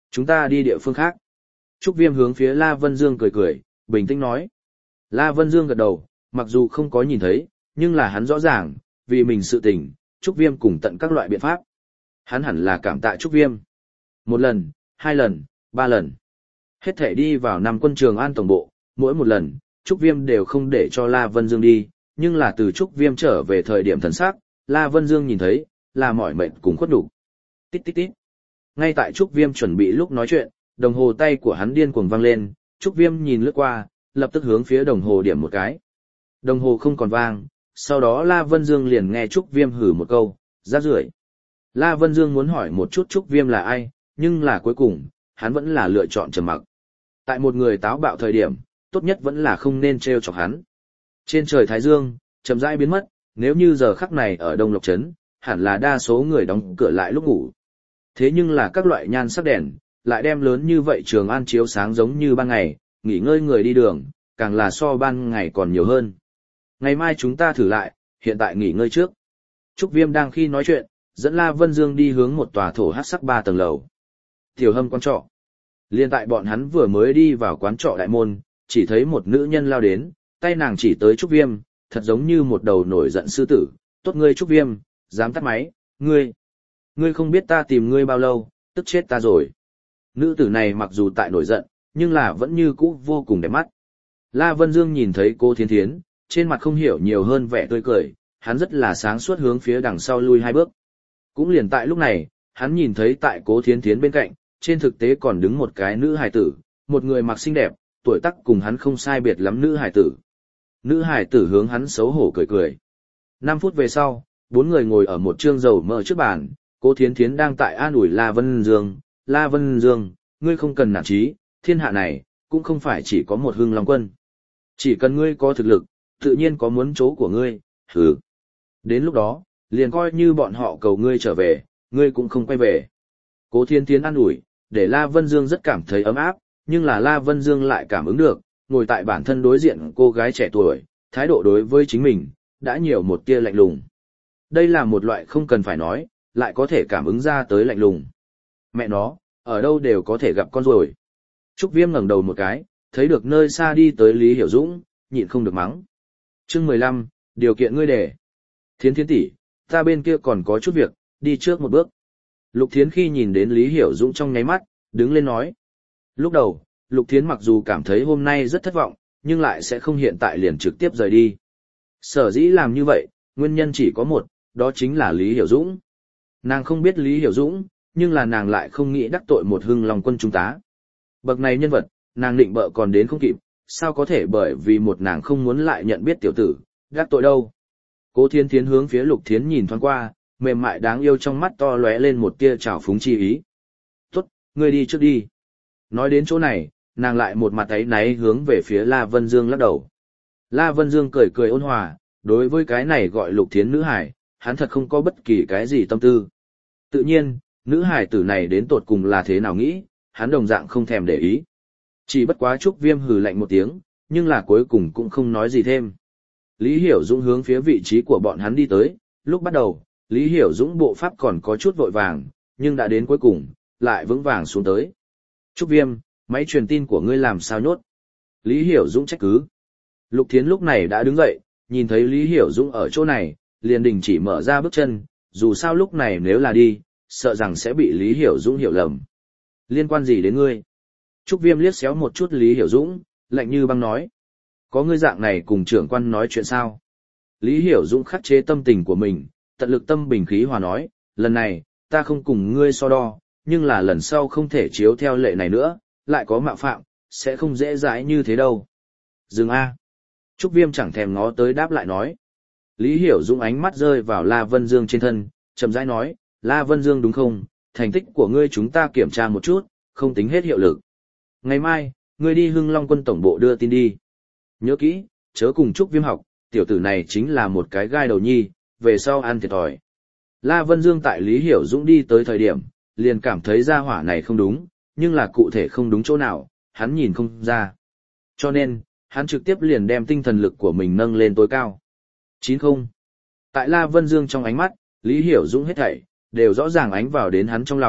Chúng ta đi địa phương khác. Trúc Viêm hướng phía La Vân Dương cười cười, bình tĩnh nói. La Vân Dương gật đầu, mặc dù không có nhìn thấy, nhưng là hắn rõ ràng, vì mình sự tình, Trúc Viêm cùng tận các loại biện pháp. Hắn hẳn là cảm tạ Trúc Viêm. 1 lần, 2 lần, 3 lần. Hết thể đi vào 5 quân Trường An tổng bộ, mỗi một lần, Trúc Viêm đều không để cho La Vân Dương đi, nhưng là từ Trúc Viêm trở về thời điểm thần sắc, La Vân Dương nhìn thấy, là mỏi mệt cùng khuất nhục. Tít tít tít. Ngay tại Trúc Viêm chuẩn bị lúc nói chuyện, đồng hồ tay của hắn điên cuồng vang lên, Trúc Viêm nhìn lướt qua, lập tức hướng phía đồng hồ điểm một cái. Đồng hồ không còn vang, sau đó La Vân Dương liền nghe Trúc Viêm hử một câu, rác rưởi. La Vân Dương muốn hỏi một chút Trúc Viêm là ai, nhưng là cuối cùng, hắn vẫn là lựa chọn trầm mặc. Tại một người táo bạo thời điểm, tốt nhất vẫn là không nên trêu chọc hắn. Trên trời Thái Dương, chậm rãi biến mất, nếu như giờ khắc này ở Đông Lộc Trấn, hẳn là đa số người đóng cửa lại lúc ngủ. Thế nhưng là các loại nhan sắc đèn, lại đem lớn như vậy Trường An chiếu sáng giống như ban ngày, nghỉ ngơi người đi đường, càng là so ban ngày còn nhiều hơn. Ngày mai chúng ta thử lại, hiện tại nghỉ ngơi trước. Trúc Viêm đang khi nói chuyện, dẫn La Vân Dương đi hướng một tòa thổ hắc sắc 3 tầng lầu. Tiểu Hâm quán trọ. Liên tại bọn hắn vừa mới đi vào quán trọ đại môn, chỉ thấy một nữ nhân lao đến, tay nàng chỉ tới Trúc Viêm, thật giống như một đầu nổi giận sư tử. Tốt ngươi Trúc Viêm, dám tắt máy, ngươi không biết ta tìm ngươi bao lâu, tức chết ta rồi. Nữ tử này mặc dù tại nổi giận, nhưng là vẫn như cũ vô cùng đẹp mắt. La Vân Dương nhìn thấy cô Thiến Thiến, trên mặt không hiểu nhiều hơn vẻ tươi cười, hắn rất là sáng suốt hướng phía đằng sau lui 2 bước. Cũng liền tại lúc này, hắn nhìn thấy tại Cố Thiến Thiến bên cạnh, trên thực tế còn đứng một cái nữ hài tử, một người mặc xinh đẹp, tuổi tác cùng hắn không sai biệt lắm nữ hài tử. Nữ hài tử hướng hắn xấu hổ cười cười. 5 phút về sau, 4 người ngồi ở một trương dầu mỡ trước bàn, Cố Thiến Thiến đang tại an ủi La Vân Dương. La Vân Dương, ngươi không cần nản chí, thiên hạ này, cũng không phải chỉ có một Hưng Long Quân. Chỉ cần ngươi có thực lực, tự nhiên có muốn chỗ của ngươi, hừ. Đến lúc đó, liền coi như bọn họ cầu ngươi trở về, ngươi cũng không quay về. Cố Thiên Thiến an ủi, để La Vân Dương rất cảm thấy ấm áp, nhưng là La Vân Dương lại cảm ứng được, ngồi tại bản thân đối diện cô gái trẻ tuổi, thái độ đối với chính mình, đã nhiều một tia lạnh lùng. Đây là một loại không cần phải nói, lại có thể cảm ứng ra tới lạnh lùng. Mẹ nó, ở đâu đều có thể gặp con rồi. Trúc Viêm ngẩng đầu một cái, thấy được nơi xa đi tới Lý Hiểu Dũng, nhịn không được mắng. Chương 15, điều kiện ngươi để. Thiến Thiến tỷ, ta bên kia còn có chút việc, đi trước một bước. Lục Thiến khi nhìn đến Lý Hiểu Dũng trong nháy mắt, đứng lên nói. Lúc đầu, Lục Thiến mặc dù cảm thấy hôm nay rất thất vọng, nhưng lại sẽ không hiện tại liền trực tiếp rời đi. Sở dĩ làm như vậy, nguyên nhân chỉ có một, đó chính là Lý Hiểu Dũng. Nàng không biết Lý Hiểu Dũng, nhưng là nàng lại không nghĩ đắc tội một Hưng Long Quân trung tá. Bậc này nhân vật, nàng định bợ còn đến không kịp, sao có thể bởi vì một nàng không muốn lại nhận biết tiểu tử, đắc tội đâu. Cố Thiên Thiến hướng phía Lục Thiến nhìn thoáng qua, mềm mại đáng yêu trong mắt to lóe lên một tia trào phúng chi ý. Tốt, ngươi đi trước đi. Nói đến chỗ này, nàng lại một mặt áy náy hướng về phía La Vân Dương lắc đầu. La Vân Dương cười cười ôn hòa, đối với cái này gọi Lục Thiến nữ hải, hắn thật không có bất kỳ cái gì tâm tư. Tự nhiên, nữ hải tử này đến tột cùng là thế nào nghĩ, hắn đồng dạng không thèm để ý. Chỉ bất quá Trúc Viêm hừ lạnh một tiếng, nhưng là cuối cùng cũng không nói gì thêm. Lý Hiểu Dũng hướng phía vị trí của bọn hắn đi tới, lúc bắt đầu, Lý Hiểu Dũng bộ pháp còn có chút vội vàng, nhưng đã đến cuối cùng, lại vững vàng xuống tới. Trúc Viêm, máy truyền tin của ngươi làm sao nhốt? Lý Hiểu Dũng trách cứ. Lục Thiến lúc này đã đứng dậy, nhìn thấy Lý Hiểu Dũng ở chỗ này, liền đình chỉ mở ra bước chân, dù sao lúc này nếu là đi, sợ rằng sẽ bị Lý Hiểu Dũng hiểu lầm. Liên quan gì đến ngươi? Trúc Viêm liếc xéo một chút Lý Hiểu Dũng, lạnh như băng nói. Có ngươi dạng này cùng trưởng quan nói chuyện sao? Lý Hiểu Dũng khắc chế tâm tình của mình, tận lực tâm bình khí hòa nói, lần này, ta không cùng ngươi so đo, nhưng là lần sau không thể chiếu theo lệ này nữa, lại có mạo phạm, sẽ không dễ dãi như thế đâu. Dừng A. Trúc Viêm chẳng thèm ngó tới đáp lại nói. Lý Hiểu Dũng ánh mắt rơi vào La Vân Dương trên thân, chậm rãi nói, La Vân Dương đúng không? Thành tích của ngươi chúng ta kiểm tra một chút, không tính hết hiệu lực. Ngày mai, ngươi đi Hưng Long Quân tổng bộ đưa tin đi. Nhớ kỹ, chớ cùng Trúc Viêm học, tiểu tử này chính là một cái gai đầu nhi, về sau ăn thiệt thòi. La Vân Dương tại Lý Hiểu Dũng đi tới thời điểm, liền cảm thấy gia hỏa này không đúng, nhưng là cụ thể không đúng chỗ nào, hắn nhìn không ra. Cho nên, hắn trực tiếp liền đem tinh thần lực của mình nâng lên tối cao. 90. Tại La Vân Dương trong ánh mắt, Lý Hiểu Dũng hết thảy đều rõ ràng ánh vào đến hắn trong lòng,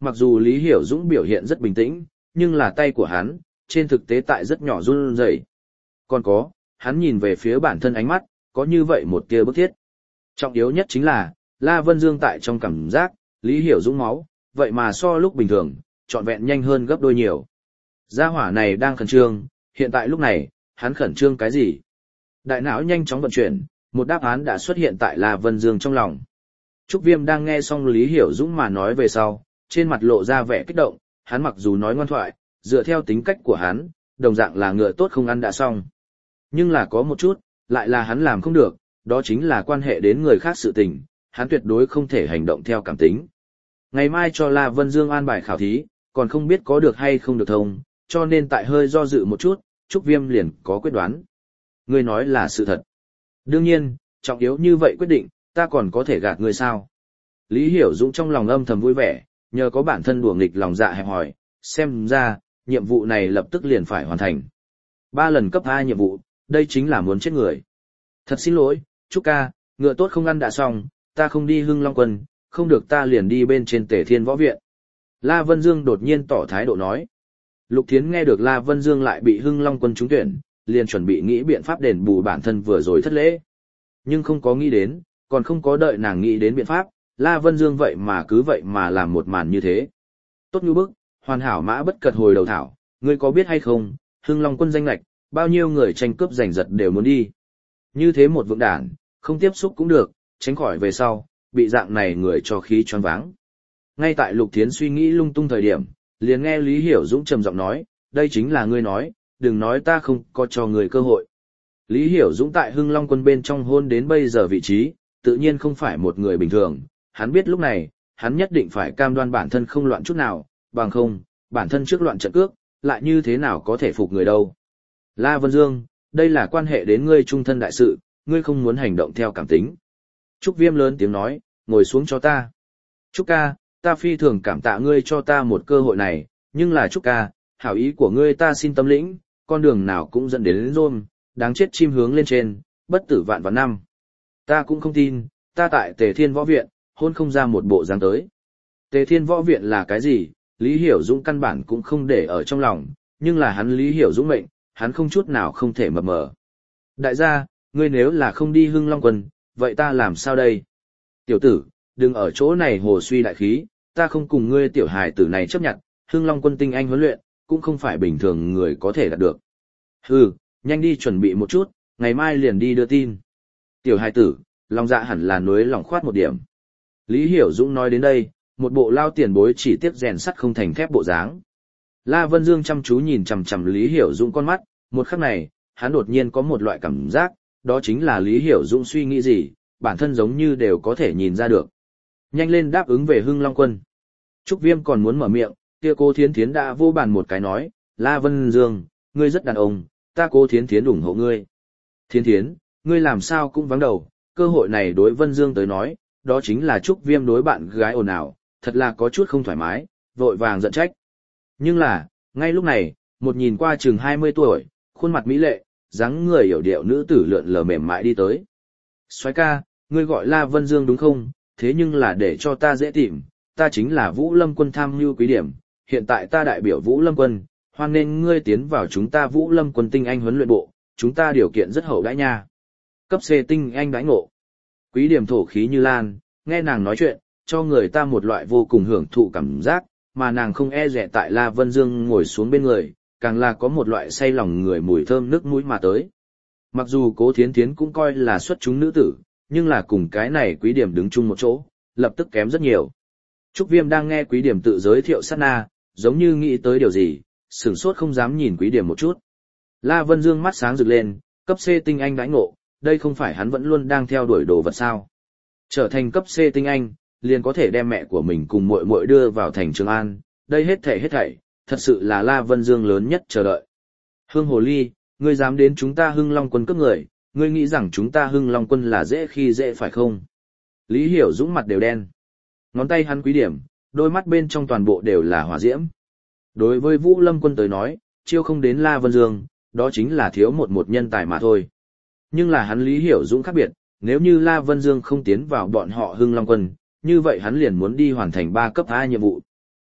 Mặc dù Lý Hiểu Dũng biểu hiện rất bình tĩnh, nhưng là tay của hắn, trên thực tế tại rất nhỏ run rẩy. Còn có, hắn nhìn về phía bản thân ánh mắt, có như vậy một tia bức thiết. Trọng yếu nhất chính là, La Vân Dương tại trong cảm giác, Lý Hiểu Dũng máu, vậy mà so lúc bình thường, trọn vẹn nhanh hơn gấp đôi nhiều. Gia hỏa này đang khẩn trương, hiện tại lúc này, hắn khẩn trương cái gì? Đại não nhanh chóng vận chuyển, một đáp án đã xuất hiện tại La Vân Dương trong lòng. Trúc Viêm đang nghe xong Lý Hiểu Dũng mà nói về sau, trên mặt lộ ra vẻ kích động, hắn mặc dù nói ngoan thoại, dựa theo tính cách của hắn, đồng dạng là ngựa tốt không ăn đã xong. Nhưng là có một chút, lại là hắn làm không được, đó chính là quan hệ đến người khác sự tình, hắn tuyệt đối không thể hành động theo cảm tính. Ngày mai cho La Vân Dương an bài khảo thí, còn không biết có được hay không được thông, cho nên tại hơi do dự một chút, Trúc Viêm liền có quyết đoán. Ngươi nói là sự thật. Đương nhiên, trọng yếu như vậy quyết định, ta còn có thể gạt ngươi sao? Lý Hiểu Dũng trong lòng âm thầm vui vẻ, nhờ có bản thân đùa nghịch lòng dạ hẹp hòi, xem ra, nhiệm vụ này lập tức liền phải hoàn thành. 3 lần cấp A nhiệm vụ, đây chính là muốn chết người. Thật xin lỗi, Trúc ca, ngựa tốt không ăn đã xong, ta không đi Hưng Long Quân, không được ta liền đi bên trên Tề Thiên Võ Viện. La Vân Dương đột nhiên tỏ thái độ nói. Lục Thiến nghe được La Vân Dương lại bị Hưng Long Quân trúng tuyển, liền chuẩn bị nghĩ biện pháp đền bù bản thân vừa rồi thất lễ. Nhưng không có nghĩ đến, còn không có đợi nàng nghĩ đến biện pháp, La Vân Dương vậy mà làm một màn như thế. Tốt như bức, hoàn hảo mã bất cật hồi đầu thảo, ngươi có biết hay không, Hưng Long Quân danh lạch, bao nhiêu người tranh cướp giành giật đều muốn đi. Như thế một vượng đản, không tiếp xúc cũng được, tránh khỏi về sau, bị dạng này người cho khí choáng váng. Ngay tại Lục Thiến suy nghĩ lung tung thời điểm, liền nghe Lý Hiểu Dũng trầm giọng nói, đây chính là ngươi nói, đừng nói ta không có cho người cơ hội. Lý Hiểu Dũng tại Hưng Long Quân bên trong hôn đến bây giờ vị trí, tự nhiên không phải một người bình thường, hắn biết lúc này, hắn nhất định phải cam đoan bản thân không loạn chút nào, bằng không, bản thân trước loạn trận cước, lại như thế nào có thể phục người đâu. La Vân Dương, đây là quan hệ đến ngươi trung thân đại sự, ngươi không muốn hành động theo cảm tính. Trúc Viêm lớn tiếng nói, ngồi xuống cho ta. Trúc ca, ta phi thường cảm tạ ngươi cho ta một cơ hội này, nhưng là Trúc ca, hảo ý của ngươi ta xin tâm lĩnh, con đường nào cũng dẫn đến rôm, đáng chết chim hướng lên trên, bất tử vạn vạn năm. Ta cũng không tin, ta tại Tề Thiên Võ Viện, hôn không ra một bộ dáng tới. Tề Thiên Võ Viện là cái gì, Lý Hiểu Dũng căn bản cũng không để ở trong lòng, nhưng là hắn Lý Hiểu Dũng mệnh, hắn không chút nào không thể mập mờ. Đại gia, ngươi nếu là không đi Hưng Long Quân, vậy ta làm sao đây? Tiểu tử, đừng ở chỗ này hồ suy đại khí, ta không cùng ngươi tiểu hài tử này chấp nhận, Hưng Long Quân tinh anh huấn luyện, cũng không phải bình thường người có thể đạt được. Hừ, nhanh đi chuẩn bị một chút, ngày mai liền đi đưa tin. Tiểu hài tử, lòng dạ hẳn là núi lòng khoát một điểm. Lý Hiểu Dũng nói đến đây, một bộ lao tiền bối chỉ tiếp rèn sắt không thành thép bộ dáng. La Vân Dương chăm chú nhìn chằm chằm Lý Hiểu Dũng con mắt, một khắc này, hắn đột nhiên có một loại cảm giác, đó chính là Lý Hiểu Dũng suy nghĩ gì, bản thân giống như đều có thể nhìn ra được. Nhanh lên đáp ứng về Hưng Long Quân. Trúc Viêm còn muốn mở miệng, kia Cố Thiến Thiến đã vô bàn một cái nói, La Vân Dương, ngươi rất đàn ông, ta Cố Thiến Thiến ủng hộ ngươi. Thiến Thiến, ngươi làm sao cũng vắng đầu, cơ hội này đối Vân Dương tới nói, đó chính là Trúc Viêm đối bạn gái ồn ào, thật là có chút không thoải mái, vội vàng giận trách. Nhưng là, ngay lúc này, một nhìn qua chừng 20 tuổi, khuôn mặt mỹ lệ, dáng người hiểu điệu nữ tử lượn lờ mềm mại đi tới. Soái ca, ngươi gọi La Vân Dương đúng không? Thế nhưng là để cho ta dễ tìm, ta chính là Vũ Lâm Quân tham mưu quý điểm, hiện tại ta đại biểu Vũ Lâm Quân, hoan nên ngươi tiến vào chúng ta Vũ Lâm Quân tinh anh huấn luyện bộ, chúng ta điều kiện rất hậu đãi nha. Cấp C tinh anh đãi ngộ. Quý điểm thổ khí như lan, nghe nàng nói chuyện, cho người ta một loại vô cùng hưởng thụ cảm giác, mà nàng không e dè tại La Vân Dương ngồi xuống bên người, càng là có một loại say lòng người mùi thơm nước mũi mà tới. Mặc dù Cố Thiến Thiến cũng coi là xuất chúng nữ tử, nhưng là cùng cái này Quý điểm đứng chung một chỗ, lập tức kém rất nhiều. Trúc Viêm đang nghe Quý điểm tự giới thiệu sát na, giống như nghĩ tới điều gì, sửng sốt không dám nhìn Quý điểm một chút. La Vân Dương mắt sáng rực lên, cấp C tinh anh đãi ngộ, đây không phải hắn vẫn luôn đang theo đuổi đồ vật sao? Trở thành cấp C tinh anh, liền có thể đem mẹ của mình cùng muội muội đưa vào thành Trường An, đây hết thảy, thật sự là La Vân Dương lớn nhất chờ đợi. Hương Hồ Ly, ngươi dám đến chúng ta Hưng Long Quân cướp người, ngươi nghĩ rằng chúng ta Hưng Long Quân là dễ khi dễ phải không? Lý Hiểu Dũng mặt đều đen. Ngón tay hắn Quý điểm, đôi mắt bên trong toàn bộ đều là hỏa diễm. Đối với Vũ Lâm Quân tới nói, chiêu không đến La Vân Dương, đó chính là thiếu một nhân tài mà thôi. Nhưng là hắn Lý Hiểu Dũng khác biệt, nếu như La Vân Dương không tiến vào bọn họ Hưng Long Quân, như vậy hắn liền muốn đi hoàn thành 3 cấp A nhiệm vụ.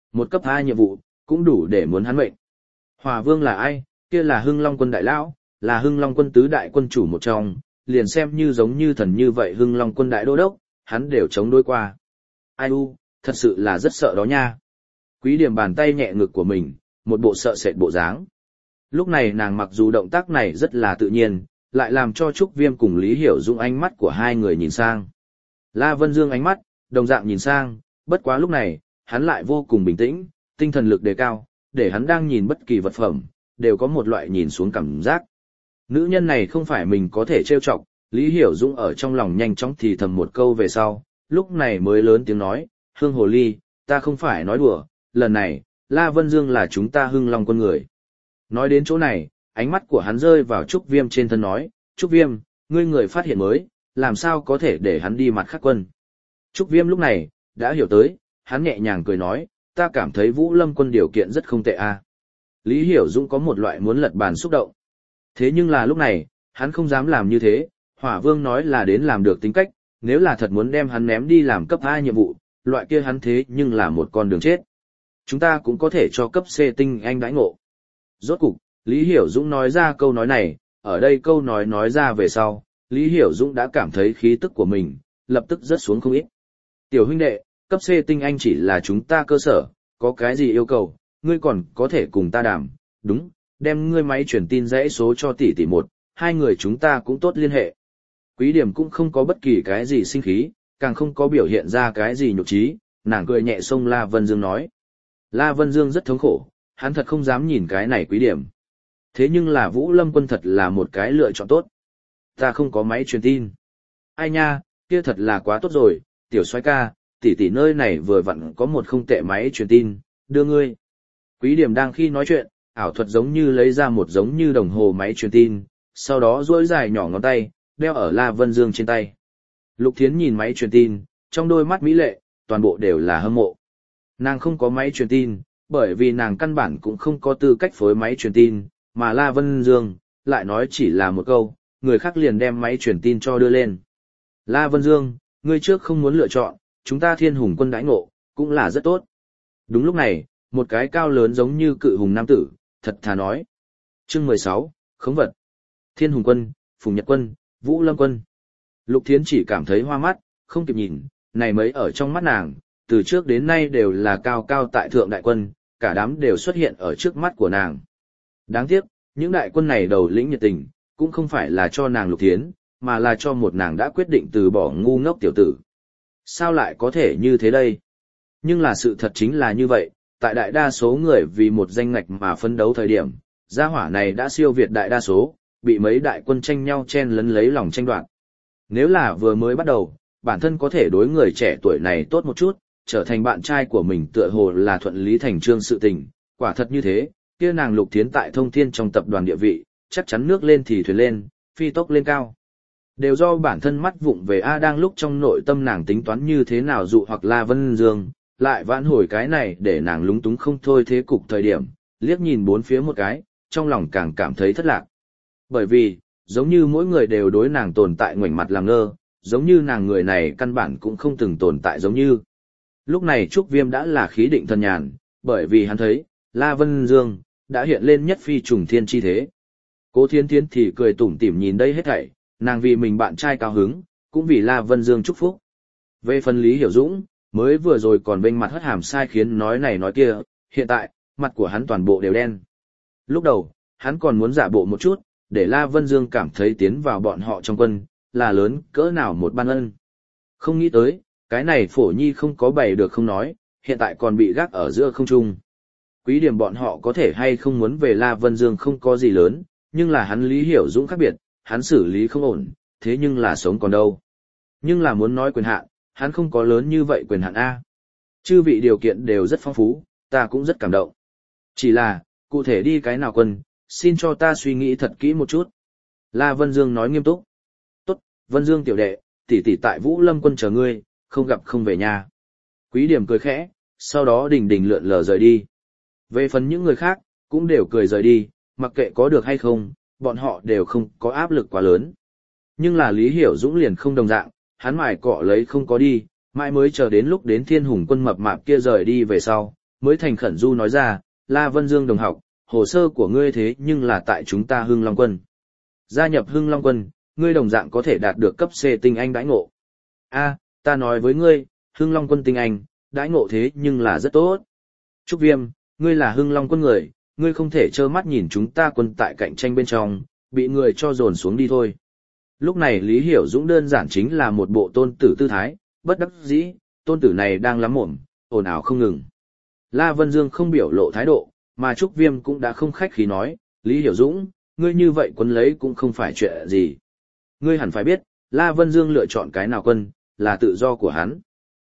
Một cấp 2 nhiệm vụ, cũng đủ để muốn hắn mệnh. Hỏa Vương là ai? Kia là Hưng Long quân đại lão, là Hưng Long quân tứ đại quân chủ một trong, liền xem như giống như thần như vậy Hưng Long quân đại đô đốc, hắn đều chống đối qua. Ai u, thật sự là rất sợ đó nha. Quý Điểm bàn tay nhẹ ngực của mình, một bộ sợ sệt bộ dáng. Lúc này nàng mặc dù động tác này rất là tự nhiên, lại làm cho Trúc Viêm cùng Lý Hiểu Dũng ánh mắt của hai người nhìn sang. La Vân Dương ánh mắt, đồng dạng nhìn sang, bất quá lúc này, hắn lại vô cùng bình tĩnh, tinh thần lực đề cao, để hắn đang nhìn bất kỳ vật phẩm, đều có một loại nhìn xuống cảm giác. Nữ nhân này không phải mình có thể trêu chọc, Lý Hiểu Dũng ở trong lòng nhanh chóng thì thầm một câu về sau, lúc này mới lớn tiếng nói, Hương Hồ Ly, ta không phải nói đùa, lần này, La Vân Dương là chúng ta Hưng Long quân người. Nói đến chỗ này, ánh mắt của hắn rơi vào Trúc Viêm trên thân nói, Trúc Viêm, ngươi người phát hiện mới, làm sao có thể để hắn đi mặt khác quân. Trúc Viêm lúc này, đã hiểu tới, hắn nhẹ nhàng cười nói, ta cảm thấy Vũ Lâm quân điều kiện rất không tệ a. Lý Hiểu Dũng có một loại muốn lật bàn xúc động. Thế nhưng là lúc này, hắn không dám làm như thế, Hỏa Vương nói là đến làm được tính cách, nếu là thật muốn đem hắn ném đi làm cấp A nhiệm vụ, loại kia hắn thế nhưng là một con đường chết. Chúng ta cũng có thể cho cấp C tinh anh đãi ngộ. Rốt cục, Lý Hiểu Dũng nói ra câu nói này, ở đây câu nói ra về sau, Lý Hiểu Dũng đã cảm thấy khí tức của mình, lập tức rớt xuống không ít. Tiểu huynh đệ, cấp C tinh anh chỉ là chúng ta cơ sở, có cái gì yêu cầu, ngươi còn có thể cùng ta đàm, đúng, đem ngươi máy truyền tin dãy số cho tỷ tỷ một, hai người chúng ta cũng tốt liên hệ. Quý Điểm cũng không có bất kỳ cái gì sinh khí, càng không có biểu hiện ra cái gì nhục trí, nàng cười nhẹ xông La Vân Dương nói. La Vân Dương rất thống khổ, hắn thật không dám nhìn cái này Quý Điểm. Thế nhưng là Vũ Lâm quân thật là một cái lựa chọn tốt. Ta không có máy truyền tin. Ai nha, kia thật là quá tốt rồi, tiểu soái ca, tỷ tỷ nơi này vừa vặn có một không tệ máy truyền tin, đưa ngươi. Quý Điểm đang khi nói chuyện, ảo thuật giống như lấy ra một giống như đồng hồ máy truyền tin, sau đó duỗi dài nhỏ ngón tay, đeo ở La Vân Dương trên tay. Lục Thiến nhìn máy truyền tin, trong đôi mắt mỹ lệ, toàn bộ đều là hâm mộ. Nàng không có máy truyền tin, bởi vì nàng căn bản cũng không có tư cách phối máy truyền tin, mà La Vân Dương lại nói chỉ là một câu, người khác liền đem máy truyền tin cho đưa lên. La Vân Dương, ngươi trước không muốn lựa chọn, chúng ta Thiên Hùng quân đãi ngộ, cũng là rất tốt. Đúng lúc này, một cái cao lớn giống như cự hùng nam tử, thật thà nói. Chương 16, khống vật. Thiên Hùng quân, Phùng Nhật quân, Vũ Lâm quân. Lục Thiến chỉ cảm thấy hoa mắt, không kịp nhìn, này mấy ở trong mắt nàng, từ trước đến nay đều là cao cao tại thượng đại quân, cả đám đều xuất hiện ở trước mắt của nàng. Đáng tiếc, những đại quân này đầu lĩnh nhiệt tình, cũng không phải là cho nàng Lục Thiến, mà là cho một nàng đã quyết định từ bỏ ngu ngốc tiểu tử. Sao lại có thể như thế đây? Nhưng là sự thật chính là như vậy, tại đại đa số người vì một danh ngạch mà phấn đấu thời điểm, gia hỏa này đã siêu việt đại đa số, bị mấy đại quân tranh nhau chen lấn lấy lòng tranh đoạt. Nếu là vừa mới bắt đầu, bản thân có thể đối người trẻ tuổi này tốt một chút, trở thành bạn trai của mình tựa hồ là thuận lý thành trương sự tình, quả thật như thế, kia nàng Lục Thiến tại Thông Thiên trong tập đoàn địa vị, chắc chắn nước lên thì thuyền lên, phi tốc lên cao. Đều do bản thân mắt vụng về A đang lúc trong nội tâm nàng tính toán như thế nào dụ hoặc La Vân Dương, lại vãn hồi cái này để nàng lúng túng không thôi thế cục thời điểm, liếc nhìn bốn phía một cái, trong lòng càng cảm thấy thất lạc. Bởi vì, giống như mỗi người đều đối nàng tồn tại ngoảnh mặt làm ngơ, giống như nàng người này căn bản cũng không từng tồn tại giống như. Lúc này Trúc Viêm đã là khí định thần nhàn, bởi vì hắn thấy, La Vân Dương đã hiện lên nhất phi trùng thiên chi thế. Cố Thiến Thiến thì cười tủm tỉm nhìn đây hết thảy, nàng vì mình bạn trai cao hứng, cũng vì La Vân Dương chúc phúc. Về phần Lý Hiểu Dũng, mới vừa rồi còn bên mặt hất hàm sai khiến nói này nói kia, hiện tại, mặt của hắn toàn bộ đều đen. Lúc đầu, hắn còn muốn giả bộ một chút, để La Vân Dương cảm thấy tiến vào bọn họ trong quân, là lớn cỡ nào một ban ân. Không nghĩ tới, cái này Phổ Nhi không có bày được không nói, hiện tại còn bị gác ở giữa không trung. Quý Điểm bọn họ có thể hay không muốn về La Vân Dương không có gì lớn, nhưng là hắn Lý Hiểu Dũng khác biệt, hắn xử lý không ổn, thế nhưng là sống còn đâu. Nhưng là muốn nói quyền hạn, hắn không có lớn như vậy quyền hạn A. Chư vị điều kiện đều rất phong phú, ta cũng rất cảm động. Chỉ là, cụ thể đi cái nào quân, xin cho ta suy nghĩ thật kỹ một chút. La Vân Dương nói nghiêm túc. Tốt, Vân Dương tiểu đệ, tỷ tỷ tại Vũ Lâm quân chờ ngươi, không gặp không về nhà. Quý Điểm cười khẽ, sau đó đình đình lượn lờ rời đi. Về phần những người khác, cũng đều cười rời đi, mặc kệ có được hay không, bọn họ đều không có áp lực quá lớn. Nhưng là Lý Hiểu Dũng liền không đồng dạng, hắn mải cọ lấy không có đi, mãi mới chờ đến lúc đến Thiên Hùng quân mập mạp kia rời đi về sau, mới thành khẩn du nói ra, La Vân Dương đồng học, hồ sơ của ngươi thế nhưng là tại chúng ta Hưng Long Quân. Gia nhập Hưng Long Quân, ngươi đồng dạng có thể đạt được cấp C tinh anh đãi ngộ. A, ta nói với ngươi, Hưng Long Quân tinh anh, đãi ngộ thế nhưng là rất tốt. Trúc Viêm, ngươi là Hưng Long Quân người, ngươi không thể trơ mắt nhìn chúng ta quân tại cạnh tranh bên trong, bị người cho dồn xuống đi thôi. Lúc này Lý Hiểu Dũng đơn giản chính là một bộ tôn tử tư thái, bất đắc dĩ, tôn tử này đang lắm mồm, ồn ào không ngừng. La Vân Dương không biểu lộ thái độ, mà Trúc Viêm cũng đã không khách khí nói, Lý Hiểu Dũng, ngươi như vậy quân lấy cũng không phải chuyện gì. Ngươi hẳn phải biết, La Vân Dương lựa chọn cái nào quân, là tự do của hắn.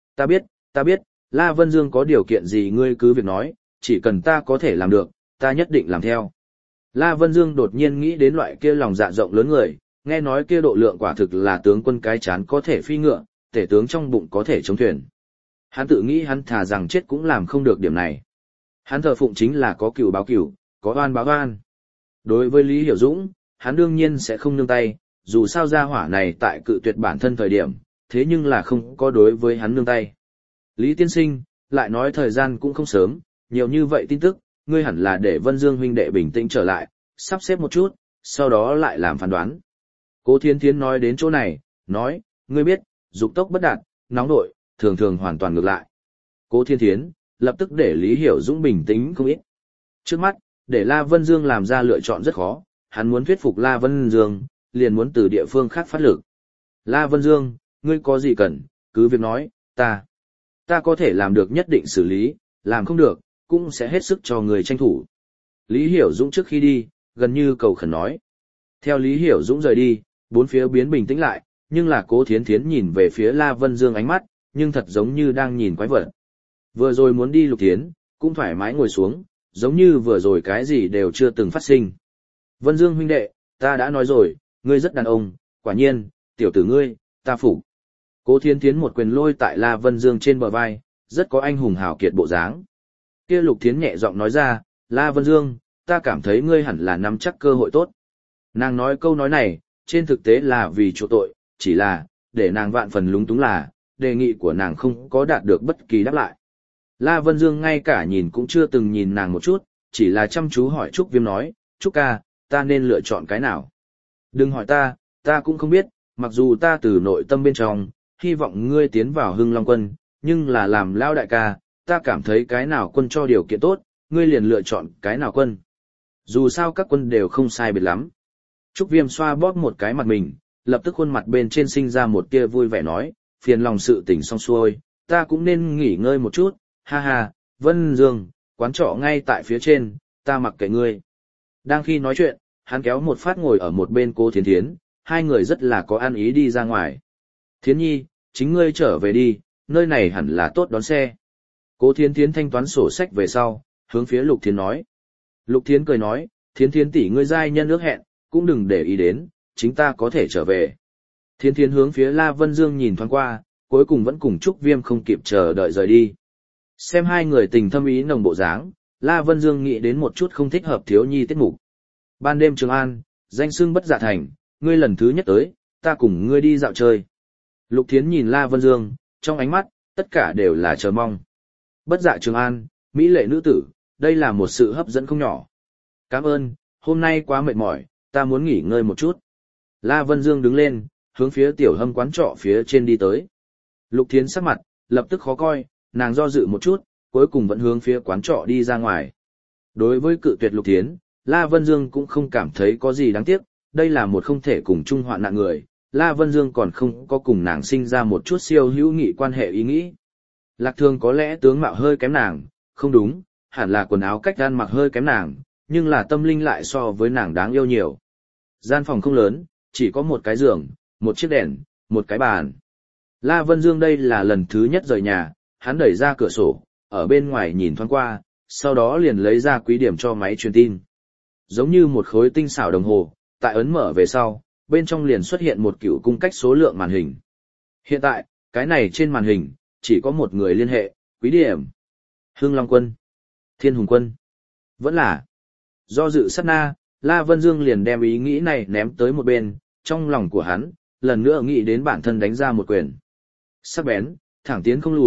Ta biết, La Vân Dương có điều kiện gì ngươi cứ việc nói, chỉ cần ta có thể làm được, ta nhất định làm theo. La Vân Dương đột nhiên nghĩ đến loại kia lòng dạ rộng lớn người, nghe nói kia độ lượng quả thực là tướng quân cái chán có thể phi ngựa, tể tướng trong bụng có thể chống thuyền. Hắn tự nghĩ hắn thà rằng chết cũng làm không được điểm này. Hắn thờ phụng chính là có cừu báo cừu, có oan báo oan. Đối với Lý Hiểu Dũng, hắn đương nhiên sẽ không nương tay, dù sao gia hỏa này tại cự tuyệt bản thân thời điểm, thế nhưng là không có đối với hắn nương tay. Lý tiên sinh, lại nói thời gian cũng không sớm, nhiều như vậy tin tức, ngươi hẳn là để Vân Dương huynh đệ bình tĩnh trở lại, sắp xếp một chút, sau đó lại làm phán đoán. Cố Thiên Thiến nói đến chỗ này, nói, ngươi biết, dục tốc bất đạt, nóng nội, thường thường hoàn toàn ngược lại. Cố Thiên Thiến, lập tức để Lý Hiểu Dũng bình tĩnh không ít. Trước mắt, để La Vân Dương làm ra lựa chọn rất khó, hắn muốn thuyết phục La Vân Dương, liền muốn từ địa phương khác phát lực. La Vân Dương, ngươi có gì cần, cứ việc nói, ta có thể làm được nhất định xử lý, làm không được, cũng sẽ hết sức cho người tranh thủ. Lý Hiểu Dũng trước khi đi, gần như cầu khẩn nói. Theo Lý Hiểu Dũng rời đi, bốn phía biến bình tĩnh lại, nhưng là Cố Thiến Thiến nhìn về phía La Vân Dương ánh mắt, nhưng thật giống như đang nhìn quái vật. Vừa rồi muốn đi Lục Thiến, cũng thoải mái ngồi xuống, giống như vừa rồi cái gì đều chưa từng phát sinh. Vân Dương huynh đệ, ta đã nói rồi, ngươi rất đàn ông, quả nhiên, tiểu tử ngươi, ta phục. Cố Thiến Thiến một quyền lôi tại La Vân Dương trên bờ vai, rất có anh hùng hào kiệt bộ dáng. Kia Lục Thiến nhẹ giọng nói ra, La Vân Dương, ta cảm thấy ngươi hẳn là nắm chắc cơ hội tốt. Nàng nói câu nói này, trên thực tế là vì chỗ tội, chỉ là, để nàng vạn phần lúng túng là, đề nghị của nàng không có đạt được bất kỳ đáp lại. La Vân Dương ngay cả nhìn cũng chưa từng nhìn nàng một chút, chỉ là chăm chú hỏi Trúc Viêm nói, Trúc ca, ta nên lựa chọn cái nào? Đừng hỏi ta cũng không biết, mặc dù ta từ nội tâm bên trong, hy vọng ngươi tiến vào Hưng Long Quân, nhưng là làm lao đại ca, ta cảm thấy cái nào quân cho điều kiện tốt, ngươi liền lựa chọn cái nào quân. Dù sao các quân đều không sai biệt lắm. Trúc Viêm xoa bóp một cái mặt mình, lập tức khuôn mặt bên trên sinh ra một tia vui vẻ nói, phiền lòng sự tình xong xuôi, ta cũng nên nghỉ ngơi một chút, ha ha, Vân Dương, quán trọ ngay tại phía trên, ta mặc kệ ngươi. Đang khi nói chuyện, hắn kéo một phát ngồi ở một bên Cố Thiến Thiến, hai người rất là có ăn ý đi ra ngoài. Thiến nhi, chính ngươi trở về đi, nơi này hẳn là tốt đón xe. Cố Thiến Thiến thanh toán sổ sách về sau, hướng phía Lục Thiến nói. Lục Thiến cười nói, Thiến Thiến tỷ ngươi giai nhân ước hẹn, cũng đừng để ý đến, chính ta có thể trở về. Thiến Thiến hướng phía La Vân Dương nhìn thoáng qua, cuối cùng vẫn cùng Trúc Viêm không kịp chờ đợi rời đi. Xem hai người tình thâm ý nồng bộ dáng, La Vân Dương nghĩ đến một chút không thích hợp thiếu nhi tiết mục. Ban đêm Trường An, danh xưng Bất Dạ Thành, ngươi lần thứ nhất tới, ta cùng ngươi đi dạo chơi. Lục Thiến nhìn La Vân Dương, trong ánh mắt, tất cả đều là chờ mong. Bất Dạ Trường An, mỹ lệ nữ tử, đây là một sự hấp dẫn không nhỏ. Cảm ơn, hôm nay quá mệt mỏi, ta muốn nghỉ ngơi một chút. La Vân Dương đứng lên, hướng phía tiểu hâm quán trọ phía trên đi tới. Lục Thiến sắc mặt, lập tức khó coi, nàng do dự một chút, cuối cùng vẫn hướng phía quán trọ đi ra ngoài. Đối với cự tuyệt Lục Thiến, La Vân Dương cũng không cảm thấy có gì đáng tiếc, đây là một không thể cùng chung hoạn nạn người, La Vân Dương còn không có cùng nàng sinh ra một chút siêu hữu nghị quan hệ ý nghĩ. Lạc Thường có lẽ tướng mạo hơi kém nàng, không đúng, hẳn là quần áo cách ăn mặc hơi kém nàng, nhưng là tâm linh lại so với nàng đáng yêu nhiều. Gian phòng không lớn, chỉ có một cái giường, một chiếc đèn, một cái bàn. La Vân Dương đây là lần thứ nhất rời nhà, hắn đẩy ra cửa sổ, ở bên ngoài nhìn thoáng qua, sau đó liền lấy ra quý điểm cho máy truyền tin. Giống như một khối tinh xảo đồng hồ, tại ấn mở về sau, bên trong liền xuất hiện một cựu cung cách số lượng màn hình. Hiện tại, cái này trên màn hình, chỉ có một người liên hệ, quý điểm. Hưng Long Quân, Thiên Hùng Quân. Vẫn là, do dự sát na, La Vân Dương liền đem ý nghĩ này ném tới một bên, trong lòng của hắn, lần nữa nghĩ đến bản thân đánh ra một quyền. Sắc bén, thẳng tiến không lùi,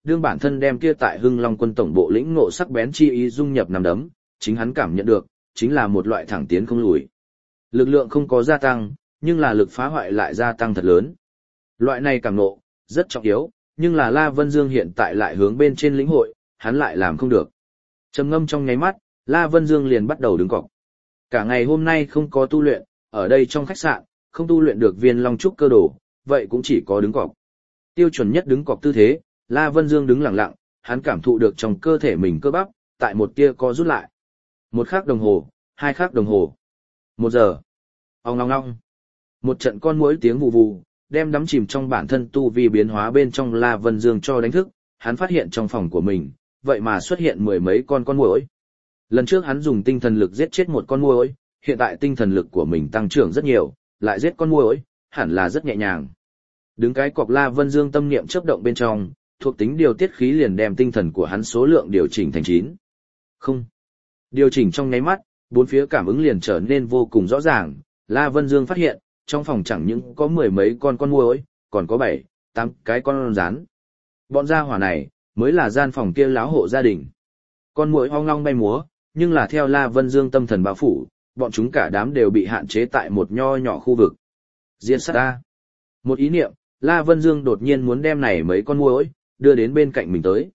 đương bản thân đem kia tại Hưng Long quân tổng bộ lĩnh ngộ sắc bén chi ý dung nhập nằm đấm, chính hắn cảm nhận được, chính là một loại thẳng tiến không lùi. Lực lượng không có gia tăng, nhưng là lực phá hoại lại gia tăng thật lớn. Loại này cảm ngộ, rất trọng yếu, nhưng là La Vân Dương hiện tại lại hướng bên trên lĩnh hội, hắn lại làm không được. Trầm ngâm trong nháy mắt, La Vân Dương liền bắt đầu đứng cọc. Cả ngày hôm nay không có tu luyện, ở đây trong khách sạn, không tu luyện được viên long trúc cơ đồ, vậy cũng chỉ có đứng cọc. Tiêu chuẩn nhất đứng cọc tư thế, La Vân Dương đứng lặng lặng, hắn cảm thụ được trong cơ thể mình cơ bắp, tại một tia co rút lại. 1 khắc đồng hồ, 2 khắc đồng hồ, 1 giờ. Ong ong ong. Một trận con muỗi tiếng vù vù, đem đắm chìm trong bản thân tu vi biến hóa bên trong La Vân Dương cho đánh thức, hắn phát hiện trong phòng của mình, vậy mà xuất hiện 10 mấy con muỗi. Lần trước hắn dùng tinh thần lực giết chết một con muỗi, hiện tại tinh thần lực của mình tăng trưởng rất nhiều, lại giết con muỗi, hẳn là rất nhẹ nhàng. Đứng cái cọc La Vân Dương tâm niệm chớp động bên trong, thuộc tính điều tiết khí liền đem tinh thần của hắn số lượng điều chỉnh thành 9. Không. Điều chỉnh trong nháy mắt, bốn phía cảm ứng liền trở nên vô cùng rõ ràng, La Vân Dương phát hiện, trong phòng chẳng những có 10 mấy con muỗi, còn có 7, 8 cái con rắn. Bọn gia hỏa này, mới là gian phòng kia láo hộ gia đình. Con muỗi hoang long bay múa, nhưng là theo La Vân Dương tâm thần bao phủ, bọn chúng cả đám đều bị hạn chế tại một nho nhỏ khu vực. Diệt sát ta. Một ý niệm, La Vân Dương đột nhiên muốn đem này mấy con muỗi đưa đến bên cạnh mình tới.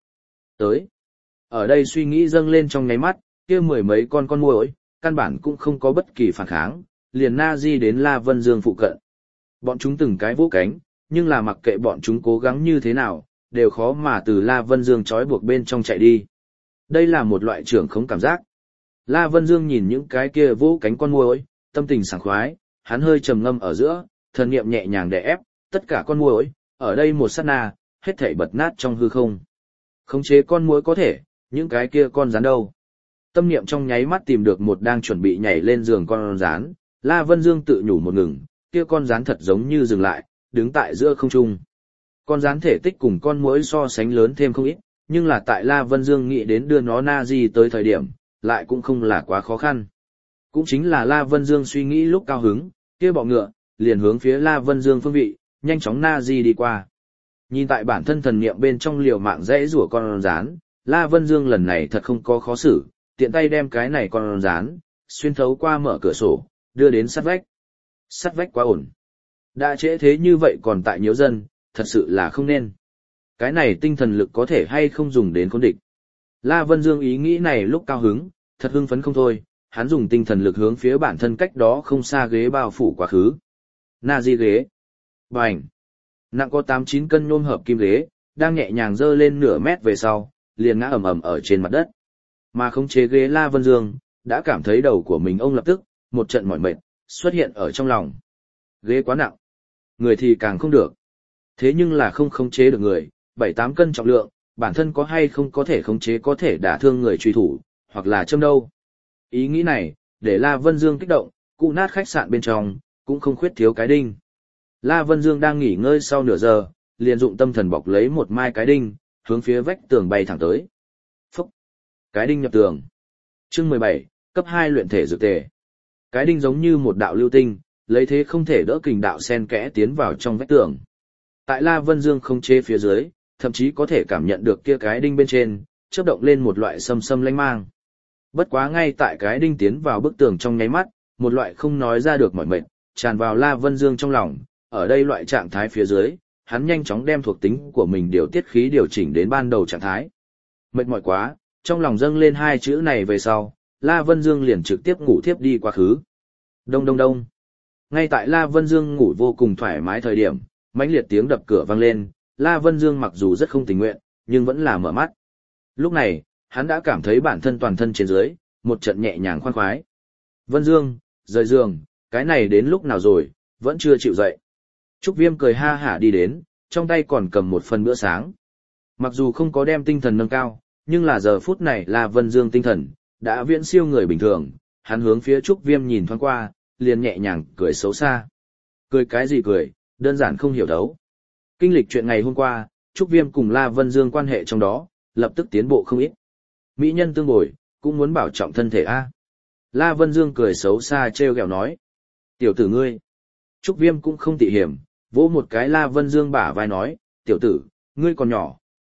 Ở đây suy nghĩ dâng lên trong nháy mắt, kia 10 mấy con muỗi, căn bản cũng không có bất kỳ phản kháng, liền na di đến La Vân Dương phụ cận. Bọn chúng từng cái vỗ cánh, nhưng là mặc kệ bọn chúng cố gắng như thế nào, đều khó mà từ La Vân Dương trói buộc bên trong chạy đi. Đây là một loại trưởng khống cảm giác. La Vân Dương nhìn những cái kia vỗ cánh con muỗi, tâm tình sảng khoái, hắn hơi trầm ngâm ở giữa, thần niệm nhẹ nhàng đè ép, tất cả con muỗi, ở đây một sát na, hết thảy bật nát trong hư không. Khống chế con muỗi có thể, những cái kia con rắn đâu? Tâm niệm trong nháy mắt tìm được một đang chuẩn bị nhảy lên giường con rắn, La Vân Dương tự nhủ một ngừng, kia con rắn thật giống như dừng lại, đứng tại giữa không trung. Con rắn thể tích cùng con muỗi so sánh lớn thêm không ít, nhưng là tại La Vân Dương nghĩ đến đưa nó na di tới thời điểm, lại cũng không là quá khó khăn. Cũng chính là La Vân Dương suy nghĩ lúc cao hứng, kia bọ ngựa, liền hướng phía La Vân Dương phương vị, nhanh chóng na di đi qua. Nhìn tại bản thân thần niệm bên trong liều mạng dễ rủa con rắn, La Vân Dương lần này thật không có khó xử, tiện tay đem cái này con rắn, xuyên thấu qua mở cửa sổ, đưa đến sát vách. Sát vách quá ổn. Đã trễ thế như vậy còn tại nhiễu dân, thật sự là không nên. Cái này tinh thần lực có thể hay không dùng đến khốn địch. La Vân Dương ý nghĩ này lúc cao hứng, thật hưng phấn không thôi, hắn dùng tinh thần lực hướng phía bản thân cách đó không xa ghế bao phủ quá khứ. Na di ghế. Bành. Nặng có 8-9 cân nhôm hợp kim ghế, đang nhẹ nhàng dơ lên nửa mét về sau, liền ngã ầm ầm ở trên mặt đất. Mà khống chế ghế La Vân Dương, đã cảm thấy đầu của mình ông lập tức, một trận mỏi mệt, xuất hiện ở trong lòng. Ghế quá nặng. Người thì càng không được. Thế nhưng là không khống chế được người, 7-8 cân trọng lượng, bản thân có hay không có thể khống chế có thể đả thương người truy thủ, hoặc là châm đâu. Ý nghĩ này, để La Vân Dương kích động, cụ nát khách sạn bên trong, cũng không khuyết thiếu cái đinh. La Vân Dương đang nghỉ ngơi sau nửa giờ, liền dụng tâm thần bọc lấy một mai cái đinh, hướng phía vách tường bay thẳng tới. Phúc! Cái đinh nhập tường. Chương 17, cấp 2 luyện thể dược tề. Cái đinh giống như một đạo lưu tinh, lấy thế không thể đỡ kình đạo xen kẽ tiến vào trong vách tường. Tại La Vân Dương không chế phía dưới, thậm chí có thể cảm nhận được kia cái đinh bên trên, chớp động lên một loại sâm sâm lanh mang. Bất quá ngay tại cái đinh tiến vào bức tường trong nháy mắt, một loại không nói ra được mỏi mệt, tràn vào La Vân Dương trong lòng, ở đây loại trạng thái phía dưới, hắn nhanh chóng đem thuộc tính của mình điều tiết khí điều chỉnh đến ban đầu trạng thái. Mệt mỏi quá, trong lòng dâng lên hai chữ này về sau, La Vân Dương liền trực tiếp ngủ thiếp đi quá khứ. Đông đông đông. Ngay tại La Vân Dương ngủ vô cùng thoải mái thời điểm, mãnh liệt tiếng đập cửa vang lên, La Vân Dương mặc dù rất không tình nguyện, nhưng vẫn là mở mắt. Lúc này, hắn đã cảm thấy bản thân toàn thân trên dưới, một trận nhẹ nhàng khoan khoái. Vân Dương, rời giường, cái này đến lúc nào rồi, vẫn chưa chịu dậy. Trúc Viêm cười ha hả đi đến, trong tay còn cầm một phần bữa sáng. Mặc dù không có đem tinh thần nâng cao, nhưng là giờ phút này La Vân Dương tinh thần, đã viễn siêu người bình thường, hắn hướng phía Trúc Viêm nhìn thoáng qua, liền nhẹ nhàng cười xấu xa. Cười cái gì cười, đơn giản không hiểu đấu. Kinh lịch chuyện ngày hôm qua, Trúc Viêm cùng La Vân Dương quan hệ trong đó, lập tức tiến bộ không ít. Mỹ nhân tương bồi, cũng muốn bảo trọng thân thể a. La Vân Dương cười xấu xa trêu ghẹo nói. Tiểu tử ngươi. Trúc Viêm cũng không tị hiểm, vỗ một cái La Vân Dương bả vai nói, tiểu tử, ngươi còn nhỏ,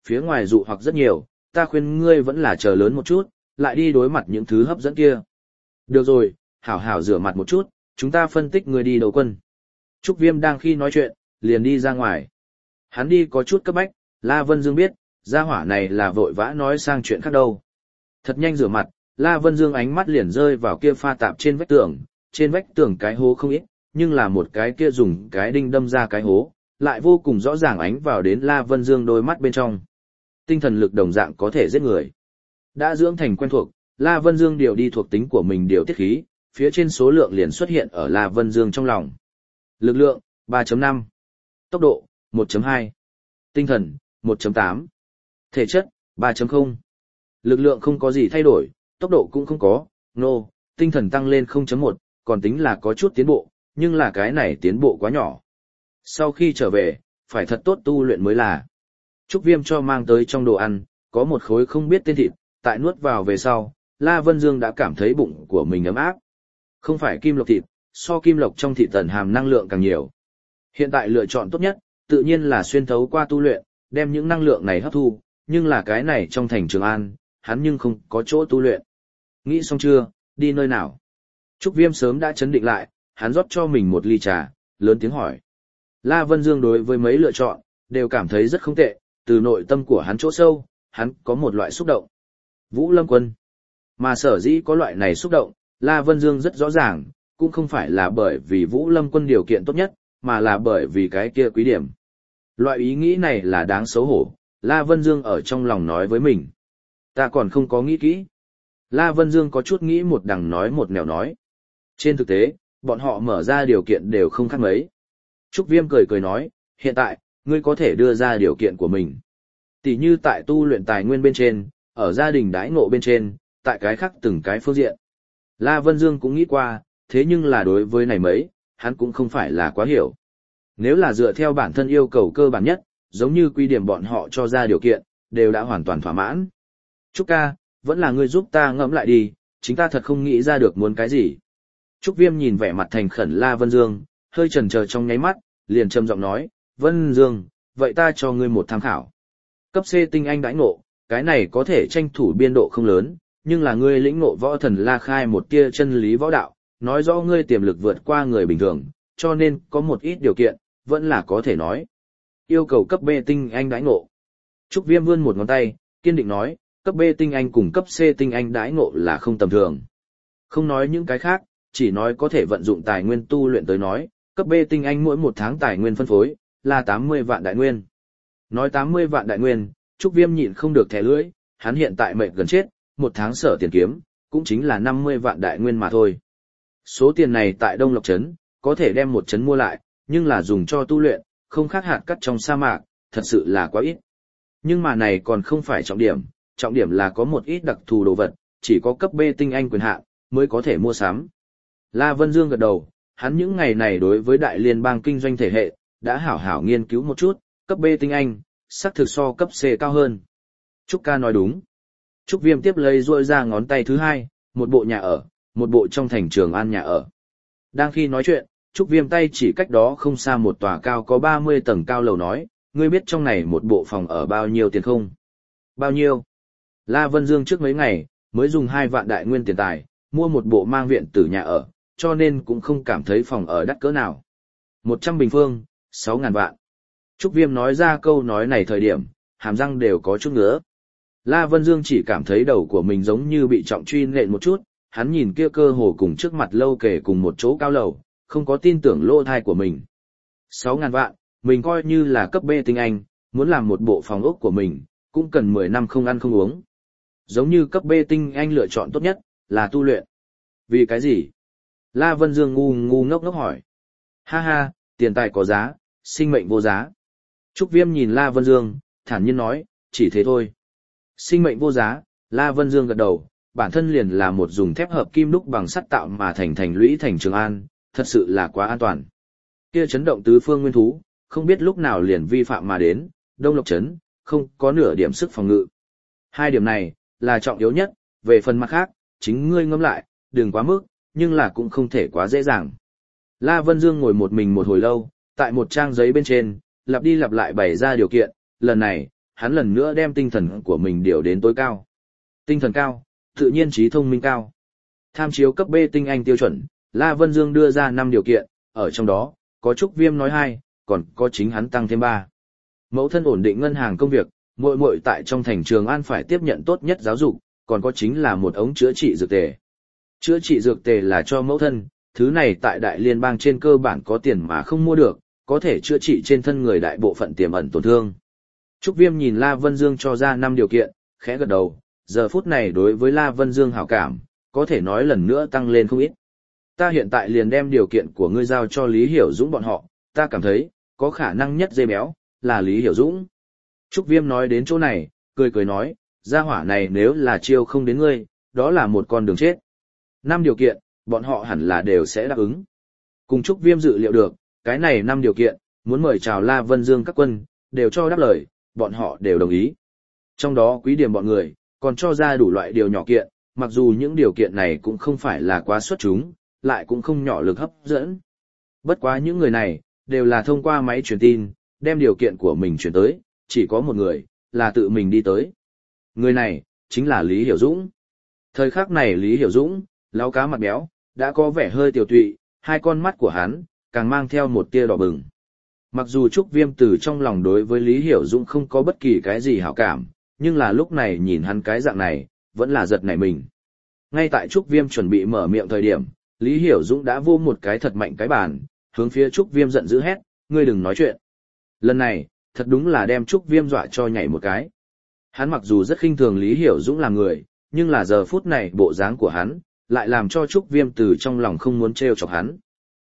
phía ngoài dụ hoặc rất nhiều, ta khuyên ngươi vẫn là chờ lớn một chút, lại đi đối mặt những thứ hấp dẫn kia. Được rồi, hảo hảo rửa mặt một chút, chúng ta phân tích ngươi đi đầu quân. Trúc Viêm đang khi nói chuyện, liền đi ra ngoài. Hắn đi có chút cấp bách, La Vân Dương biết, gia hỏa này là vội vã nói sang chuyện khác đâu. Thật nhanh rửa mặt, La Vân Dương ánh mắt liền rơi vào kia pha tạp trên vách tường cái hố không ít, nhưng là một cái kia dùng cái đinh đâm ra cái hố, lại vô cùng rõ ràng ánh vào đến La Vân Dương đôi mắt bên trong. Tinh thần lực đồng dạng có thể giết người. Đã dưỡng thành quen thuộc, La Vân Dương điều đi thuộc tính của mình điều tiết khí, phía trên số lượng liền xuất hiện ở La Vân Dương trong lòng. Lực lượng, 3.5. Tốc độ, 1.2. Tinh thần, 1.8. Thể chất, 3.0. Lực lượng không có gì thay đổi, tốc độ cũng không có, tinh thần tăng lên 0.1, còn tính là có chút tiến bộ, nhưng là cái này tiến bộ quá nhỏ. Sau khi trở về, phải thật tốt tu luyện mới là. Trúc Viêm cho mang tới trong đồ ăn, có một khối không biết tên thịt, tại nuốt vào về sau, La Vân Dương đã cảm thấy bụng của mình ấm áp. Không phải kim lộc thịt, so kim lộc trong thịt tần hàm năng lượng càng nhiều. Hiện tại lựa chọn tốt nhất, tự nhiên là xuyên thấu qua tu luyện, đem những năng lượng này hấp thu, nhưng là cái này trong thành Trường An, hắn nhưng không có chỗ tu luyện. Nghĩ xong chưa, đi nơi nào? Trúc Viêm sớm đã chấn định lại, hắn rót cho mình một ly trà, lớn tiếng hỏi. La Vân Dương đối với mấy lựa chọn, đều cảm thấy rất không tệ, từ nội tâm của hắn chỗ sâu, hắn có một loại xúc động. Vũ Lâm Quân. Mà sở dĩ có loại này xúc động, La Vân Dương rất rõ ràng, cũng không phải là bởi vì Vũ Lâm Quân điều kiện tốt nhất, mà là bởi vì cái kia quý điểm. Loại ý nghĩ này là đáng xấu hổ, La Vân Dương ở trong lòng nói với mình. Ta còn không có nghĩ kỹ. La Vân Dương có chút nghĩ một đằng nói một nẻo nói. Trên thực tế, bọn họ mở ra điều kiện đều không khác mấy. Trúc Viêm cười cười nói, hiện tại, ngươi có thể đưa ra điều kiện của mình. Tỷ như tại tu luyện tài nguyên bên trên, ở gia đình đãi ngộ bên trên, tại cái khác từng cái phương diện. La Vân Dương cũng nghĩ qua, thế nhưng là đối với này mấy, hắn cũng không phải là quá hiểu. Nếu là dựa theo bản thân yêu cầu cơ bản nhất, giống như quy điểm bọn họ cho ra điều kiện, đều đã hoàn toàn thỏa mãn. Trúc ca, vẫn là ngươi giúp ta ngẫm lại đi, chính ta thật không nghĩ ra được muốn cái gì. Trúc Viêm nhìn vẻ mặt thành khẩn La Vân Dương, hơi chần chờ trong nháy mắt, liền trầm giọng nói, Vân Dương, vậy ta cho ngươi một tham khảo. Cấp C tinh anh đãi ngộ, cái này có thể tranh thủ biên độ không lớn, nhưng là ngươi lĩnh ngộ võ thần La Khai một tia chân lý võ đạo, nói rõ ngươi tiềm lực vượt qua người bình thường, cho nên có một ít điều kiện, vẫn là có thể nói. Yêu cầu cấp B tinh anh đãi ngộ. Trúc Viêm vươn một ngón tay, kiên định nói, cấp B tinh anh cùng cấp C tinh anh đãi ngộ là không tầm thường. Không nói những cái khác, chỉ nói có thể vận dụng tài nguyên tu luyện tới nói, cấp B tinh anh mỗi một tháng tài nguyên phân phối, là 80 vạn đại nguyên. Nói 80 vạn đại nguyên, Trúc Viêm nhịn không được thẻ lưỡi, hắn hiện tại mệt gần chết, một tháng sở tiền kiếm, cũng chính là 50 vạn đại nguyên mà thôi. Số tiền này tại Đông Lộc Trấn, có thể đem một trấn mua lại, nhưng là dùng cho tu luyện, không khác hạt cát trong sa mạc, thật sự là quá ít. Nhưng mà này còn không phải trọng điểm là có một ít đặc thù đồ vật, chỉ có cấp B tinh anh quyền hạn mới có thể mua sắm. La Vân Dương gật đầu, hắn những ngày này đối với đại liên bang kinh doanh thể hệ, đã hảo hảo nghiên cứu một chút, cấp B tinh anh, xác thực so cấp C cao hơn. Trúc ca nói đúng. Trúc Viêm tiếp lấy duỗi ra ngón tay thứ hai, một bộ nhà ở, một bộ trong thành Trường An nhà ở. Đang khi nói chuyện, Trúc Viêm tay chỉ cách đó không xa một tòa cao có 30 tầng cao lầu nói, ngươi biết trong này một bộ phòng ở bao nhiêu tiền không? Bao nhiêu? La Vân Dương trước mấy ngày, mới dùng 2 vạn đại nguyên tiền tài, mua một bộ mang viện tử nhà ở, cho nên cũng không cảm thấy phòng ở đắt cỡ nào. 100 bình phương, 6.000 vạn. Trúc Viêm nói ra câu nói này thời điểm, hàm răng đều có chút ngứa. La Vân Dương chỉ cảm thấy đầu của mình giống như bị trọng truy nện một chút, hắn nhìn kia cơ hồ cùng trước mặt lâu kề cùng một chỗ cao lầu, không có tin tưởng lỗ thai của mình. 6.000 vạn, mình coi như là cấp B tinh anh, muốn làm một bộ phòng ốc của mình, cũng cần 10 năm không ăn không uống. Giống như cấp B tinh anh lựa chọn tốt nhất, là tu luyện. Vì cái gì? La Vân Dương ngu ngốc hỏi. Ha ha, tiền tài có giá, sinh mệnh vô giá. Trúc Viêm nhìn La Vân Dương, thản nhiên nói, chỉ thế thôi. Sinh mệnh vô giá, La Vân Dương gật đầu, bản thân liền là một dùng thép hợp kim đúc bằng sắt tạo mà thành lũy thành Trường An, thật sự là quá an toàn. Kia chấn động tứ phương nguyên thú, không biết lúc nào liền vi phạm mà đến, Đông Lộc Trấn, không có nửa điểm sức phòng ngự. Hai điểm này, là trọng yếu nhất, về phần mặt khác, chính ngươi ngẫm lại, đừng quá mức, nhưng là cũng không thể quá dễ dàng. La Vân Dương ngồi một mình một hồi lâu, tại một trang giấy bên trên, lặp đi lặp lại bày ra điều kiện, lần này, hắn lần nữa đem tinh thần của mình điều đến tối cao. Tinh thần cao, tự nhiên trí thông minh cao. Tham chiếu cấp B tinh anh tiêu chuẩn, La Vân Dương đưa ra 5 điều kiện, ở trong đó, có Trúc Viêm nói 2, còn có chính hắn tăng thêm 3. Mẫu thân ổn định ngân hàng công việc, muội muội tại trong thành Trường An phải tiếp nhận tốt nhất giáo dục, còn có chính là một ống chữa trị dược tề. Chữa trị dược tề là cho mẫu thân, thứ này tại đại liên bang trên cơ bản có tiền mà không mua được, có thể chữa trị trên thân người đại bộ phận tiềm ẩn tổn thương. Trúc Viêm nhìn La Vân Dương cho ra 5 điều kiện, khẽ gật đầu, giờ phút này đối với La Vân Dương hảo cảm, có thể nói lần nữa tăng lên không ít. Ta hiện tại liền đem điều kiện của ngươi giao cho Lý Hiểu Dũng bọn họ, ta cảm thấy, có khả năng nhất dây béo, là Lý Hiểu Dũng. Trúc Viêm nói đến chỗ này, cười nói, gia hỏa này nếu là chiêu không đến ngươi, đó là một con đường chết. 5 điều kiện, bọn họ hẳn là đều sẽ đáp ứng. Cùng Trúc Viêm dự liệu được, cái này 5 điều kiện, muốn mời chào La Vân Dương các quân, đều cho đáp lời, bọn họ đều đồng ý. Trong đó Quý Điểm bọn người, còn cho ra đủ loại điều nhỏ kiện, mặc dù những điều kiện này cũng không phải là quá xuất chúng, lại cũng không nhỏ lực hấp dẫn. Bất quá những người này, đều là thông qua máy truyền tin, đem điều kiện của mình truyền tới, chỉ có một người, là tự mình đi tới. Người này, chính là Lý Hiểu Dũng. Thời khắc này Lý Hiểu Dũng, lão cá mặt béo, đã có vẻ hơi tiểu tụy, hai con mắt của hắn, càng mang theo một tia đỏ bừng. Mặc dù Trúc Viêm từ trong lòng đối với Lý Hiểu Dũng không có bất kỳ cái gì hảo cảm, nhưng là lúc này nhìn hắn cái dạng này, vẫn là giật nảy mình. Ngay tại Trúc Viêm chuẩn bị mở miệng thời điểm, Lý Hiểu Dũng đã vô một cái thật mạnh cái bàn, hướng phía Trúc Viêm giận dữ hét, ngươi đừng nói chuyện. Lần này, thật đúng là đem Trúc Viêm dọa cho nhảy một cái. Hắn mặc dù rất khinh thường Lý Hiểu Dũng là người, nhưng là giờ phút này bộ dáng của hắn, lại làm cho Trúc Viêm từ trong lòng không muốn trêu chọc hắn.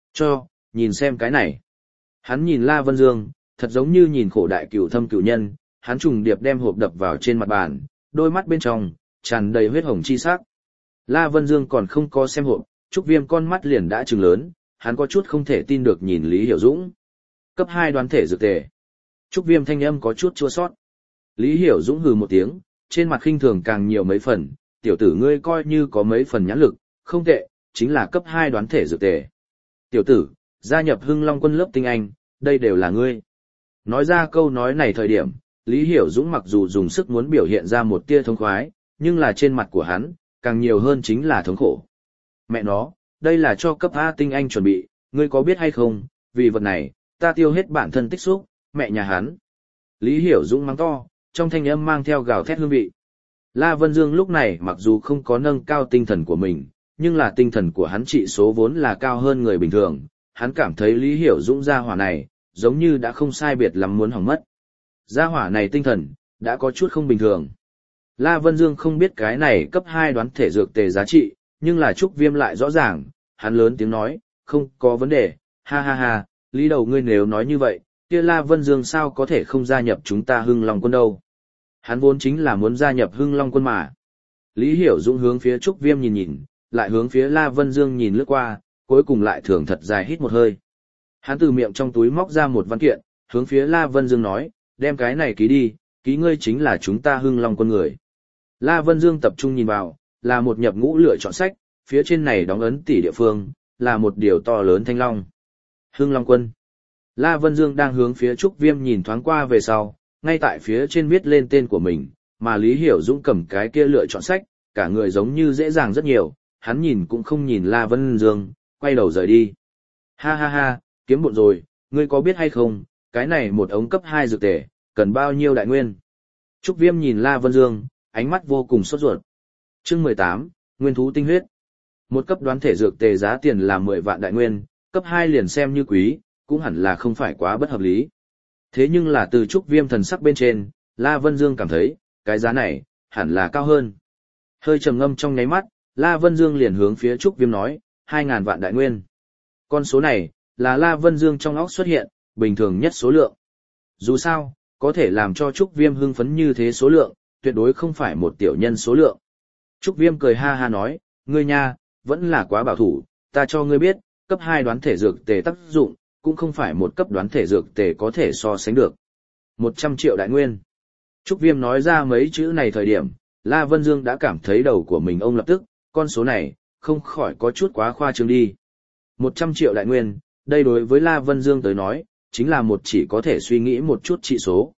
Nhìn xem cái này. Hắn nhìn La Vân Dương, thật giống như nhìn khổ đại cửu thâm cửu nhân, hắn trùng điệp đem hộp đập vào trên mặt bàn, đôi mắt bên trong, tràn đầy huyết hồng chi sắc. La Vân Dương còn không có xem hộp, Trúc Viêm con mắt liền đã trừng lớn, hắn có chút không thể tin được nhìn Lý Hiểu Dũng. Cấp 2 đoán thể dược tề. Trúc Viêm thanh âm có chút chua sót. Lý Hiểu Dũng hừ một tiếng, trên mặt khinh thường càng nhiều mấy phần, tiểu tử ngươi coi như có mấy phần nhãn lực, không tệ, chính là cấp 2 đoán thể dược tề. Tiểu tử, gia nhập Hưng Long quân lớp tinh anh, đây đều là ngươi. Nói ra câu nói này thời điểm, Lý Hiểu Dũng mặc dù dùng sức muốn biểu hiện ra một tia thống khoái, nhưng là trên mặt của hắn, càng nhiều hơn chính là thống khổ. Mẹ nó, đây là cho cấp A tinh anh chuẩn bị, ngươi có biết hay không, vì vật này, ta tiêu hết bản thân tích xúc, mẹ nhà hắn. Lý Hiểu Dũng mắng to, trong thanh âm mang theo gào thét hương vị. La Vân Dương lúc này mặc dù không có nâng cao tinh thần của mình, nhưng là tinh thần của hắn trị số vốn là cao hơn người bình thường, hắn cảm thấy Lý Hiểu Dũng gia hỏa này, giống như đã không sai biệt lắm muốn hỏng mất. Gia hỏa này tinh thần, đã có chút không bình thường. La Vân Dương không biết cái này cấp 2 đoán thể dược tề giá trị, nhưng là Trúc Viêm lại rõ ràng, hắn lớn tiếng nói, không có vấn đề, ha ha ha, Lý đầu ngươi nếu nói như vậy, kia La Vân Dương sao có thể không gia nhập chúng ta Hưng Long quân đâu. Hắn vốn chính là muốn gia nhập Hưng Long quân mà. Lý Hiểu Dũng hướng phía Trúc Viêm nhìn, lại hướng phía La Vân Dương nhìn lướt qua, cuối cùng lại thưởng thật dài hít một hơi. Hắn từ miệng trong túi móc ra một văn kiện, hướng phía La Vân Dương nói, đem cái này ký đi, ký ngươi chính là chúng ta Hưng Long quân người. La Vân Dương tập trung nhìn vào, là một nhập ngũ lựa chọn sách, phía trên này đóng ấn tỷ địa phương, là một điều to lớn thanh long. Hưng Long quân. La Vân Dương đang hướng phía Trúc Viêm nhìn thoáng qua về sau, ngay tại phía trên viết lên tên của mình, mà Lý Hiểu Dũng cầm cái kia lựa chọn sách, cả người giống như dễ dàng rất nhiều, hắn nhìn cũng không nhìn La Vân Dương, quay đầu rời đi. Ha ha ha, kiếm bộn rồi, ngươi có biết hay không, cái này một ống cấp 2 dược tề, cần bao nhiêu đại nguyên? Trúc Viêm nhìn La Vân Dương, ánh mắt vô cùng sốt ruột. Chương 18, Nguyên thú tinh huyết. Một cấp đoán thể dược tề giá tiền là 10 vạn đại nguyên, cấp 2 liền xem như quý, cũng hẳn là không phải quá bất hợp lý. Thế nhưng là từ Trúc Viêm thần sắc bên trên, La Vân Dương cảm thấy, cái giá này, hẳn là cao hơn. Hơi trầm ngâm trong nháy mắt, La Vân Dương liền hướng phía Trúc Viêm nói, 2.000 vạn đại nguyên. Con số này, là La Vân Dương trong óc xuất hiện, bình thường nhất số lượng. Dù sao, có thể làm cho Trúc Viêm hưng phấn như thế số lượng, tuyệt đối không phải một tiểu nhân số lượng. Trúc Viêm cười ha ha nói, ngươi nha, vẫn là quá bảo thủ, ta cho ngươi biết, cấp 2 đoán thể dược tề tác dụng, cũng không phải một cấp đoán thể dược tề có thể so sánh được. 100 triệu đại nguyên. Trúc Viêm nói ra mấy chữ này thời điểm, La Vân Dương đã cảm thấy đầu của mình ông lập tức, con số này, không khỏi có chút quá khoa trương đi. 100 triệu đại nguyên, đây đối với La Vân Dương tới nói, chính là một chỉ có thể suy nghĩ một chút trị số.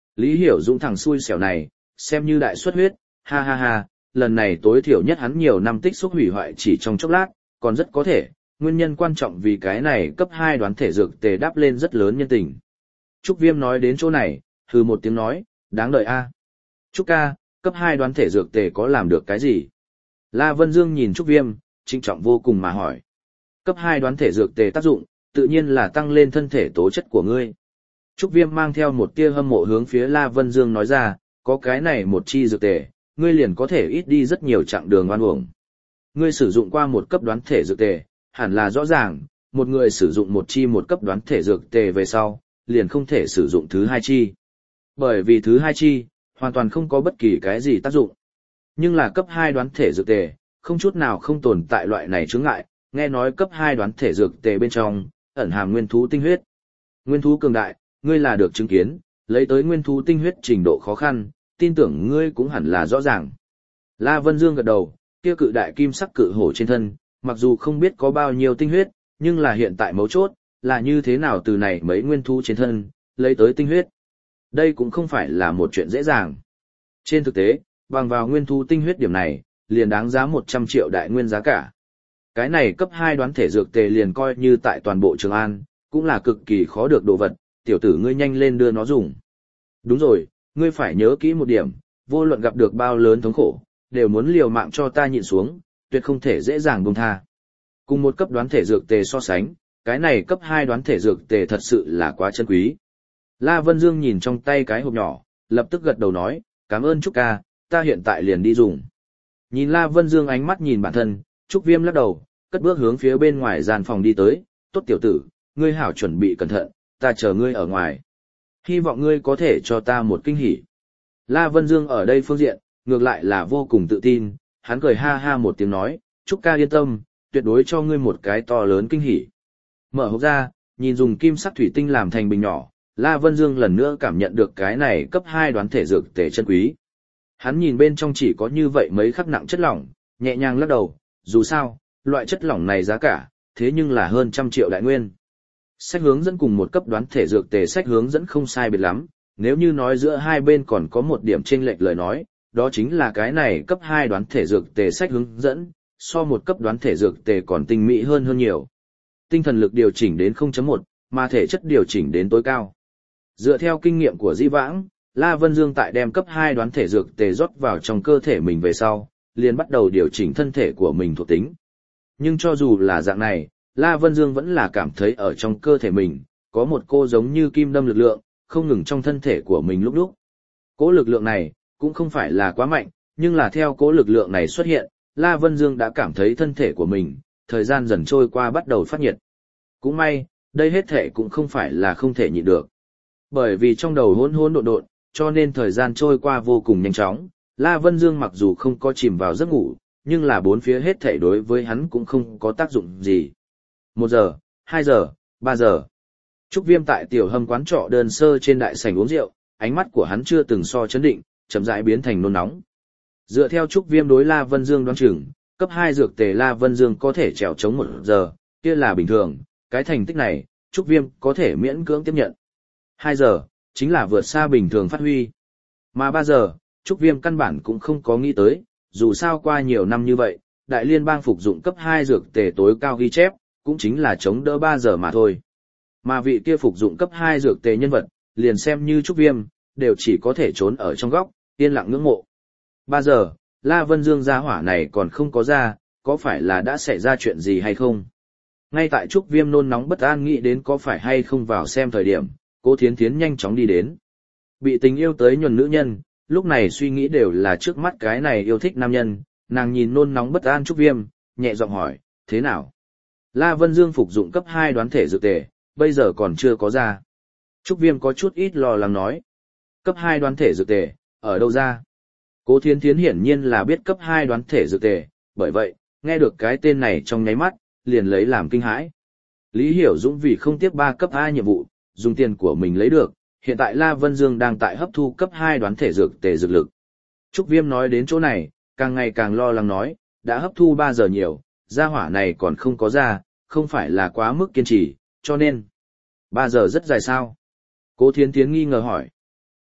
Lý Hiểu Dũng thằng xui xẻo này, xem như đại xuất huyết, ha ha ha, lần này tối thiểu nhất hắn nhiều năm tích xúc hủy hoại chỉ trong chốc lát, còn rất có thể, nguyên nhân quan trọng vì cái này cấp 2 đoán thể dược tề đáp lên rất lớn nhân tình. Trúc Viêm nói đến chỗ này, hừ một tiếng nói, đáng đợi a. Trúc ca, cấp 2 đoán thể dược tề có làm được cái gì? La Vân Dương nhìn Trúc Viêm, trinh trọng vô cùng mà hỏi. Cấp 2 đoán thể dược tề tác dụng, tự nhiên là tăng lên thân thể tố chất của ngươi. Trúc Viêm mang theo một tia hâm mộ hướng phía La Vân Dương nói ra, có cái này một chi dược tề, ngươi liền có thể ít đi rất nhiều chặng đường oan uổng. Ngươi sử dụng qua một cấp đoán thể dược tề, hẳn là rõ ràng, một người sử dụng một chi một cấp đoán thể dược tề về sau, liền không thể sử dụng thứ hai chi. Bởi vì thứ hai chi, hoàn toàn không có bất kỳ cái gì tác dụng. Nhưng là cấp 2 đoán thể dược tề, không chút nào không tồn tại loại này chướng ngại, nghe nói cấp 2 đoán thể dược tề bên trong, ẩn hàm nguyên thú tinh huyết. Nguyên thú cường đại, ngươi là được chứng kiến, lấy tới nguyên thú tinh huyết trình độ khó khăn, tin tưởng ngươi cũng hẳn là rõ ràng. La Vân Dương gật đầu, kia cự đại kim sắc cự hổ trên thân, mặc dù không biết có bao nhiêu tinh huyết, nhưng là hiện tại mấu chốt, là như thế nào từ này mấy nguyên thú trên thân, lấy tới tinh huyết. Đây cũng không phải là một chuyện dễ dàng. Trên thực tế, bằng vào nguyên thú tinh huyết điểm này, liền đáng giá 100 triệu đại nguyên giá cả. Cái này cấp 2 đoán thể dược tề liền coi như tại toàn bộ Trường An, cũng là cực kỳ khó được đồ vật, tiểu tử ngươi nhanh lên đưa nó dùng. Đúng rồi, ngươi phải nhớ kỹ một điểm, vô luận gặp được bao lớn thống khổ, đều muốn liều mạng cho ta nhịn xuống, tuyệt không thể dễ dàng buông tha. Cùng một cấp đoán thể dược tề so sánh, cái này cấp 2 đoán thể dược tề thật sự là quá chân quý. La Vân Dương nhìn trong tay cái hộp nhỏ, lập tức gật đầu nói, cảm ơn Trúc ca, ta hiện tại liền đi dùng. Nhìn La Vân Dương ánh mắt nhìn bản thân, Trúc Viêm lắc đầu, cất bước hướng phía bên ngoài gian phòng đi tới, tốt tiểu tử, ngươi hảo chuẩn bị cẩn thận, ta chờ ngươi ở ngoài. Hy vọng ngươi có thể cho ta một kinh hỉ. La Vân Dương ở đây phương diện, ngược lại là vô cùng tự tin, hắn cười ha ha một tiếng nói, Trúc ca yên tâm, tuyệt đối cho ngươi một cái to lớn kinh hỉ. Mở hộp ra, nhìn dùng kim sắc thủy tinh làm thành bình nhỏ, La Vân Dương lần nữa cảm nhận được cái này cấp 2 đoán thể dược tề chân quý. Hắn nhìn bên trong chỉ có như vậy mấy khắc nặng chất lỏng, nhẹ nhàng lắc đầu, dù sao, loại chất lỏng này giá cả, thế nhưng là hơn 100 triệu đại nguyên. Sách hướng dẫn cùng một cấp đoán thể dược tề sách hướng dẫn không sai biệt lắm, nếu như nói giữa hai bên còn có một điểm chênh lệch lời nói, đó chính là cái này cấp 2 đoán thể dược tề sách hướng dẫn, so một cấp đoán thể dược tề còn tinh mỹ hơn nhiều. Tinh thần lực điều chỉnh đến 0.1, mà thể chất điều chỉnh đến tối cao. Dựa theo kinh nghiệm của Dĩ Vãng, La Vân Dương tại đem cấp 2 đoán thể dược tề rót vào trong cơ thể mình về sau, liền bắt đầu điều chỉnh thân thể của mình thuộc tính. Nhưng cho dù là dạng này, La Vân Dương vẫn là cảm thấy ở trong cơ thể mình, có một cô giống như kim đâm lực lượng, không ngừng trong thân thể của mình lúc lúc. Cỗ lực lượng này, cũng không phải là quá mạnh, nhưng là theo cỗ lực lượng này xuất hiện, La Vân Dương đã cảm thấy thân thể của mình, thời gian dần trôi qua bắt đầu phát nhiệt. Cũng may, đây hết thể cũng không phải là không thể nhịn được. Bởi vì trong đầu hỗn hỗn độn độn, cho nên thời gian trôi qua vô cùng nhanh chóng, La Vân Dương mặc dù không có chìm vào giấc ngủ, nhưng là bốn phía hết thảy đối với hắn cũng không có tác dụng gì. 1 giờ, 2 giờ, 3 giờ. Trúc Viêm tại tiểu hầm quán trọ đơn sơ trên đại sảnh uống rượu, ánh mắt của hắn chưa từng so chấn định, chậm rãi biến thành nôn nóng. Dựa theo Trúc Viêm đối La Vân Dương đoán chừng, cấp 2 dược tề La Vân Dương có thể trèo chống 1 giờ, kia là bình thường, cái thành tích này, Trúc Viêm có thể miễn cưỡng tiếp nhận. 2 giờ, chính là vượt xa bình thường phát huy. Mà 3 giờ, Trúc Viêm căn bản cũng không có nghĩ tới, dù sao qua nhiều năm như vậy, Đại Liên bang phục dụng cấp 2 dược tề tối cao ghi chép, cũng chính là chống đỡ 3 giờ mà thôi. Mà vị kia phục dụng cấp 2 dược tề nhân vật, liền xem như Trúc Viêm, đều chỉ có thể trốn ở trong góc, yên lặng ngưỡng mộ. 3 giờ, La Vân Dương gia hỏa này còn không có ra, có phải là đã xảy ra chuyện gì hay không? Ngay tại Trúc Viêm nôn nóng bất an nghĩ đến có phải hay không vào xem thời điểm, Cố Thiến Thiến nhanh chóng đi đến. Bị tình yêu tới nhuần nữ nhân, lúc này suy nghĩ đều là trước mắt cái này yêu thích nam nhân, nàng nhìn nôn nóng bất an Trúc Viêm, nhẹ giọng hỏi, thế nào? La Vân Dương phục dụng cấp 2 đoán thể dược tề, bây giờ còn chưa có ra. Trúc Viêm có chút ít lo lắng nói. Cấp 2 đoán thể dược tề, ở đâu ra? Cố Thiến Thiến hiển nhiên là biết cấp 2 đoán thể dược tề, bởi vậy, nghe được cái tên này trong nháy mắt, liền lấy làm kinh hãi. Lý Hiểu Dũng vì không tiếp 3 cấp A nhiệm vụ, dùng tiền của mình lấy được, hiện tại La Vân Dương đang tại hấp thu cấp 2 đoán thể dược tề dược lực. Trúc Viêm nói đến chỗ này, càng ngày càng lo lắng nói, đã hấp thu 3 giờ nhiều, gia hỏa này còn không có ra, không phải là quá mức kiên trì, cho nên 3 giờ rất dài sao? Cố Thiến Thiến nghi ngờ hỏi.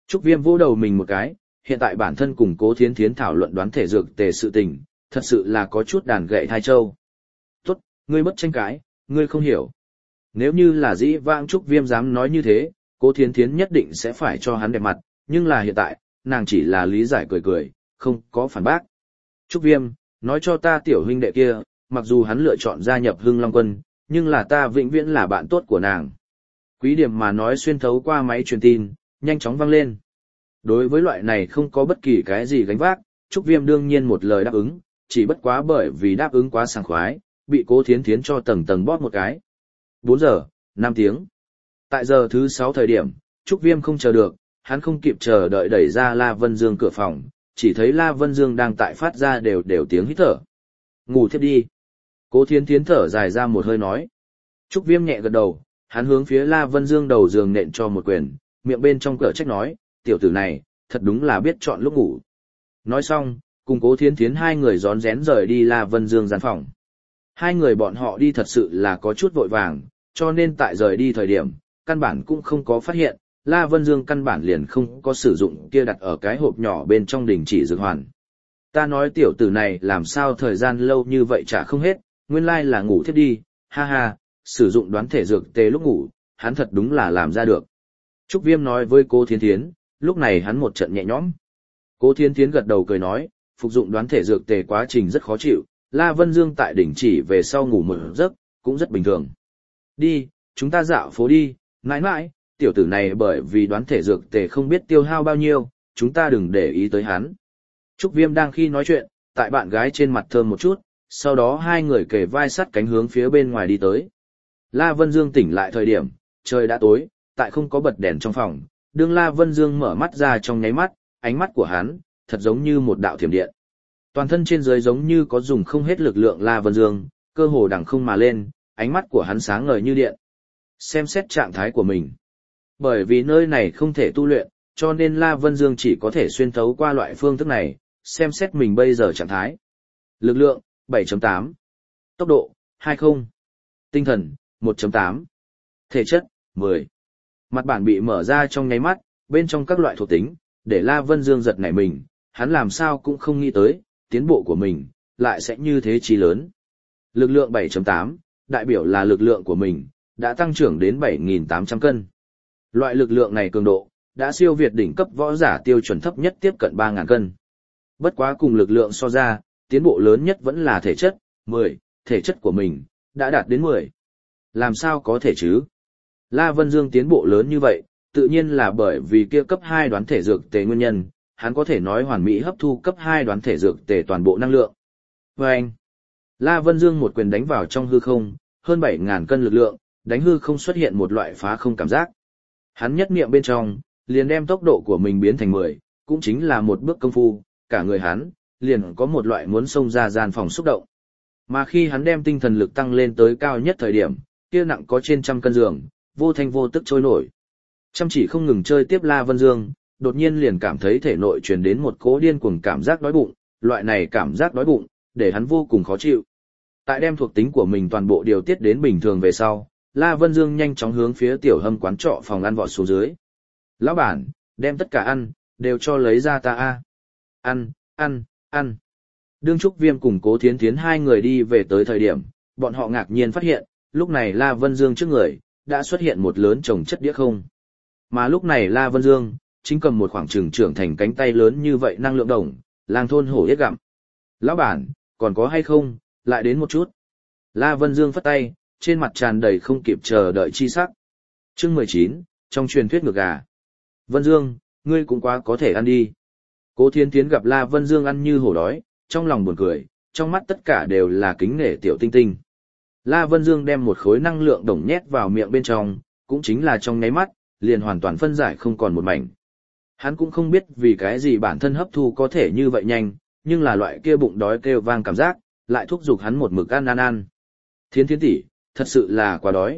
Trúc Viêm vỗ đầu mình một cái, hiện tại bản thân cùng Cố Thiến Thiến thảo luận đoán thể dược tề sự tình, thật sự là có chút đàn gậy thai châu. Tốt, ngươi bất tranh cãi, ngươi không hiểu. Nếu như là dĩ vãng Trúc Viêm dám nói như thế, Cố Thiến Thiến nhất định sẽ phải cho hắn đẹp mặt, nhưng là hiện tại, nàng chỉ là lý giải cười cười, không có phản bác. Trúc Viêm, nói cho ta tiểu huynh đệ kia, mặc dù hắn lựa chọn gia nhập Hưng Long Quân, nhưng là ta vĩnh viễn là bạn tốt của nàng. Quý điểm mà nói xuyên thấu qua máy truyền tin, nhanh chóng vang lên. Đối với loại này không có bất kỳ cái gì gánh vác, Trúc Viêm đương nhiên một lời đáp ứng, chỉ bất quá bởi vì đáp ứng quá sảng khoái, bị Cố Thiến Thiến cho tầng tầng bóp một cái. 4 giờ, 5 tiếng. Tại giờ thứ 6 thời điểm, Trúc Viêm không chờ được, hắn không kịp chờ đợi đẩy ra La Vân Dương cửa phòng, chỉ thấy La Vân Dương đang tại phát ra đều đều tiếng hít thở. Ngủ thiếp đi. Cố Thiến Thiến thở dài ra một hơi nói. Trúc Viêm nhẹ gật đầu, hắn hướng phía La Vân Dương đầu giường nện cho một quyền, miệng bên trong cỡ trách nói, tiểu tử này, thật đúng là biết chọn lúc ngủ. Nói xong, cùng Cố Thiến Thiến hai người rón rén rời đi La Vân Dương gian phòng. Hai người bọn họ đi thật sự là có chút vội vàng, cho nên tại rời đi thời điểm, căn bản cũng không có phát hiện, La Vân Dương căn bản liền không có sử dụng kia đặt ở cái hộp nhỏ bên trong đình chỉ dược hoàn. Ta nói tiểu tử này làm sao thời gian lâu như vậy chả không hết, nguyên lai là ngủ thiếp đi, ha ha, sử dụng đoán thể dược tê lúc ngủ, hắn thật đúng là làm ra được. Trúc Viêm nói với Cố Thiến Thiến, lúc này hắn một trận nhẹ nhõm. Cố Thiến Thiến gật đầu cười nói, phục dụng đoán thể dược tề quá trình rất khó chịu, La Vân Dương tại đỉnh chỉ về sau ngủ một giấc, cũng rất bình thường. Đi, chúng ta dạo phố đi, mãi mãi, tiểu tử này bởi vì đoán thể dược tề không biết tiêu hao bao nhiêu, chúng ta đừng để ý tới hắn. Trúc Viêm đang khi nói chuyện, tại bạn gái trên mặt thơm một chút, sau đó hai người kề vai sắt cánh hướng phía bên ngoài đi tới. La Vân Dương tỉnh lại thời điểm, trời đã tối, tại không có bật đèn trong phòng, đương La Vân Dương mở mắt ra trong nháy mắt, ánh mắt của hắn, thật giống như một đạo thiểm điện. Toàn thân trên dưới giống như có dùng không hết lực lượng La Vân Dương, cơ hồ đằng không mà lên, ánh mắt của hắn sáng ngời như điện. Xem xét trạng thái của mình. Bởi vì nơi này không thể tu luyện, cho nên La Vân Dương chỉ có thể xuyên thấu qua loại phương thức này, xem xét mình bây giờ trạng thái. Lực lượng, 7.8. Tốc độ, 20. Tinh thần, 1.8. Thể chất, 10. Mặt bản bị mở ra trong nháy mắt, bên trong các loại thuộc tính, để La Vân Dương giật nảy mình, hắn làm sao cũng không nghĩ tới, tiến bộ của mình, lại sẽ như thế chí lớn. Lực lượng 7.8, đại biểu là lực lượng của mình, đã tăng trưởng đến 7.800 cân. Loại lực lượng này cường độ, đã siêu việt đỉnh cấp võ giả tiêu chuẩn thấp nhất tiếp cận 3.000 cân. Bất quá cùng lực lượng so ra, tiến bộ lớn nhất vẫn là thể chất, 10, thể chất của mình, đã đạt đến 10. Làm sao có thể chứ? La Vân Dương tiến bộ lớn như vậy, tự nhiên là bởi vì kia cấp 2 đoán thể dược tề nguyên nhân, hắn có thể nói hoàn mỹ hấp thu cấp 2 đoán thể dược tề toàn bộ năng lượng. Và anh, La Vân Dương một quyền đánh vào trong hư không, hơn 7.000 cân lực lượng, đánh hư không xuất hiện một loại phá không cảm giác. Hắn nhất niệm bên trong, liền đem tốc độ của mình biến thành 10, cũng chính là một bước công phu, cả người hắn, liền có một loại muốn xông ra gian phòng xúc động. Mà khi hắn đem tinh thần lực tăng lên tới cao nhất thời điểm, kia nặng có trên 100 cân giường, vô thanh vô tức trôi nổi. Chăm chỉ không ngừng chơi tiếp La Vân Dương, đột nhiên liền cảm thấy thể nội truyền đến một cỗ điên cuồng cảm giác đói bụng, loại này cảm giác đói bụng, để hắn vô cùng khó chịu. Tại đem thuộc tính của mình toàn bộ điều tiết đến bình thường về sau, La Vân Dương nhanh chóng hướng phía tiểu hâm quán trọ phòng ăn vọt xuống dưới. Lão bản, đem tất cả ăn, đều cho lấy ra ta a. Ăn, ăn, ăn. Đương Trúc Viêm cùng Cố Thiến Thiến hai người đi về tới thời điểm, bọn họ ngạc nhiên phát hiện, lúc này La Vân Dương trước người, đã xuất hiện một lớn chồng chất đĩa không. Mà lúc này La Vân Dương, chính cầm một khoảng trừng trưởng thành cánh tay lớn như vậy năng lượng đồng, lang thôn hổ yết gặm. Lão bản, còn có hay không, lại đến một chút. La Vân Dương phất tay, trên mặt tràn đầy không kịp chờ đợi chi sắc. Chương 19, trong truyền thuyết ngược gà. Vân Dương, ngươi cũng quá có thể ăn đi. Cố Thiến Thiến gặp La Vân Dương ăn như hổ đói, trong lòng buồn cười, trong mắt tất cả đều là kính nể tiểu tinh tinh. La Vân Dương đem một khối năng lượng đồng nhét vào miệng bên trong, cũng chính là trong nháy mắt, liền hoàn toàn phân giải không còn một mảnh. Hắn cũng không biết vì cái gì bản thân hấp thu có thể như vậy nhanh, nhưng là loại kia bụng đói kêu vang cảm giác, lại thúc giục hắn một mực ăn. Thiến Thiến tỷ, thật sự là quá đói,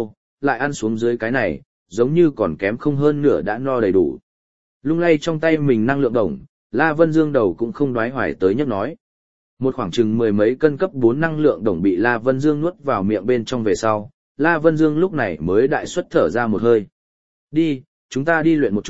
lại ăn xuống dưới cái này, giống như còn kém không hơn nửa đã no đầy đủ. Lung lay trong tay mình năng lượng đồng, La Vân Dương đầu cũng không đoái hoài tới nhắc nói. Một khoảng chừng 10 mấy cân cấp 4 năng lượng đồng bị La Vân Dương nuốt vào miệng bên trong về sau, La Vân Dương lúc này mới đại xuất thở ra một hơi. Đi, chúng ta đi luyện một chút,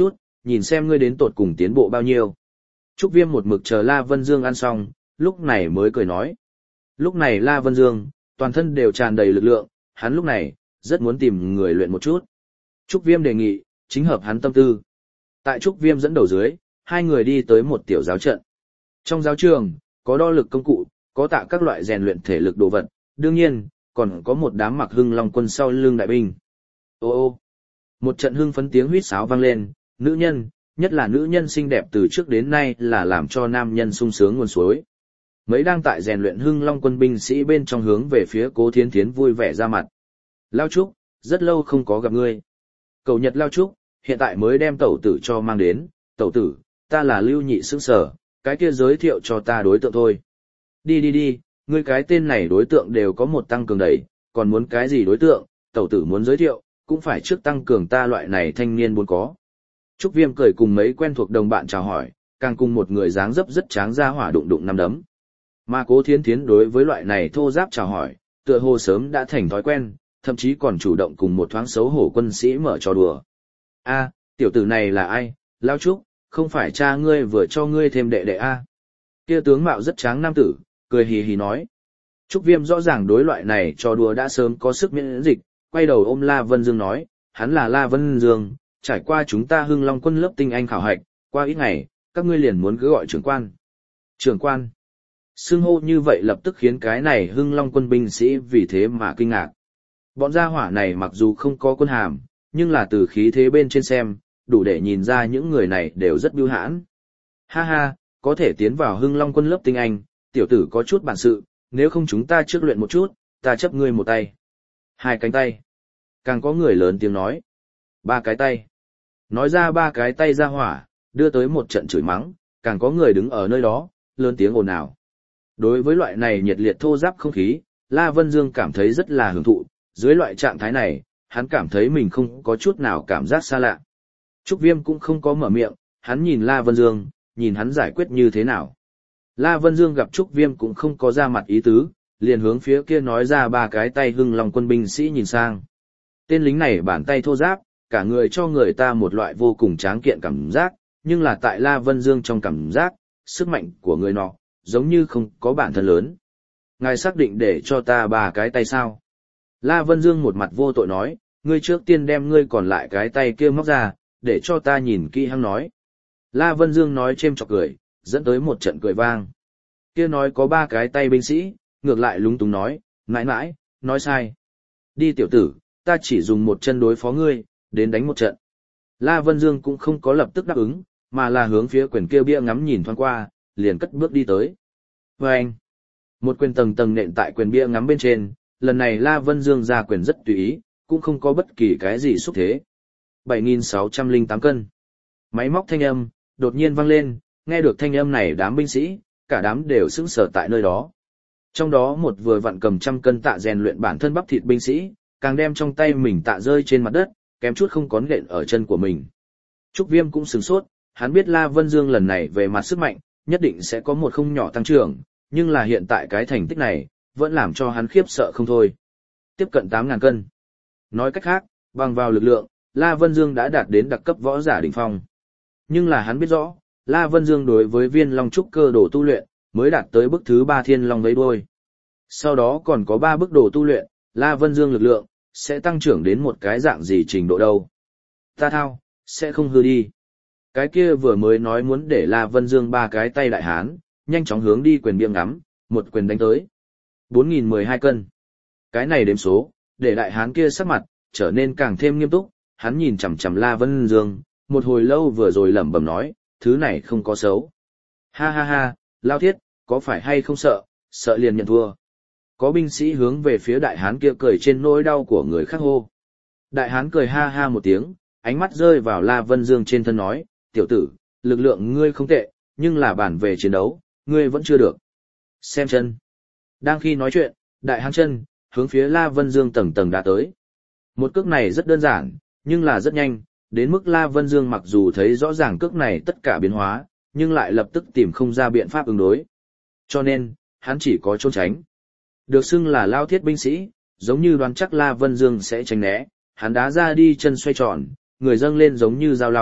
nhìn xem ngươi đến tột cùng tiến bộ bao nhiêu. Trúc Viêm một mực chờ La Vân Dương ăn xong, lúc này mới cười nói. Lúc này La Vân Dương, toàn thân đều tràn đầy lực lượng, hắn lúc này, rất muốn tìm người luyện một chút. Trúc Viêm đề nghị, chính hợp hắn tâm tư. Tại Trúc Viêm dẫn đầu dưới, hai người đi tới một tiểu giáo trận. Trong giáo trường, có đo lực công cụ, có tạ các loại rèn luyện thể lực đồ vật, đương nhiên, còn có một đám mặc hưng long quân sau lưng đại binh. Ô ô, một trận hưng phấn tiếng huýt sáo vang lên, nữ nhân, nhất là nữ nhân xinh đẹp từ trước đến nay là làm cho nam nhân sung sướng nguồn suối. Mấy đang tại rèn luyện hưng long quân binh sĩ bên trong hướng về phía Cố Thiến Thiến vui vẻ ra mặt. Lao Trúc, rất lâu không có gặp ngươi. Cầu Nhật Lao Trúc, hiện tại mới đem tẩu tử cho mang đến, tẩu tử, ta là Lưu Nhị Sững Sở, cái kia giới thiệu cho ta đối tượng thôi. Đi đi đi, ngươi cái tên này đối tượng đều có một tăng cường đầy, còn muốn cái gì đối tượng, tẩu tử muốn giới thiệu, cũng phải trước tăng cường ta loại này thanh niên muốn có. Trúc Viêm cười cùng mấy quen thuộc đồng bạn chào hỏi, càng cùng một người dáng dấp rất tráng ra hỏa đụng đụng năm đấm. Mà Cố Thiến Thiến đối với loại này thô giáp chào hỏi, tựa hồ sớm đã thành thói quen, thậm chí còn chủ động cùng một thoáng xấu hổ quân sĩ mở trò đùa. A, tiểu tử này là ai, Lao Trúc, không phải cha ngươi vừa cho ngươi thêm đệ đệ a? Kia tướng mạo rất tráng nam tử, cười hì hì nói. Trúc Viêm rõ ràng đối loại này trò đùa đã sớm có sức miễn dịch, quay đầu ôm La Vân Dương nói, hắn là La Vân Dương, trải qua chúng ta Hưng Long quân lớp tinh anh khảo hạch, qua ít ngày, các ngươi liền muốn cứ gọi trưởng quan. Trưởng quan. Xưng hô như vậy lập tức khiến cái này Hưng Long quân binh sĩ vì thế mà kinh ngạc. Bọn gia hỏa này mặc dù không có quân hàm, nhưng là từ khí thế bên trên xem, đủ để nhìn ra những người này đều rất bưu hãn. Ha ha, có thể tiến vào Hưng Long quân lớp tinh anh, tiểu tử có chút bản sự, nếu không chúng ta trước luyện một chút, ta chấp ngươi một tay. Hai cánh tay. Càng có người lớn tiếng nói. Ba cái tay. Nói ra ba cái tay ra hỏa, đưa tới một trận chửi mắng, càng có người đứng ở nơi đó, lớn tiếng ồn ào. Đối với loại này nhiệt liệt thô ráp không khí, La Vân Dương cảm thấy rất là hưởng thụ, dưới loại trạng thái này, hắn cảm thấy mình không có chút nào cảm giác xa lạ. Trúc Viêm cũng không có mở miệng, hắn nhìn La Vân Dương, nhìn hắn giải quyết như thế nào. La Vân Dương gặp Trúc Viêm cũng không có ra mặt ý tứ, liền hướng phía kia nói ra ba cái tay Hưng Long quân binh sĩ nhìn sang. Tên lính này bàn tay thô ráp, cả người cho người ta một loại vô cùng tráng kiện cảm giác, nhưng là tại La Vân Dương trong cảm giác, sức mạnh của người nọ, giống như không có bản thân lớn. Ngài xác định để cho ta ba cái tay sao? La Vân Dương một mặt vô tội nói, ngươi trước tiên đem ngươi còn lại cái tay kia móc ra, để cho ta nhìn kỹ hắn nói. La Vân Dương nói chêm chọc cười, dẫn tới một trận cười vang. Kia nói có ba cái tay binh sĩ, ngược lại lúng túng nói, mãi mãi, nói sai. Đi tiểu tử, ta chỉ dùng một chân đối phó ngươi, đến đánh một trận. La Vân Dương cũng không có lập tức đáp ứng, mà là hướng phía quyền kia bia ngắm nhìn thoáng qua, liền cất bước đi tới. Và anh, một quyền tầng tầng nện tại quyền bia ngắm bên trên, lần này La Vân Dương ra quyền rất tùy ý, cũng không có bất kỳ cái gì xúc thế. 7.608 cân. Máy móc thanh âm, đột nhiên vang lên, nghe được thanh âm này đám binh sĩ, cả đám đều sững sờ tại nơi đó. Trong đó một vừa vặn cầm 100 cân tạ rèn luyện bản thân bắp thịt binh sĩ, càng đem trong tay mình tạ rơi trên mặt đất, kém chút không có nện ở chân của mình. Trúc Viêm cũng sửng sốt, hắn biết La Vân Dương lần này về mặt sức mạnh, nhất định sẽ có một không nhỏ tăng trưởng, nhưng là hiện tại cái thành tích này, vẫn làm cho hắn khiếp sợ không thôi. Tiếp cận 8.000 cân. Nói cách khác, bằng vào lực lượng, La Vân Dương đã đạt đến đặc cấp võ giả đỉnh phong. Nhưng là hắn biết rõ, La Vân Dương đối với viên long trúc cơ đồ tu luyện, mới đạt tới bước thứ 3 thiên long vấy đuôi. Sau đó còn có 3 bước đồ tu luyện, La Vân Dương lực lượng, sẽ tăng trưởng đến một cái dạng gì trình độ đâu. Ta thao, sẽ không hư đi. Cái kia vừa mới nói muốn để La Vân Dương ba cái tay đại hán, nhanh chóng hướng đi quyền biếng ngắm, một quyền đánh tới. 4.012 cân. Cái này đếm số, để đại hán kia sắc mặt, trở nên càng thêm nghiêm túc, hắn nhìn chằm chằm La Vân Dương, một hồi lâu vừa rồi lẩm bẩm nói, thứ này không có xấu. Ha ha ha, Lao Thiết, có phải hay không sợ, sợ liền nhận thua. Có binh sĩ hướng về phía đại hán kia cười trên nỗi đau của người khác hô. Đại hán cười ha ha một tiếng, ánh mắt rơi vào La Vân Dương trên thân nói, tiểu tử, lực lượng ngươi không tệ, nhưng là bản về chiến đấu, ngươi vẫn chưa được. Xem chân. Đang khi nói chuyện, đại hán chân, hướng phía La Vân Dương tầng tầng đã tới. Một cước này rất đơn giản, nhưng là rất nhanh, đến mức La Vân Dương mặc dù thấy rõ ràng cước này tất cả biến hóa, nhưng lại lập tức tìm không ra biện pháp ứng đối. Cho nên, hắn chỉ có trốn tránh. Được xưng là Lao Thiết binh sĩ, giống như đoán chắc La Vân Dương sẽ tránh né, hắn đá ra đi chân xoay tròn, người dâng lên giống như dao long,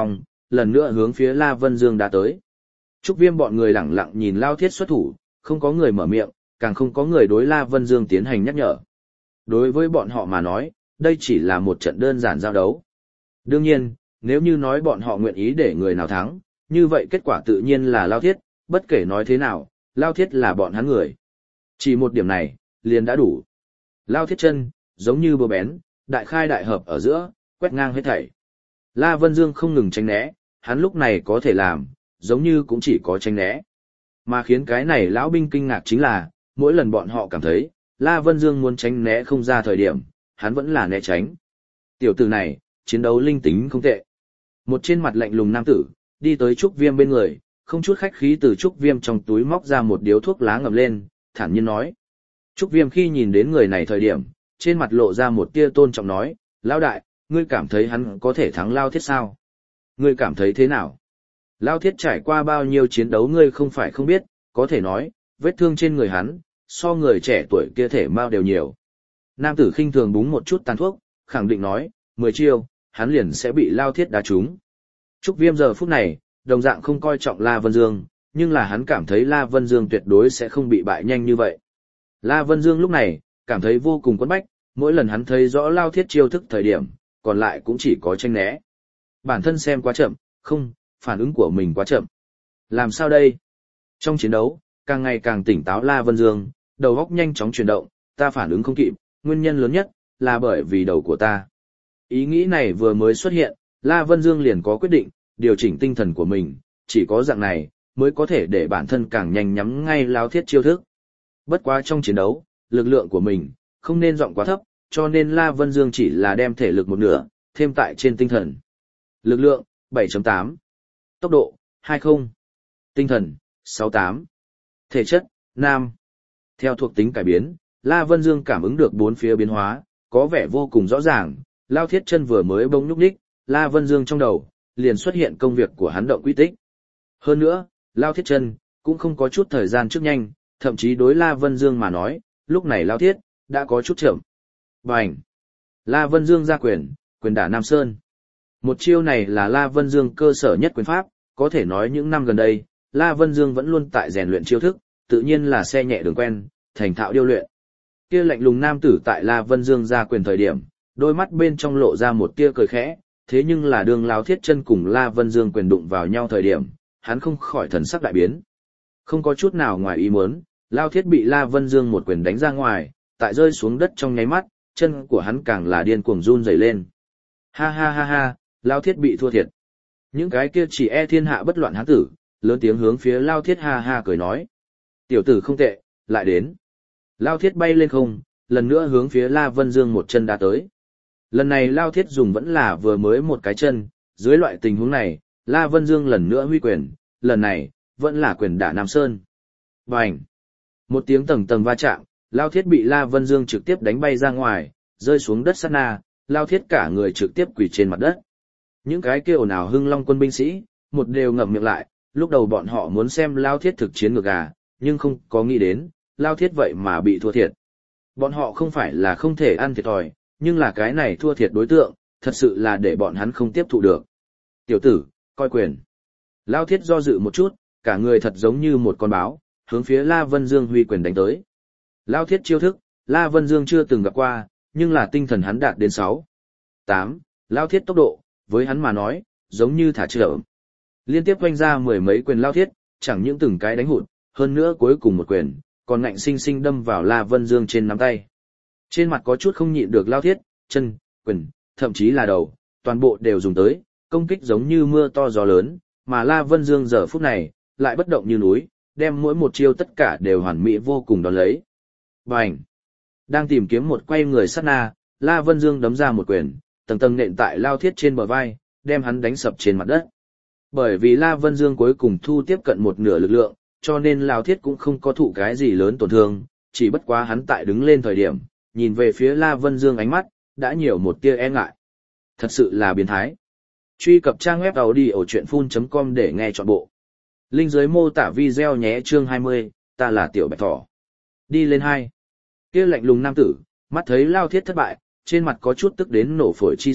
lần nữa hướng phía La Vân Dương đã tới. Trúc Viêm bọn người lẳng lặng nhìn Lao Thiết xuất thủ, không có người mở miệng, càng không có người đối La Vân Dương tiến hành nhắc nhở. Đối với bọn họ mà nói, đây chỉ là một trận đơn giản giao đấu. Đương nhiên, nếu như nói bọn họ nguyện ý để người nào thắng, như vậy kết quả tự nhiên là Lao Thiết, bất kể nói thế nào, Lao Thiết là bọn hắn người. Chỉ một điểm này, liền đã đủ. Lao Thiết chân, giống như búa bén, đại khai đại hợp ở giữa, quét ngang hết thảy. La Vân Dương không ngừng tránh né, hắn lúc này có thể làm, giống như cũng chỉ có tránh né. Mà khiến cái này lão binh kinh ngạc chính là, mỗi lần bọn họ cảm thấy, La Vân Dương muốn tránh né không ra thời điểm, hắn vẫn là né tránh. Tiểu tử này, chiến đấu linh tính không tệ. Một trên mặt lạnh lùng nam tử, đi tới Trúc Viêm bên người, không chút khách khí từ Trúc Viêm trong túi móc ra một điếu thuốc lá ngậm lên, thản nhiên nói. Trúc Viêm khi nhìn đến người này thời điểm, trên mặt lộ ra một tia tôn trọng nói, Lão đại, ngươi cảm thấy hắn có thể thắng Lao Thiết sao? Ngươi cảm thấy thế nào? Lao Thiết trải qua bao nhiêu chiến đấu ngươi không phải không biết, có thể nói, vết thương trên người hắn, so người trẻ tuổi kia thể mau đều nhiều. Nam tử khinh thường búng một chút tàn thuốc, khẳng định nói, 10 chiêu, hắn liền sẽ bị Lao Thiết đá trúng. Trúc Viêm giờ phút này, đồng dạng không coi trọng La Vân Dương, nhưng là hắn cảm thấy La Vân Dương tuyệt đối sẽ không bị bại nhanh như vậy. La Vân Dương lúc này, cảm thấy vô cùng quấn bách, mỗi lần hắn thấy rõ Lao Thiết chiêu thức thời điểm, còn lại cũng chỉ có tranh né. Bản thân xem quá chậm, không, phản ứng của mình quá chậm. Làm sao đây? Trong chiến đấu, càng ngày càng tỉnh táo La Vân Dương, đầu óc nhanh chóng chuyển động, ta phản ứng không kịp, nguyên nhân lớn nhất là bởi vì đầu của ta. Ý nghĩ này vừa mới xuất hiện, La Vân Dương liền có quyết định, điều chỉnh tinh thần của mình, chỉ có dạng này mới có thể để bản thân càng nhanh nhắm ngay Lao Thiết chiêu thức. Bất quá trong chiến đấu, lực lượng của mình không nên giọng quá thấp, cho nên La Vân Dương chỉ là đem thể lực một nửa, thêm tại trên tinh thần. Lực lượng 7.8, tốc độ 20, tinh thần 68, thể chất nam. Theo thuộc tính cải biến, La Vân Dương cảm ứng được bốn phía biến hóa, có vẻ vô cùng rõ ràng. Lao Thiết chân vừa mới bỗng nhúc nhích, La Vân Dương trong đầu liền xuất hiện công việc của hắn động quy tích. Hơn nữa, Lao Thiết chân cũng không có chút thời gian trước nhanh, thậm chí đối La Vân Dương mà nói, lúc này Lao Thiết đã có chút chậm. Bành! La Vân Dương ra quyền, quyền đả Nam Sơn. Một chiêu này là La Vân Dương cơ sở nhất quyền pháp, có thể nói những năm gần đây, La Vân Dương vẫn luôn tại rèn luyện chiêu thức, tự nhiên là xe nhẹ đường quen, thành thạo điêu luyện. Kia lạnh lùng nam tử tại La Vân Dương ra quyền thời điểm, đôi mắt bên trong lộ ra một tia cười khẽ, thế nhưng là đường Lao Thiết chân cùng La Vân Dương quyền đụng vào nhau thời điểm, hắn không khỏi thần sắc đại biến. Không có chút nào ngoài ý muốn, Lao Thiết bị La Vân Dương một quyền đánh ra ngoài, tại rơi xuống đất trong nháy mắt, chân của hắn càng là điên cuồng run rẩy lên. Ha ha ha ha, Lao Thiết bị thua thiệt. Những cái kia chỉ e thiên hạ bất loạn hán tử, lớn tiếng hướng phía Lao Thiết ha ha cười nói. Tiểu tử không tệ, lại đến. Lao Thiết bay lên không, lần nữa hướng phía La Vân Dương một chân đá tới. Lần này Lao Thiết dùng vẫn là vừa mới một cái chân, dưới loại tình huống này, La Vân Dương lần nữa huy quyền, lần này, vẫn là quyền đả Nam Sơn. Bành! Một tiếng tầng tầng va chạm, Lao Thiết bị La Vân Dương trực tiếp đánh bay ra ngoài, rơi xuống đất sát na, Lao Thiết cả người trực tiếp quỳ trên mặt đất. Những cái kia ồn ào hưng long quân binh sĩ, một đều ngậm miệng lại, lúc đầu bọn họ muốn xem Lao Thiết thực chiến ngược gà, nhưng không có nghĩ đến, Lao Thiết vậy mà bị thua thiệt. Bọn họ không phải là không thể ăn thiệt thòi, nhưng là cái này thua thiệt đối tượng, thật sự là để bọn hắn không tiếp thụ được. Tiểu tử, coi quyền. Lao Thiết do dự một chút, cả người thật giống như một con báo, hướng phía La Vân Dương huy quyền đánh tới. Lao Thiết chiêu thức, La Vân Dương chưa từng gặp qua, nhưng là tinh thần hắn đạt đến 6, 8, Lao Thiết tốc độ, với hắn mà nói, giống như thả chậm. Liên tiếp quanh ra mười mấy quyền Lao Thiết, chẳng những từng cái đánh hụt, hơn nữa cuối cùng một quyền, còn ngạnh sinh sinh đâm vào La Vân Dương trên nắm tay. Trên mặt có chút không nhịn được Lao Thiết, chân, quyền, thậm chí là đầu, toàn bộ đều dùng tới, công kích giống như mưa to gió lớn, mà La Vân Dương giờ phút này, lại bất động như núi, đem mỗi một chiêu tất cả đều hoàn mỹ vô cùng đón lấy. Bành! Đang tìm kiếm một quay người sát na, La Vân Dương đấm ra một quyền, tầng tầng nện tại Lao Thiết trên bờ vai, đem hắn đánh sập trên mặt đất. Bởi vì La Vân Dương cuối cùng thu tiếp cận một nửa lực lượng, cho nên Lao Thiết cũng không có thụ cái gì lớn tổn thương, chỉ bất quá hắn tại đứng lên thời điểm, nhìn về phía La Vân Dương ánh mắt, đã nhiều một tia e ngại. Thật sự là biến thái. Truy cập trang web audiochuyenphun.com để nghe trọn bộ. Link dưới mô tả video nhé. Chương 20, ta là Tiểu Bạch Thỏ. Đi lên 2. Kia lạnh lùng nam tử, mắt thấy Lao Thiết thất bại, trên mặt có chút tức đến nổ phổi chi sắc,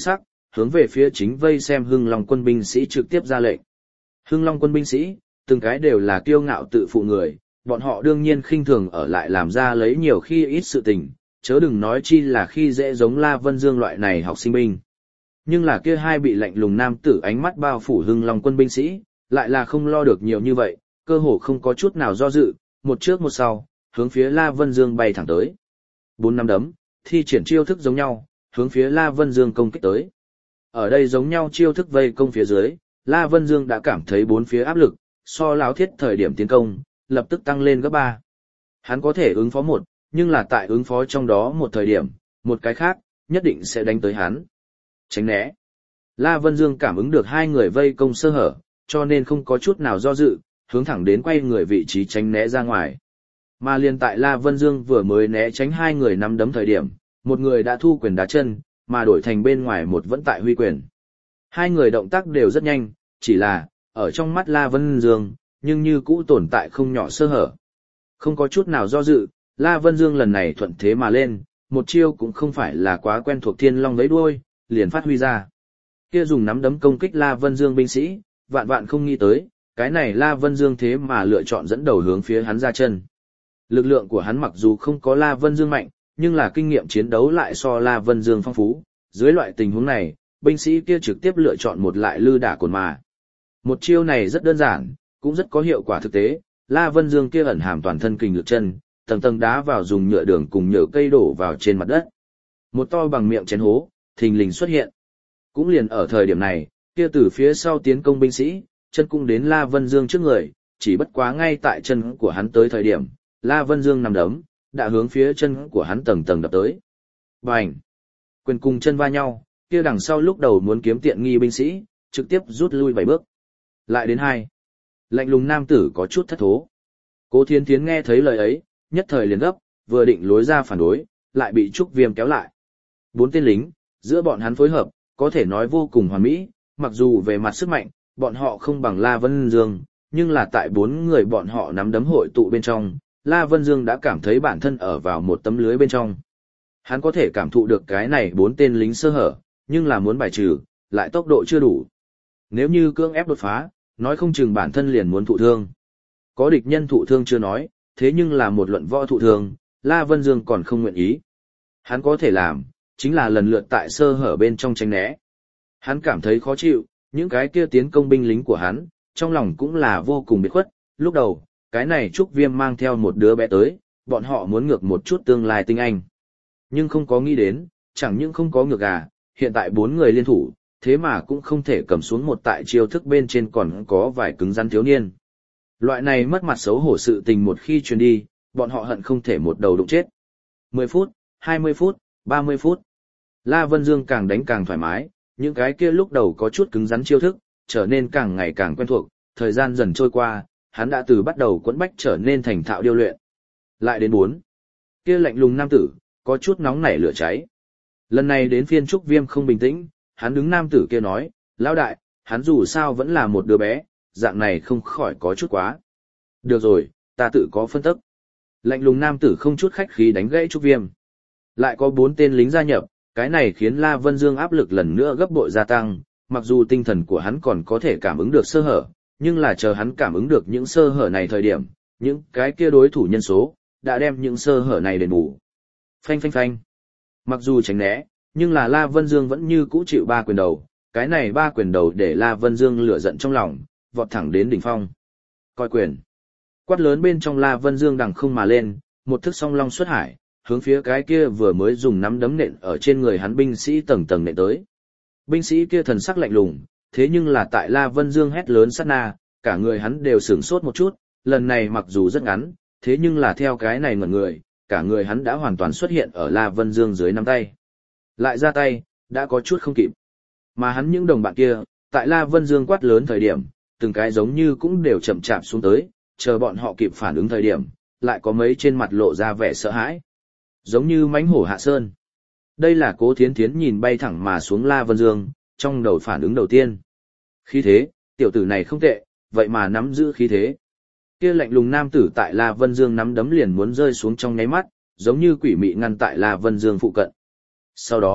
hướng về phía chính vây xem Hưng Long quân binh sĩ trực tiếp ra lệnh. Hưng Long quân binh sĩ, từng cái đều là kiêu ngạo tự phụ người, bọn họ đương nhiên khinh thường ở lại làm ra lấy nhiều khi ít sự tình, chớ đừng nói chi là khi dễ giống La Vân Dương loại này học sinh binh. Nhưng là kia hai bị lạnh lùng nam tử ánh mắt bao phủ Hưng Long quân binh sĩ, lại là không lo được nhiều như vậy, cơ hồ không có chút nào do dự, một trước một sau, hướng phía La Vân Dương bay thẳng tới. 4 năm đấm, thi triển chiêu thức giống nhau, hướng phía La Vân Dương công kích tới. Ở đây giống nhau chiêu thức vây công phía dưới, La Vân Dương đã cảm thấy bốn phía áp lực, so lão thiết thời điểm tiến công, lập tức tăng lên gấp 3. Hắn có thể ứng phó một, nhưng là tại ứng phó trong đó một thời điểm, một cái khác, nhất định sẽ đánh tới hắn. Tránh né. La Vân Dương cảm ứng được hai người vây công sơ hở, cho nên không có chút nào do dự, hướng thẳng đến quay người vị trí tránh né ra ngoài. Mà liền tại La Vân Dương vừa mới né tránh hai người nắm đấm thời điểm, một người đã thu quyền đá chân, mà đổi thành bên ngoài một vẫn tại huy quyền. Hai người động tác đều rất nhanh, chỉ là, ở trong mắt La Vân Dương, nhưng như cũ tồn tại không nhỏ sơ hở. Không có chút nào do dự, La Vân Dương lần này thuận thế mà lên, một chiêu cũng không phải là quá quen thuộc Thiên Long lấy đuôi, liền phát huy ra. Kia dùng nắm đấm công kích La Vân Dương binh sĩ, vạn vạn không nghĩ tới, cái này La Vân Dương thế mà lựa chọn dẫn đầu hướng phía hắn ra chân. Lực lượng của hắn mặc dù không có La Vân Dương mạnh, nhưng là kinh nghiệm chiến đấu lại so La Vân Dương phong phú. Dưới loại tình huống này, binh sĩ kia trực tiếp lựa chọn một lại lư đả cồn mà. Một chiêu này rất đơn giản, cũng rất có hiệu quả thực tế. La Vân Dương kia ẩn hàm toàn thân kình lực chân, tầng tầng đá vào dùng nhựa đường cùng nhựa cây đổ vào trên mặt đất. Một to bằng miệng chén hố, thình lình xuất hiện. Cũng liền ở thời điểm này, kia từ phía sau tiến công binh sĩ, chân cũng đến La Vân Dương trước người, chỉ bất quá ngay tại chân của hắn tới thời điểm, La Vân Dương nằm đấm, đã hướng phía chân của hắn tầng tầng đập tới. Bành! Quyền cùng chân va nhau, kia đằng sau lúc đầu muốn kiếm tiện nghi binh sĩ, trực tiếp rút lui 7 bước. Lại đến 2. Lạnh lùng nam tử có chút thất thố. Cố Thiến Thiến nghe thấy lời ấy, nhất thời liền gấp, vừa định lối ra phản đối, lại bị Trúc Viêm kéo lại. 4 tên lính, giữa bọn hắn phối hợp, có thể nói vô cùng hoàn mỹ, mặc dù về mặt sức mạnh, bọn họ không bằng La Vân Dương, nhưng là tại 4 người bọn họ nắm đấm hội tụ bên trong, La Vân Dương đã cảm thấy bản thân ở vào một tấm lưới bên trong. Hắn có thể cảm thụ được cái này 4 tên lính sơ hở, nhưng là muốn bài trừ, lại tốc độ chưa đủ. Nếu như cưỡng ép đột phá, nói không chừng bản thân liền muốn thụ thương. Có địch nhân thụ thương chưa nói, thế nhưng là một luận võ thụ thương, La Vân Dương còn không nguyện ý. Hắn có thể làm, chính là lần lượt tại sơ hở bên trong tránh né. Hắn cảm thấy khó chịu, những cái kia tiến công binh lính của hắn, trong lòng cũng là vô cùng biệt khuất. Lúc đầu, cái này Trúc Viêm mang theo một đứa bé tới, bọn họ muốn ngược một chút tương lai tinh anh. Nhưng không có nghĩ đến, chẳng những không có ngược hiện tại 4 người liên thủ, thế mà cũng không thể cầm xuống một tại chiêu thức bên trên còn có vài cứng rắn thiếu niên. Loại này mất mặt xấu hổ sự tình một khi truyền đi, bọn họ hận không thể một đầu đụng chết. 10 phút, 20 phút, 30 phút. La Vân Dương càng đánh càng thoải mái, những cái kia lúc đầu có chút cứng rắn chiêu thức, trở nên càng ngày càng quen thuộc, thời gian dần trôi qua, hắn đã từ bắt đầu quẫn bách trở nên thành thạo điêu luyện. Lại đến 4. Kia lạnh lùng nam tử, có chút nóng nảy lửa cháy. Lần này đến phiên Trúc Viêm không bình tĩnh, hắn đứng nam tử kia nói, lão đại, hắn dù sao vẫn là một đứa bé, dạng này không khỏi có chút quá. Được rồi, ta tự có phân tích. Lạnh lùng nam tử không chút khách khí đánh gãy Trúc Viêm. Lại có 4 tên lính gia nhập, cái này khiến La Vân Dương áp lực lần nữa gấp bội gia tăng, mặc dù tinh thần của hắn còn có thể cảm ứng được sơ hở, nhưng là chờ hắn cảm ứng được những sơ hở này thời điểm, những cái kia đối thủ nhân số, đã đem những sơ hở này đền bù. Phanh phanh phanh. Mặc dù tránh né, nhưng là La Vân Dương vẫn như cũ chịu 3 quyền đầu, cái này 3 quyền đầu để La Vân Dương lửa giận trong lòng, vọt thẳng đến đỉnh phong. Coi quyền. Quát lớn bên trong La Vân Dương đằng không mà lên, một thức song long xuất hải, hướng phía cái kia vừa mới dùng nắm đấm nện ở trên người hắn binh sĩ tầng tầng nện tới. Binh sĩ kia thần sắc lạnh lùng, thế nhưng là tại La Vân Dương hét lớn sát na, cả người hắn đều sửng sốt một chút, lần này mặc dù rất ngắn, thế nhưng là theo cái này ngẩn người, cả người hắn đã hoàn toàn xuất hiện ở La Vân Dương dưới nắm tay. Lại ra tay, đã có chút không kịp. Mà hắn những đồng bạn kia, tại La Vân Dương quát lớn thời điểm, từng cái giống như cũng đều chậm chạp xuống tới, chờ bọn họ kịp phản ứng thời điểm, lại có mấy trên mặt lộ ra vẻ sợ hãi. Giống như mãnh hổ hạ sơn. Đây là Cố Thiến Thiến nhìn bay thẳng mà xuống La Vân Dương, trong đầu phản ứng đầu tiên. Khí thế, tiểu tử này không tệ, vậy mà nắm giữ khí thế. Kia lạnh lùng nam tử tại La Vân Dương nắm đấm liền muốn rơi xuống trong nháy mắt, giống như quỷ mị ngăn tại La Vân Dương phụ cận. Sau đó,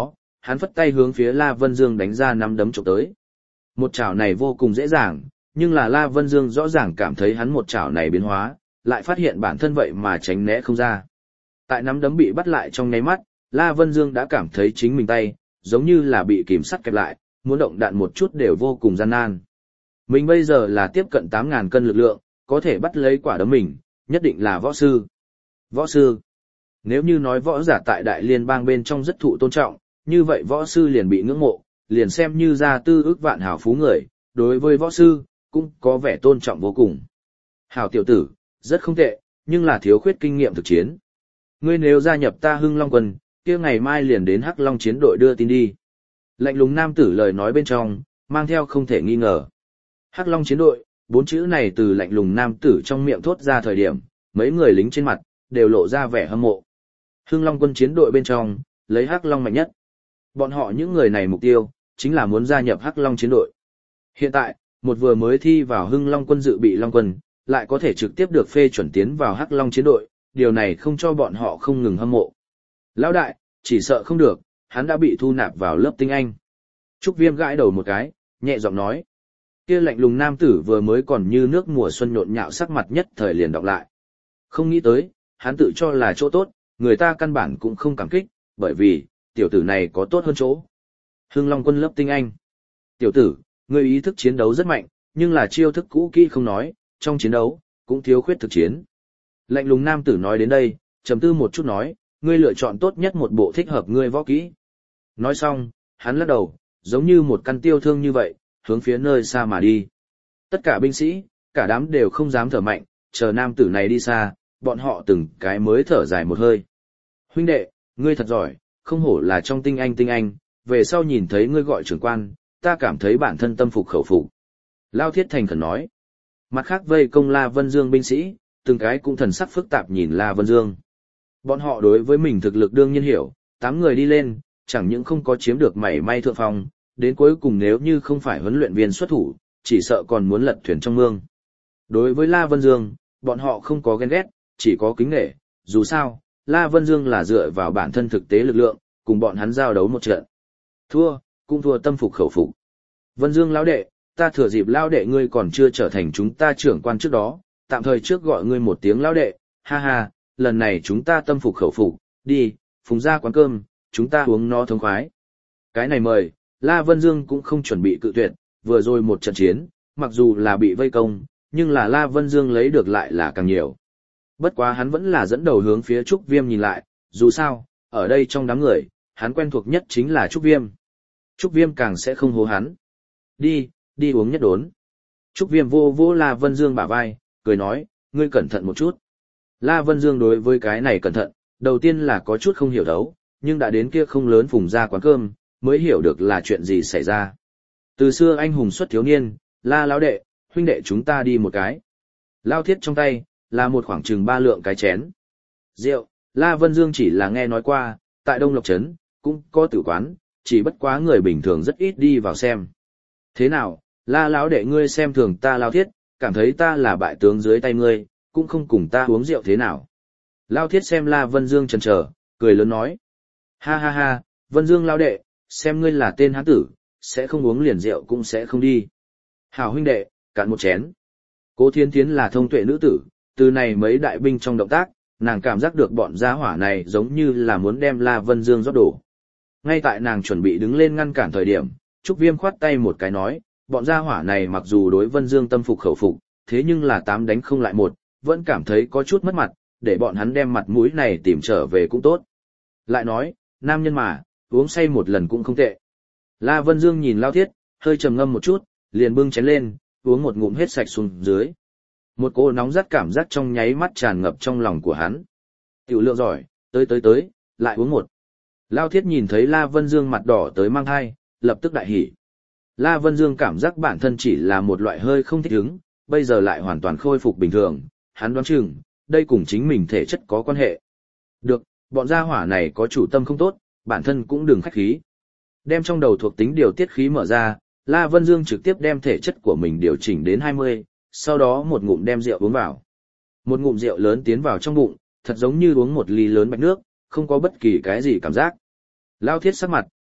hắn phất tay hướng phía La Vân Dương đánh ra nắm đấm chụp tới. Một chảo này vô cùng dễ dàng, nhưng là La Vân Dương rõ ràng cảm thấy hắn một chảo này biến hóa, lại phát hiện bản thân vậy mà tránh né không ra. Tại nắm đấm bị bắt lại trong nháy mắt, La Vân Dương đã cảm thấy chính mình tay, giống như là bị kìm sắt kẹp lại, muốn động đạn một chút đều vô cùng gian nan. Mình bây giờ là tiếp cận 8.000 cân lực lượng, có thể bắt lấy quả đấm mình, nhất định là võ sư. Võ sư. Nếu như nói võ giả tại Đại Liên bang bên trong rất thụ tôn trọng, như vậy võ sư liền bị ngưỡng mộ, liền xem như gia tư ước vạn hảo phú người, đối với võ sư, cũng có vẻ tôn trọng vô cùng. Hảo tiểu tử, rất không tệ, nhưng là thiếu khuyết kinh nghiệm thực chiến. Ngươi nếu gia nhập ta Hưng Long quân, kia ngày mai liền đến Hắc Long chiến đội đưa tin đi. Lạnh lùng nam tử lời nói bên trong, mang theo không thể nghi ngờ. Hắc Long chiến đội, 4 chữ này từ lạnh lùng nam tử trong miệng thốt ra thời điểm, mấy người lính trên mặt, đều lộ ra vẻ hâm mộ. Hưng Long quân chiến đội bên trong, lấy Hắc Long mạnh nhất. Bọn họ những người này mục tiêu, chính là muốn gia nhập Hắc Long chiến đội. Hiện tại, một vừa mới thi vào Hưng Long quân dự bị Long quân, lại có thể trực tiếp được phê chuẩn tiến vào Hắc Long chiến đội, điều này không cho bọn họ không ngừng hâm mộ. Lão đại, chỉ sợ không được, hắn đã bị thu nạp vào lớp tinh anh. Trúc Viêm gãi đầu một cái, nhẹ giọng nói. Kia lạnh lùng nam tử vừa mới còn như nước mùa xuân nhộn nhạo sắc mặt nhất thời liền đọc lại. Không nghĩ tới, hắn tự cho là chỗ tốt, người ta căn bản cũng không cảm kích, bởi vì, tiểu tử này có tốt hơn chỗ. Hưng Long quân lớp tinh anh. Tiểu tử, ngươi ý thức chiến đấu rất mạnh, nhưng là chiêu thức cũ kỹ không nói, trong chiến đấu, cũng thiếu khuyết thực chiến. Lạnh lùng nam tử nói đến đây, trầm tư một chút nói, ngươi lựa chọn tốt nhất một bộ thích hợp ngươi võ kỹ. Nói xong, hắn lắc đầu, giống như một căn tiêu thương như vậy, hướng phía nơi xa mà đi. Tất cả binh sĩ, cả đám đều không dám thở mạnh, chờ nam tử này đi xa, bọn họ từng cái mới thở dài một hơi. Huynh đệ, ngươi thật giỏi, không hổ là trong tinh anh, về sau nhìn thấy ngươi gọi trưởng quan, ta cảm thấy bản thân tâm phục khẩu phục. Lao Thiết thành khẩn nói. Mặt khác vây công La Vân Dương binh sĩ, từng cái cũng thần sắc phức tạp nhìn La Vân Dương. Bọn họ đối với mình thực lực đương nhiên hiểu, 8 người đi lên, chẳng những không có chiếm được mảy may thượng phong, đến cuối cùng nếu như không phải huấn luyện viên xuất thủ, chỉ sợ còn muốn lật thuyền trong mương. Đối với La Vân Dương, bọn họ không có ghen ghét, chỉ có kính nể, dù sao, La Vân Dương là dựa vào bản thân thực tế lực lượng, cùng bọn hắn giao đấu một trận. Thua, cũng thua tâm phục khẩu phục. Vân Dương lão đệ, ta thừa dịp lão đệ ngươi còn chưa trở thành chúng ta trưởng quan trước đó, tạm thời trước gọi ngươi một tiếng lão đệ, ha ha, lần này chúng ta tâm phục khẩu phục, đi, phùng ra quán cơm, chúng ta uống nó thống khoái. Cái này mời, La Vân Dương cũng không chuẩn bị cự tuyệt, vừa rồi một trận chiến, mặc dù là bị vây công, nhưng là La Vân Dương lấy được lại là càng nhiều. Bất quá hắn vẫn là dẫn đầu hướng phía Trúc Viêm nhìn lại, dù sao, ở đây trong đám người, hắn quen thuộc nhất chính là Trúc Viêm. Trúc Viêm càng sẽ không hố hắn. Đi uống nhất đốn. Trúc Viêm vô vô La Vân Dương bả vai, cười nói, ngươi cẩn thận một chút. La Vân Dương đối với cái này cẩn thận, đầu tiên là có chút không hiểu đấu, nhưng đã đến kia không lớn phùng ra quán cơm, mới hiểu được là chuyện gì xảy ra. Từ xưa anh hùng xuất thiếu niên, La lão đệ, huynh đệ chúng ta đi một cái. Lao Thiết trong tay, là một khoảng chừng 3 lượng cái chén. Rượu, La Vân Dương chỉ là nghe nói qua, tại Đông Lộc Trấn, cũng có tử quán, chỉ bất quá người bình thường rất ít đi vào xem. Thế nào, La lão đệ ngươi xem thường ta Lao Thiết, cảm thấy ta là bại tướng dưới tay ngươi, cũng không cùng ta uống rượu thế nào. Lao Thiết xem La Vân Dương chần chờ, cười lớn nói. Ha ha ha, Vân Dương Lao đệ, xem ngươi là tên hán tử, sẽ không uống liền rượu cũng sẽ không đi. Hảo huynh đệ, cạn một chén. Cố Thiên Thiến là thông tuệ nữ tử, từ này mấy đại binh trong động tác, nàng cảm giác được bọn gia hỏa này giống như là muốn đem La Vân Dương rót đổ. Ngay tại nàng chuẩn bị đứng lên ngăn cản thời điểm, Trúc Viêm khoát tay một cái nói, bọn gia hỏa này mặc dù đối Vân Dương tâm phục khẩu phục, thế nhưng là 8 đánh không lại 1, vẫn cảm thấy có chút mất mặt, để bọn hắn đem mặt mũi này tìm trở về cũng tốt. Lại nói, nam nhân mà, uống say một lần cũng không tệ. La Vân Dương nhìn Lao Thiết, hơi trầm ngâm một chút, liền bưng chén lên, uống một ngụm hết sạch xuống dưới. Một cỗ nóng rát cảm giác trong nháy mắt tràn ngập trong lòng của hắn. Tiểu lượng giỏi, tới, lại uống một. Lao Thiết nhìn thấy La Vân Dương mặt đỏ tới mang thai, lập tức đại hỉ. La Vân Dương cảm giác bản thân chỉ là một loại hơi không thích ứng, bây giờ lại hoàn toàn khôi phục bình thường, hắn đoán chừng, đây cùng chính mình thể chất có quan hệ. Được, bọn gia hỏa này có chủ tâm không tốt, bản thân cũng đừng khách khí. Đem trong đầu thuộc tính điều tiết khí mở ra, La Vân Dương trực tiếp đem thể chất của mình điều chỉnh đến 20, sau đó một ngụm đem rượu uống vào. Một ngụm rượu lớn tiến vào trong bụng, thật giống như uống một ly lớn bạch nước, không có bất kỳ cái gì cảm giác. Lao Thiết sắc mặt,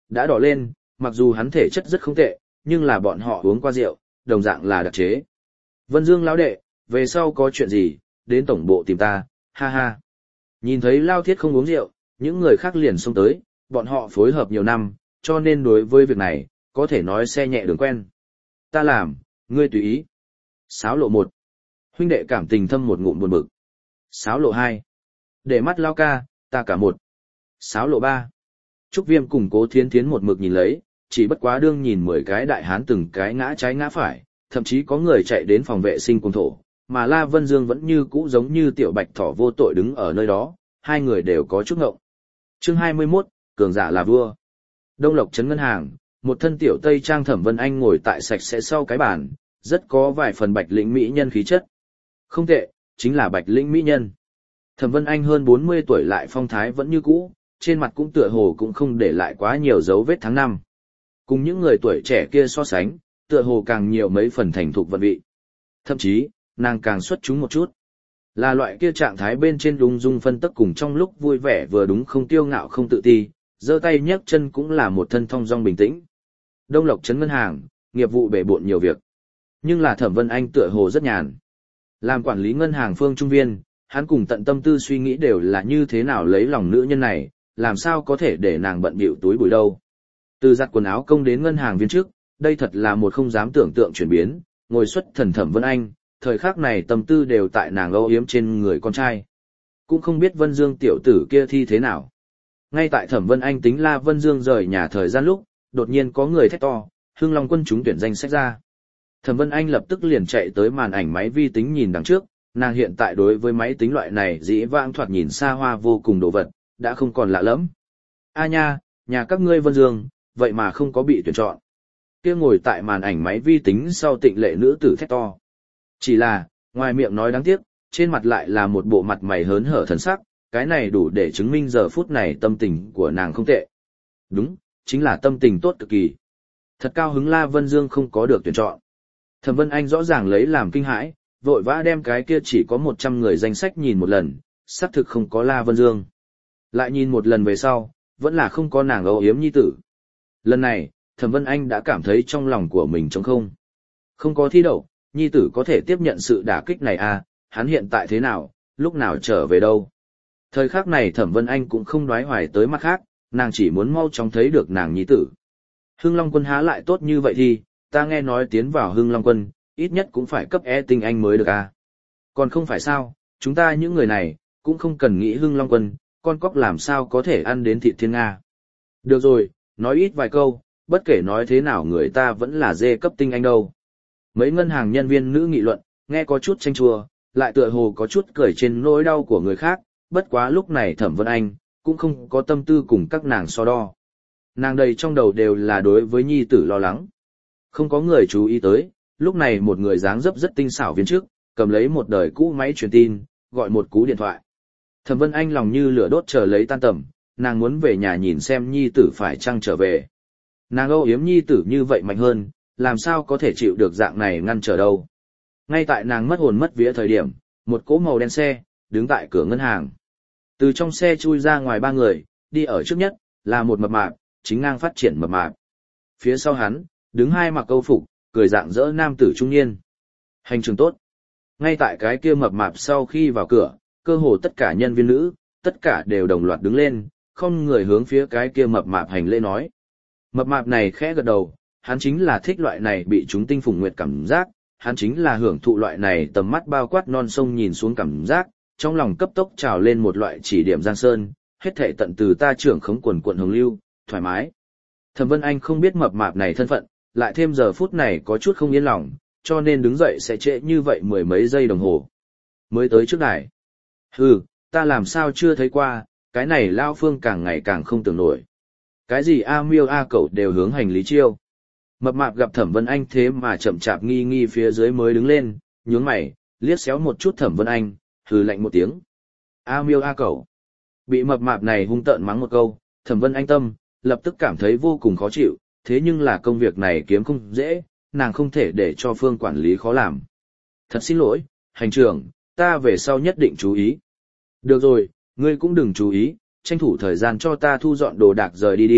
đã đỏ lên, mặc dù hắn thể chất rất không tệ, nhưng là bọn họ uống qua rượu, đồng dạng là đặc chế. Vân Dương lão đệ, về sau có chuyện gì, đến tổng bộ tìm ta, ha ha. Nhìn thấy Lao Thiết không uống rượu, những người khác liền xông tới, bọn họ phối hợp nhiều năm, cho nên đối với việc này, có thể nói xe nhẹ đường quen. Ta làm, ngươi tùy ý. Sáo lộ 1. Huynh đệ cảm tình thâm một ngụm buồn bực. Sáo lộ 2. Để mắt Lao ca, ta cả một. Sáo lộ 3. Trúc Viêm cùng Cố Thiến Thiến một mực nhìn lấy, chỉ bất quá đương nhìn 10 cái đại hán từng cái ngã trái ngã phải, thậm chí có người chạy đến phòng vệ sinh cùng thổ, mà La Vân Dương vẫn như cũ giống như tiểu bạch thỏ vô tội đứng ở nơi đó, hai người đều có chút ngộng. Chương 21, cường giả là vua. Đông Lộc trấn ngân hàng, một thân tiểu tây trang Thẩm Vân Anh ngồi tại sạch sẽ sau cái bàn, rất có vài phần bạch lĩnh mỹ nhân khí chất. Không tệ, chính là bạch lĩnh mỹ nhân. Thẩm Vân Anh hơn 40 tuổi lại phong thái vẫn như cũ, trên mặt cũng tựa hồ cũng không để lại quá nhiều dấu vết tháng năm. Cùng những người tuổi trẻ kia so sánh, tựa hồ càng nhiều mấy phần thành thục vận vị. Thậm chí, nàng càng xuất chúng một chút. Là loại kia trạng thái bên trên lung dung phân tức cùng trong lúc vui vẻ vừa đúng không tiêu ngạo không tự ti, giơ tay nhấc chân cũng là một thân thong dong bình tĩnh. Đông Lộc trấn ngân hàng, nghiệp vụ bể bộn nhiều việc. Nhưng là Thẩm Vân Anh tựa hồ rất nhàn. Làm quản lý ngân hàng Phương Trung Viên, hắn cùng tận tâm tư suy nghĩ đều là như thế nào lấy lòng nữ nhân này, làm sao có thể để nàng bận bịu túi bụi đâu. Từ giặt quần áo công đến ngân hàng viên trước, đây thật là một không dám tưởng tượng chuyển biến, ngồi xuất thần Thẩm Vân Anh, thời khắc này tâm tư đều tại nàng âu yếm trên người con trai. Cũng không biết Vân Dương tiểu tử kia thi thế nào. Ngay tại Thẩm Vân Anh tính La Vân Dương rời nhà thời gian lúc, đột nhiên có người thét to, Hưng Long quân chúng tuyển danh sách ra. Thẩm Vân Anh lập tức liền chạy tới màn ảnh máy vi tính nhìn đằng trước, nàng hiện tại đối với máy tính loại này dĩ vãng thoạt nhìn xa hoa vô cùng đồ vật, đã không còn lạ lẫm. A nha, nhà các ngươi Vân Dương, vậy mà không có bị tuyển chọn. Kia ngồi tại màn ảnh máy vi tính sau tịnh lệ nữ tử thét to. Chỉ là, ngoài miệng nói đáng tiếc, trên mặt lại là một bộ mặt mày hớn hở thần sắc, cái này đủ để chứng minh giờ phút này tâm tình của nàng không tệ. Đúng, chính là tâm tình tốt cực kỳ. Thật cao hứng La Vân Dương không có được tuyển chọn. Thẩm Vân Anh rõ ràng lấy làm kinh hãi, vội vã đem cái kia chỉ có 100 người danh sách nhìn một lần, xác thực không có La Vân Dương. Lại nhìn một lần về sau, vẫn là không có nàng âu yếm nhi tử. Lần này, Thẩm Vân Anh đã cảm thấy trong lòng của mình trống không. Không có thi đậu, nhi tử có thể tiếp nhận sự đả kích này à, hắn hiện tại thế nào, lúc nào trở về đâu. Thời khắc này Thẩm Vân Anh cũng không đoái hoài tới mặt khác, nàng chỉ muốn mau chóng thấy được nàng nhi tử. Hưng Long quân há lại tốt như vậy thì, ta nghe nói tiến vào Hưng Long quân, ít nhất cũng phải cấp E tinh anh mới được à. Còn không phải sao, chúng ta những người này, cũng không cần nghĩ Hưng Long quân, con cóc làm sao có thể ăn đến thịt thiên Nga. Được rồi, nói ít vài câu, bất kể nói thế nào người ta vẫn là dê cấp tinh anh đâu. Mấy ngân hàng nhân viên nữ nghị luận, nghe có chút chanh chua, lại tựa hồ có chút cười trên nỗi đau của người khác, bất quá lúc này Thẩm Vân Anh, cũng không có tâm tư cùng các nàng so đo. Nàng đầy trong đầu đều là đối với nhi tử lo lắng. Không có người chú ý tới, lúc này một người dáng dấp rất tinh xảo viên trước, cầm lấy một đời cũ máy truyền tin, gọi một cú điện thoại. Thẩm Vân Anh lòng như lửa đốt chờ lấy tan tầm, nàng muốn về nhà nhìn xem nhi tử phải chăng trở về. Nàng âu yếm nhi tử như vậy mạnh hơn, làm sao có thể chịu được dạng này ngăn trở đâu. Ngay tại nàng mất hồn mất vía thời điểm, một cỗ màu đen xe, đứng tại cửa ngân hàng. Từ trong xe chui ra ngoài 3 người, đi ở trước nhất, là một mập mạp, chính ngang phát triển mập mạp. Phía sau hắn, đứng 2 mặc câu phục, cười dạng dỡ nam tử trung niên. Hành trường tốt. Ngay tại cái kia mập mạp sau khi vào cửa, cơ hồ tất cả nhân viên nữ, tất cả đều đồng loạt đứng lên, không người hướng phía cái kia mập mạp hành lễ nói. Mập mạp này khẽ gật đầu, hắn chính là thích loại này bị chúng tinh phùng nguyệt cảm giác, hắn chính là hưởng thụ loại này tầm mắt bao quát non sông nhìn xuống cảm giác, trong lòng cấp tốc trào lên một loại chỉ điểm giang sơn, hết thảy tận từ ta trưởng khống quần quận hồng lưu, thoải mái. Thẩm Vân Anh không biết mập mạp này thân phận, lại thêm giờ phút này có chút không yên lòng, cho nên đứng dậy sẽ trễ như vậy mười mấy giây đồng hồ. Mới tới trước đài. Hừ, ta làm sao chưa thấy qua, cái này lao phương càng ngày càng không tưởng nổi. Cái gì A miêu A cẩu đều hướng hành lý chiêu. Mập mạp gặp Thẩm Vân Anh thế mà chậm chạp nghi nghi phía dưới mới đứng lên, nhướng mày, liếc xéo một chút Thẩm Vân Anh, hừ lạnh một tiếng. A miêu A cẩu. Bị mập mạp này hung tợn mắng một câu, Thẩm Vân Anh tâm, lập tức cảm thấy vô cùng khó chịu, thế nhưng là công việc này kiếm không dễ, nàng không thể để cho phương quản lý khó làm. Thật xin lỗi, hành trưởng, ta về sau nhất định chú ý. Được rồi, ngươi cũng đừng chú ý, tranh thủ thời gian cho ta thu dọn đồ đạc rời đi đi,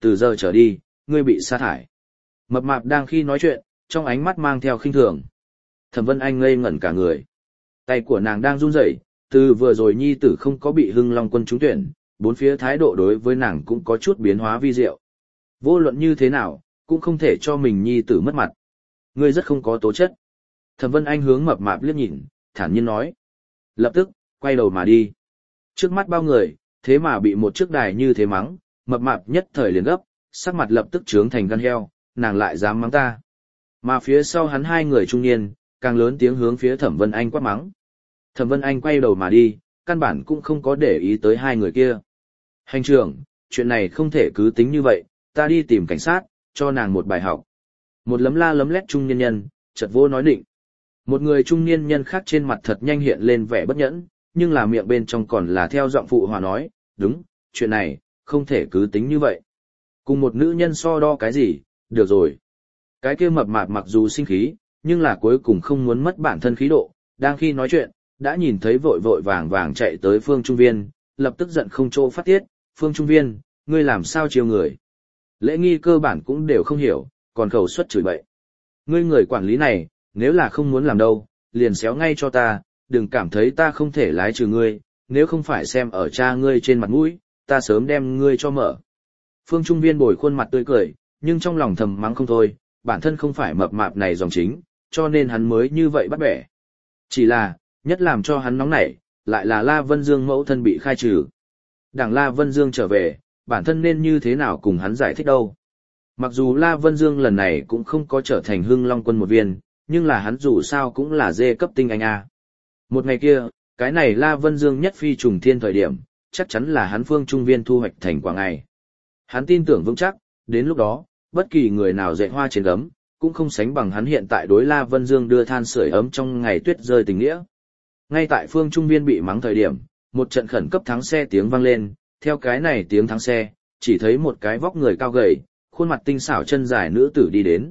từ giờ trở đi, ngươi bị sa thải. Mập mạp đang khi nói chuyện, trong ánh mắt mang theo khinh thường. Thẩm Vân Anh ngây ngẩn cả người. Tay của nàng đang run rẩy, từ vừa rồi nhi tử không có bị Hưng Long quân trúng tuyển, bốn phía thái độ đối với nàng cũng có chút biến hóa vi diệu. Vô luận như thế nào, cũng không thể cho mình nhi tử mất mặt. Ngươi rất không có tố chất. Thẩm Vân Anh hướng mập mạp liếc nhìn, thản nhiên nói. Lập tức, quay đầu mà đi. Trước mắt bao người, thế mà bị một chiếc đài như thế mắng, mập mạp nhất thời liền gấp, sắc mặt lập tức trướng thành gan heo, nàng lại dám mắng ta. Mà phía sau hắn hai người trung niên, càng lớn tiếng hướng phía Thẩm Vân Anh quát mắng. Thẩm Vân Anh quay đầu mà đi, căn bản cũng không có để ý tới hai người kia. Hành trưởng, chuyện này không thể cứ tính như vậy, ta đi tìm cảnh sát, cho nàng một bài học. Một lấm la lấm lét trung niên nhân, chợt vô nói định. Một người trung niên nhân khác trên mặt thật nhanh hiện lên vẻ bất nhẫn, nhưng là miệng bên trong còn là theo giọng phụ hòa nói, đúng, chuyện này, không thể cứ tính như vậy. Cùng một nữ nhân so đo cái gì, được rồi. Cái kia mập mạp mặc dù sinh khí, nhưng là cuối cùng không muốn mất bản thân khí độ, đang khi nói chuyện, đã nhìn thấy vội vội vàng vàng chạy tới Phương Trung Viên, lập tức giận không chỗ phát tiết, Phương Trung Viên, ngươi làm sao chiêu người. Lễ nghi cơ bản cũng đều không hiểu, còn khẩu suất chửi bậy. Ngươi người quản lý này, nếu là không muốn làm đâu, liền xéo ngay cho ta, đừng cảm thấy ta không thể lái trừ ngươi, nếu không phải xem ở cha ngươi trên mặt mũi, ta sớm đem ngươi cho mở. Phương Trung Viên bồi khuôn mặt tươi cười, nhưng trong lòng thầm mắng không thôi, bản thân không phải mập mạp này dòng chính, cho nên hắn mới như vậy bắt bẻ. Chỉ là, nhất làm cho hắn nóng nảy, lại là La Vân Dương mẫu thân bị khai trừ. Đảng La Vân Dương trở về, bản thân nên như thế nào cùng hắn giải thích đâu. Mặc dù La Vân Dương lần này cũng không có trở thành Hưng Long quân một viên, nhưng là hắn dù sao cũng là dê cấp tinh anh A. Một ngày kia, cái này La Vân Dương nhất phi trùng thiên thời điểm, chắc chắn là hắn Phương Trung Viên thu hoạch thành quả ngày. Hắn tin tưởng vững chắc, đến lúc đó, bất kỳ người nào dạy hoa trên gấm, cũng không sánh bằng hắn hiện tại đối La Vân Dương đưa than sưởi ấm trong ngày tuyết rơi tình nghĩa. Ngay tại Phương Trung Viên bị mắng thời điểm, một trận khẩn cấp thắng xe tiếng vang lên, theo cái này tiếng thắng xe, chỉ thấy một cái vóc người cao gầy, khuôn mặt tinh xảo chân dài nữ tử đi đến.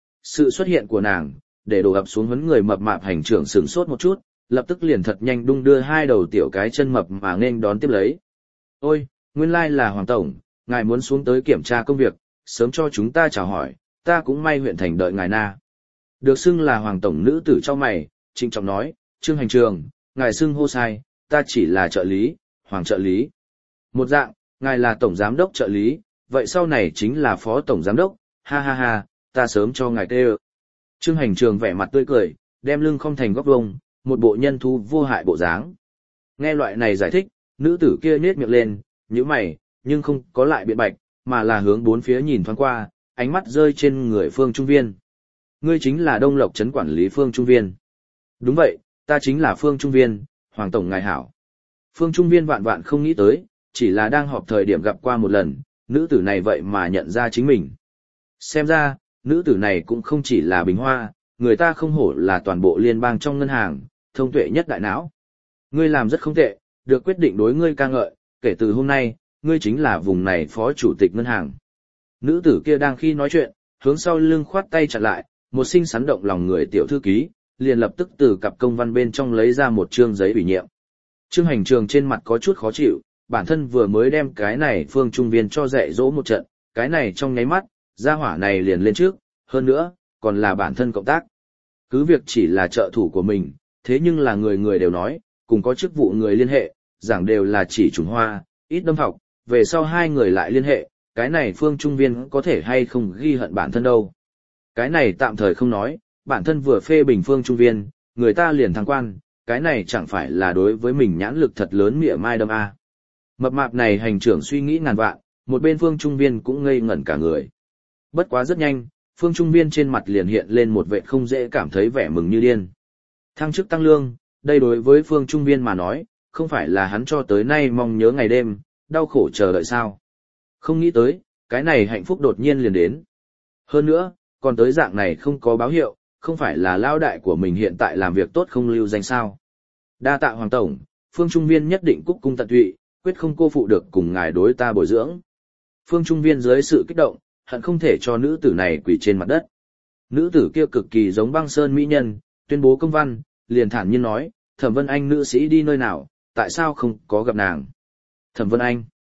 Sự xuất hiện của nàng, để đổ ập xuống vấn người mập mạp hành trưởng sửng sốt một chút, lập tức liền thật nhanh đung đưa hai đầu tiểu cái chân mập mà nên đón tiếp lấy. Ôi, nguyên lai là Hoàng Tổng, ngài muốn xuống tới kiểm tra công việc, sớm cho chúng ta chào hỏi, ta cũng may huyện thành đợi ngài na. Được xưng là Hoàng Tổng nữ tử cho mày, trịnh trọng nói, Trương hành trường, ngài xưng hô sai, ta chỉ là trợ lý, Hoàng trợ lý. Một dạng, ngài là Tổng Giám đốc trợ lý, vậy sau này chính là Phó Tổng Giám đốc, ha ha ha, ta sớm cho ngài tê ơ. Trương hành trường vẻ mặt tươi cười, đem lưng không thành góc vông, một bộ nhân thú vô hại bộ dáng. Nghe loại này giải thích, nữ tử kia nhếch miệng lên, nhíu mày, nhưng không có lại biện bạch, mà là hướng bốn phía nhìn thoáng qua, ánh mắt rơi trên người Phương Trung Viên. Ngươi chính là Đông Lộc trấn quản lý Phương Trung Viên. Đúng vậy, ta chính là Phương Trung Viên, Hoàng Tổng ngài hảo. Phương Trung Viên vạn vạn không nghĩ tới, chỉ là đang họp thời điểm gặp qua một lần, nữ tử này vậy mà nhận ra chính mình. Xem ra, nữ tử này cũng không chỉ là bình hoa, người ta không hổ là toàn bộ liên bang trong ngân hàng, thông tuệ nhất đại não. Ngươi làm rất không tệ, được quyết định đối ngươi ca ngợi, kể từ hôm nay, ngươi chính là vùng này phó chủ tịch ngân hàng. Nữ tử kia đang khi nói chuyện, hướng sau lưng khoát tay chặn lại, một xinh xắn động lòng người tiểu thư ký, liền lập tức từ cặp công văn bên trong lấy ra một trương giấy ủy nhiệm. Trương hành trường trên mặt có chút khó chịu, bản thân vừa mới đem cái này Phương Trung Viên cho dạy dỗ một trận, cái này trong nháy mắt, gia hỏa này liền lên trước, hơn nữa, còn là bản thân cộng tác. Cứ việc chỉ là trợ thủ của mình, thế nhưng là người người đều nói, cùng có chức vụ người liên hệ, giảng đều là chỉ trùng hoa, ít đâm học, về sau hai người lại liên hệ, cái này Phương Trung Viên có thể hay không ghi hận bản thân đâu. Cái này tạm thời không nói, bản thân vừa phê bình Phương Trung Viên, người ta liền thăng quan, cái này chẳng phải là đối với mình nhãn lực thật lớn mỉa mai đâm a. Mập mạp này hành trưởng suy nghĩ ngàn vạn, một bên Phương Trung Viên cũng ngây ngẩn cả người. Bất quá rất nhanh, Phương Trung Viên trên mặt liền hiện lên một vẻ không dễ cảm thấy vẻ mừng như điên. Thăng chức tăng lương, đây đối với Phương Trung Viên mà nói, không phải là hắn cho tới nay mong nhớ ngày đêm, đau khổ chờ đợi sao. Không nghĩ tới, cái này hạnh phúc đột nhiên liền đến. Hơn nữa, còn tới dạng này không có báo hiệu, không phải là lao đại của mình hiện tại làm việc tốt không lưu danh sao. Đa tạ Hoàng Tổng, Phương Trung Viên nhất định cúc cung tận tụy, quyết không cô phụ được cùng ngài đối ta bồi dưỡng. Phương Trung Viên dưới sự kích động, hận không thể cho nữ tử này quỳ trên mặt đất. Nữ tử kia cực kỳ giống băng sơn mỹ nhân, tuyên bố công văn, liền thản nhiên nói, Thẩm Vân Anh nữ sĩ đi nơi nào, tại sao không có gặp nàng? Thẩm Vân Anh.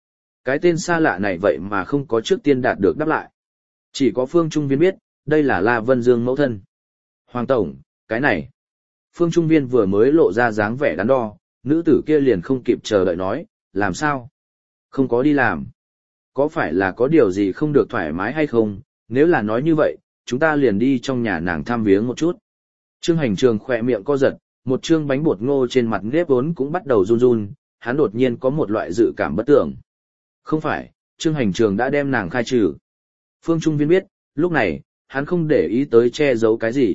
Cái tên xa lạ này vậy mà không có trước tiên đạt được đáp lại. Chỉ có Phương Trung Viên biết, đây là La Vân Dương mẫu thân. Hoàng Tổng, cái này. Phương Trung Viên vừa mới lộ ra dáng vẻ đắn đo, nữ tử kia liền không kịp chờ đợi nói, làm sao? Không có đi làm. Có phải là có điều gì không được thoải mái hay không? Nếu là nói như vậy, chúng ta liền đi trong nhà nàng thăm viếng một chút. Trương Hành Trường khỏe miệng co giật, một trương bánh bột ngô trên mặt nếp vốn cũng bắt đầu run run, hắn đột nhiên có một loại dự cảm bất tưởng. Không phải, Trương Hành Trường đã đem nàng khai trừ. Phương Trung Viên biết, lúc này, hắn không để ý tới che giấu cái gì.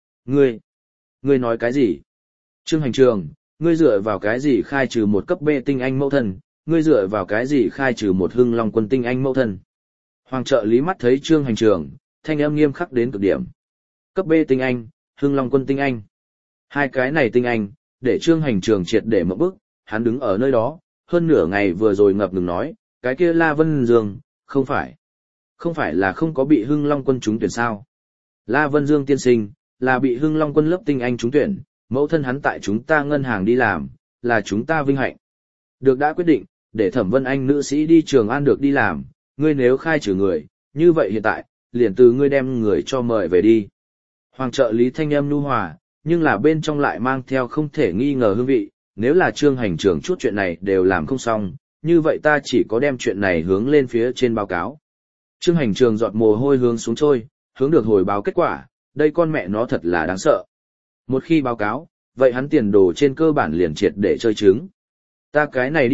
Ngươi nói cái gì? Trương Hành Trường, ngươi dựa vào cái gì khai trừ một cấp B tinh anh mẫu thân, ngươi dựa vào cái gì khai trừ một Hưng Long quân tinh anh mẫu thân? Hoàng trợ lý mắt thấy Trương Hành Trường, thanh âm nghiêm khắc đến cực điểm. Cấp B tinh anh, Hưng Long quân tinh anh. Hai cái này tinh anh, để Trương Hành Trường triệt để một bước, hắn đứng ở nơi đó, hơn nửa ngày vừa rồi ngập ngừng nói, cái kia La Vân Dương, không phải là không có bị Hưng Long quân trúng tuyển sao? La Vân Dương tiên sinh, là bị Hưng Long quân lớp tinh anh trúng tuyển, mẫu thân hắn tại chúng ta ngân hàng đi làm, là chúng ta vinh hạnh. Được đã quyết định, để Thẩm Vân Anh nữ sĩ đi Trường An được đi làm, ngươi nếu khai trừ người, như vậy hiện tại, liền từ ngươi đem người cho mời về đi. Hoàng trợ lý thanh âm nhu hòa, nhưng là bên trong lại mang theo không thể nghi ngờ hương vị, nếu là Trương Hành Trường chút chuyện này đều làm không xong, như vậy ta chỉ có đem chuyện này hướng lên phía trên báo cáo. Trương Hành Trường giọt mồ hôi hướng xuống trôi, hướng được hồi báo kết quả, đây con mẹ nó thật là đáng sợ. Một khi báo cáo, vậy hắn tiền đồ trên cơ bản liền triệt để chơi trứng. Ta cái này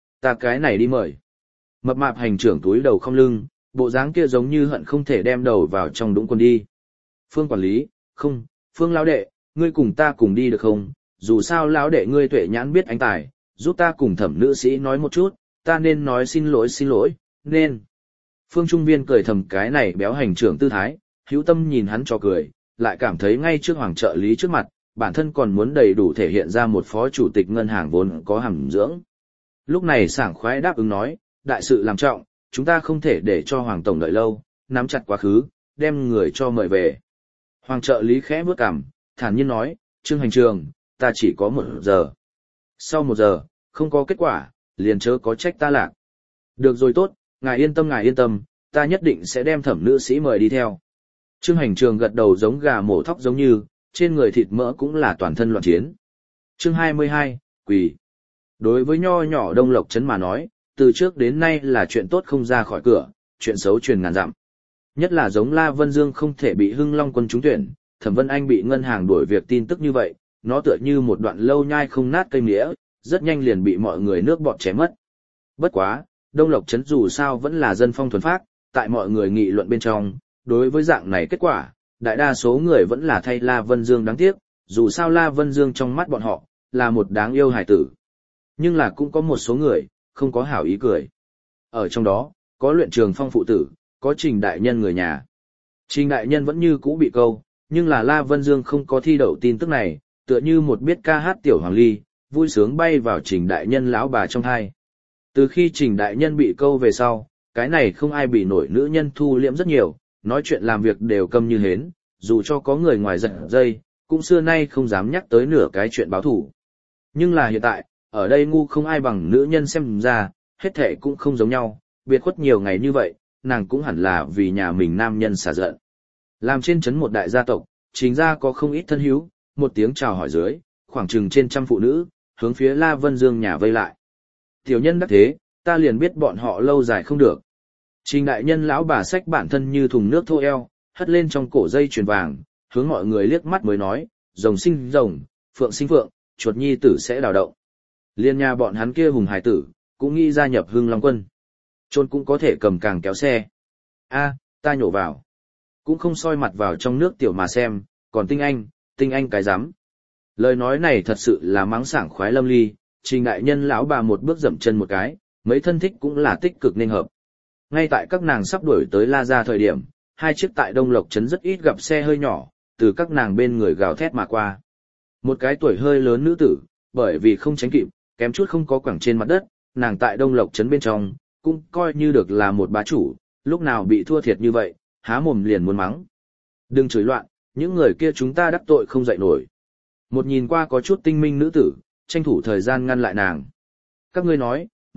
đi mời. Mập mạp hành trưởng túi đầu không lưng, bộ dáng kia giống như hận không thể đem đầu vào trong đũng quần đi. Phương quản lý, không, Phương lão đệ, ngươi cùng ta cùng đi được không? Dù sao lão đệ ngươi tuệ nhãn biết anh tài, giúp ta cùng Thẩm nữ sĩ nói một chút, ta nên nói xin lỗi, nên. Phương Trung Viên cười thầm cái này béo hành trưởng tư thái, hữu tâm nhìn hắn cho cười, lại cảm thấy ngay trước hoàng trợ lý trước mặt, bản thân còn muốn đầy đủ thể hiện ra một phó chủ tịch ngân hàng vốn có hàm dưỡng. Lúc này sảng khoái đáp ứng nói, đại sự làm trọng, chúng ta không thể để cho Hoàng Tổng đợi lâu, nắm chặt quá khứ, đem người cho mời về. Hoàng trợ lý khẽ bước cằm, thản nhiên nói, Trương Hành Trường, ta chỉ có 1 giờ. Sau 1 giờ, không có kết quả, liền chớ có trách ta lạc. Được rồi tốt, ngài yên tâm, ta nhất định sẽ đem Thẩm nữ sĩ mời đi theo. Trương Hành Trường gật đầu giống gà mổ thóc giống như, trên người thịt mỡ cũng là toàn thân loạn chiến. Chương 22, quỳ. Đối với nho nhỏ Đông Lộc trấn mà nói, từ trước đến nay là chuyện tốt không ra khỏi cửa, chuyện xấu truyền ngàn dặm. Nhất là giống La Vân Dương không thể bị Hưng Long quân trúng tuyển, Thẩm Vân Anh bị ngân hàng đuổi việc tin tức như vậy, nó tựa như một đoạn lâu nhai không nát cây nghĩa, rất nhanh liền bị mọi người nước bọt chém mất. Bất quá, Đông Lộc trấn dù sao vẫn là dân phong thuần phác, tại mọi người nghị luận bên trong, đối với dạng này kết quả, đại đa số người vẫn là thay La Vân Dương đáng tiếc, dù sao La Vân Dương trong mắt bọn họ, là một đáng yêu hài tử. Nhưng là cũng có một số người, không có hảo ý cười. Ở trong đó, có Luyện Trường Phong phụ tử, có Trình đại nhân người nhà. Trình đại nhân vẫn như cũ bị câu, nhưng là La Vân Dương không có thi đậu tin tức này, tựa như một biết ca hát tiểu hoàng ly, vui sướng bay vào Trình đại nhân lão bà trong thai. Từ khi Trình đại nhân bị câu về sau, cái này không ai bị nổi nữ nhân thu liễm rất nhiều, nói chuyện làm việc đều câm như hến, dù cho có người ngoài giật dây, cũng xưa nay không dám nhắc tới nửa cái chuyện báo thủ. Nhưng là hiện tại, ở đây ngu không ai bằng nữ nhân xem ra, hết thệ cũng không giống nhau, biệt khuất nhiều ngày như vậy, nàng cũng hẳn là vì nhà mình nam nhân xả giận. Làm trên trấn một đại gia tộc, chính ra có không ít thân hữu, một tiếng chào hỏi dưới, khoảng chừng trên 100 phụ nữ, hướng phía La Vân Dương nhà vây lại. Tiểu nhân đắc thế, ta liền biết bọn họ lâu dài không được. Trình đại nhân lão bà xách bản thân như thùng nước thô eo, hất lên trong cổ dây chuyền vàng, hướng mọi người liếc mắt mới nói, rồng sinh rồng, phượng sinh phượng, chuột nhi tử sẽ đào động. Liên nhà bọn hắn kia hùng hải tử, cũng nghĩ gia nhập Hưng Long quân. Trôn cũng có thể cầm càng kéo xe. Ta nhổ vào. Cũng không soi mặt vào trong nước tiểu mà xem, còn tinh anh cái rắm. Lời nói này thật sự là mắng sảng khoái lâm ly, Trình đại nhân lão bà một bước dậm chân một cái, mấy thân thích cũng là tích cực nên hợp. Ngay tại các nàng sắp đuổi tới La Gia thời điểm, hai chiếc tại Đông Lộc trấn rất ít gặp xe hơi nhỏ, từ các nàng bên người gào thét mà qua. Một cái tuổi hơi lớn nữ tử, bởi vì không tránh kịp, kém chút không có quẳng trên mặt đất, nàng tại Đông Lộc trấn bên trong, cũng coi như được là một bá chủ, lúc nào bị thua thiệt như vậy, há mồm liền muốn mắng. Đừng chửi loạn, những người kia chúng ta đắc tội không dậy nổi. Một nhìn qua có chút tinh minh nữ tử, tranh thủ thời gian ngăn lại nàng. Các ngươi nói,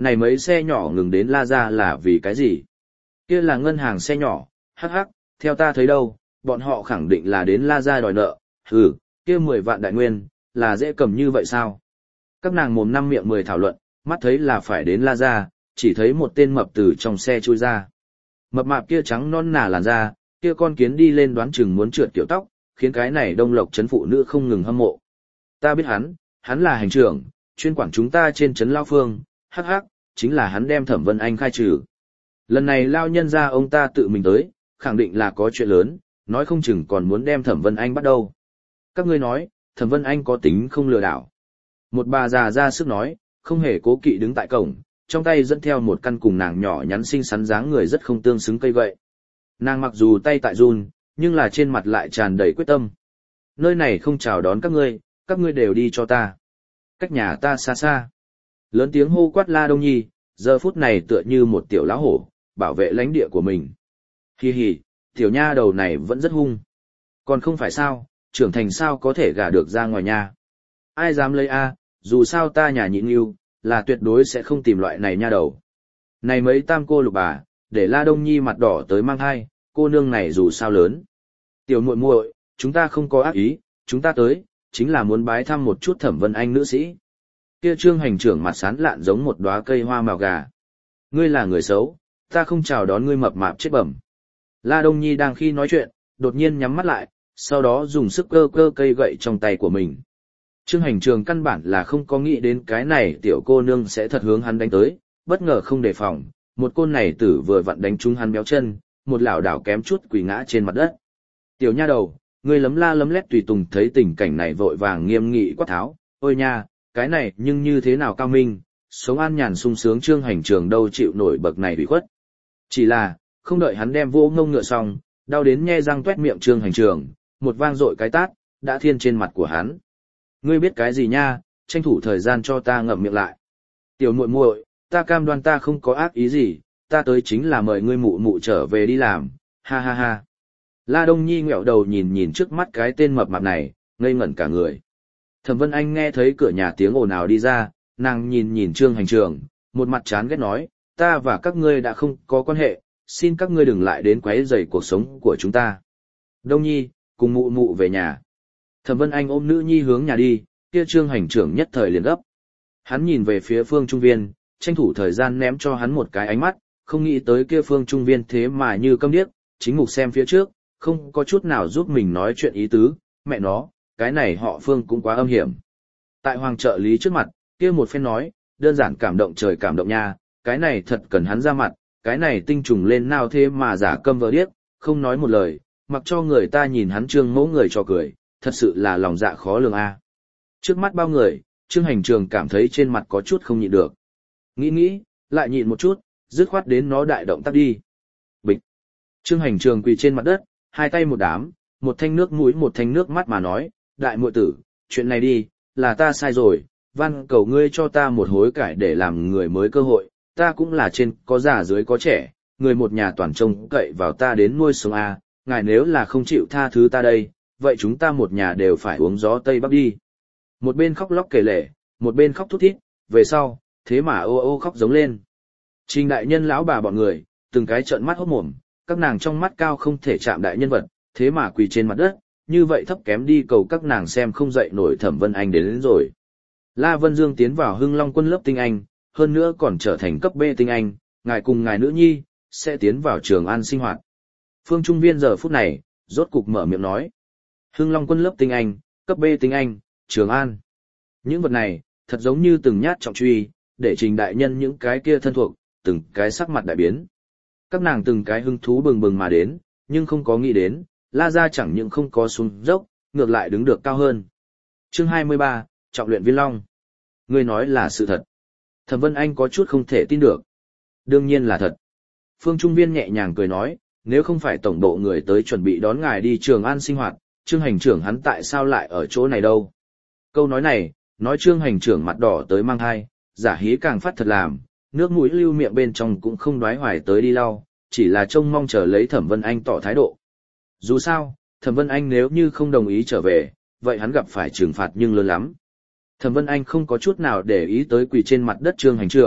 này mấy xe nhỏ ngừng đến La Gia là vì cái gì? Kia là ngân hàng xe nhỏ, hắc hắc, theo ta thấy đâu, bọn họ khẳng định là đến La Gia đòi nợ, kia 10 vạn đại nguyên, là dễ cầm như vậy sao? Các nàng mồm năm miệng 10 thảo luận, mắt thấy là phải đến La Gia, chỉ thấy một tên mập từ trong xe chui ra. Mập mạp kia trắng non nà làn da, kia con kiến đi lên đoán chừng muốn trượt kiểu tóc, khiến cái này Đông Lộc trấn phụ nữ không ngừng hâm mộ. Ta biết hắn là hành trưởng, chuyên quản chúng ta trên trấn Lao Phương, hắc hắc, chính là hắn đem Thẩm Vân Anh khai trừ. Lần này Lao nhân ra ông ta tự mình tới, khẳng định là có chuyện lớn, nói không chừng còn muốn đem Thẩm Vân Anh bắt đâu. Các ngươi nói, Thẩm Vân Anh có tính không lừa đảo. Một bà già ra sức nói, không hề cố kỵ đứng tại cổng, trong tay dẫn theo một căn cùng nàng nhỏ nhắn xinh xắn dáng người rất không tương xứng cây gậy. Nàng mặc dù tay tại run, nhưng là trên mặt lại tràn đầy quyết tâm. Nơi này không chào đón các ngươi đều đi cho ta. Cách nhà ta xa xa. Lớn tiếng hô quát La Đông Nhi, giờ phút này tựa như một tiểu lão hổ, bảo vệ lãnh địa của mình. Hi hi, tiểu nha đầu này vẫn rất hung. Còn không phải sao, trưởng thành sao có thể gả được ra ngoài nhà. Ai dám lấy a, dù sao ta nhà nhịn yêu, là tuyệt đối sẽ không tìm loại này nha đầu. Này mấy tam cô lục bà, để La Đông Nhi mặt đỏ tới mang hai, cô nương này dù sao lớn. Tiểu muội muội, chúng ta không có ác ý, chúng ta tới, chính là muốn bái thăm một chút Thẩm Vân Anh nữ sĩ. Kia Trương hành trưởng mặt sán lạn giống một đóa cây hoa màu gà. Ngươi là người xấu, ta không chào đón ngươi mập mạp chết bẩm. La Đông Nhi đang khi nói chuyện, đột nhiên nhắm mắt lại, sau đó dùng sức cơ cơ cây gậy trong tay của mình. Trương hành trường căn bản là không có nghĩ đến cái này tiểu cô nương sẽ thật hướng hắn đánh tới, bất ngờ không đề phòng, một côn này tử vừa vặn đánh trúng hắn béo chân, một lảo đảo kém chút quỳ ngã trên mặt đất. Tiểu nha đầu, ngươi lấm la lấm lét tùy tùng thấy tình cảnh này vội vàng nghiêm nghị quát tháo, ôi nha, cái này nhưng như thế nào cao minh, sống an nhàn sung sướng Trương hành trường đâu chịu nổi bậc này ủy khuất. Chỉ là, không đợi hắn đem vỗ ngông ngựa xong, đau đến nhe răng tuét miệng Trương hành trường, một vang dội cái tát, đã thiên trên mặt của hắn. Ngươi biết cái gì nha, tranh thủ thời gian cho ta ngậm miệng lại. Tiểu muội muội, ta cam đoan ta không có ác ý gì, ta tới chính là mời ngươi mụ mụ trở về đi làm, ha ha ha. La Đông Nhi ngẹo đầu nhìn nhìn trước mắt cái tên mập mạp này, ngây ngẩn cả người. Thẩm Vân Anh nghe thấy cửa nhà tiếng ồn ào đi ra, nàng nhìn nhìn Trương hành trường, một mặt chán ghét nói, ta và các ngươi đã không có quan hệ, xin các ngươi đừng lại đến quấy rầy cuộc sống của chúng ta. Đông Nhi, cùng mụ mụ về nhà. Thẩm Vân Anh ôm nữ nhi hướng nhà đi, kia Trương hành trưởng nhất thời liền gấp. Hắn nhìn về phía Phương Trung Viên, tranh thủ thời gian ném cho hắn một cái ánh mắt, không nghĩ tới kia Phương Trung Viên thế mà như câm điếc, chính mục xem phía trước, không có chút nào giúp mình nói chuyện ý tứ, mẹ nó, cái này họ Phương cũng quá âm hiểm. Tại hoàng trợ lý trước mặt, kia một phen nói, đơn giản cảm động trời cảm động nha, cái này thật cần hắn ra mặt, cái này tinh trùng lên nào thế mà giả câm vờ điếc, không nói một lời, mặc cho người ta nhìn hắn Trương mẫu người cho cười, thật sự là lòng dạ khó lường a. Trước mắt bao người, Trương hành trường cảm thấy trên mặt có chút không nhịn được. Nghĩ, lại nhịn một chút, dứt khoát đến nó đại động tác đi. Bịch. Trương hành trường quỳ trên mặt đất, hai tay một đám, một thanh nước mũi một thanh nước mắt mà nói, đại muội tử, chuyện này đi, là ta sai rồi, van cầu ngươi cho ta một hối cải để làm người mới cơ hội, ta cũng là trên có già dưới có trẻ, người một nhà toàn trông cậy vào ta đến nuôi sống a, ngài nếu là không chịu tha thứ ta đây, vậy chúng ta một nhà đều phải uống gió Tây Bắc đi. Một bên khóc lóc kể lể, một bên khóc thút thít, về sau, thế mà ô ô khóc giống lên. Trình đại nhân lão bà bọn người, từng cái trợn mắt hốt mồm, các nàng trong mắt cao không thể chạm đại nhân vật, thế mà quỳ trên mặt đất, như vậy thấp kém đi cầu các nàng xem không dậy nổi Thẩm Vân Anh đến rồi. La Vân Dương tiến vào Hưng Long quân lớp tinh anh, hơn nữa còn trở thành cấp B tinh anh, ngài cùng ngài nữ nhi, sẽ tiến vào Trường An sinh hoạt. Phương Trung Viên giờ phút này, rốt cục mở miệng nói. Hưng Long quân lớp tinh anh, cấp B tinh anh, Trường An. Những vật này, thật giống như từng nhát trọng truy, để Trình đại nhân những cái kia thân thuộc, từng cái sắc mặt đại biến. Các nàng từng cái hứng thú bừng bừng mà đến, nhưng không có nghĩ đến, La gia chẳng những không có xuống dốc, ngược lại đứng được cao hơn. Chương 23, trọng luyện viên long. Ngươi nói là sự thật. Thẩm Vân Anh có chút không thể tin được. Đương nhiên là thật. Phương Trung Viên nhẹ nhàng cười nói, nếu không phải tổng độ người tới chuẩn bị đón ngài đi Trường An sinh hoạt, Trương hành trưởng hắn tại sao lại ở chỗ này đâu? Câu nói này, nói Trương hành trưởng mặt đỏ tới mang hai, giả hí càng phát thật làm, nước mũi lưu miệng bên trong cũng không đoái hoài tới đi lau, chỉ là trông mong chờ lấy Thẩm Vân Anh tỏ thái độ. Dù sao, Thẩm Vân Anh nếu như không đồng ý trở về, vậy hắn gặp phải trừng phạt nhưng lớn lắm. Thẩm Vân Anh không có chút nào để ý tới quỳ trên mặt đất Trương hành trưởng,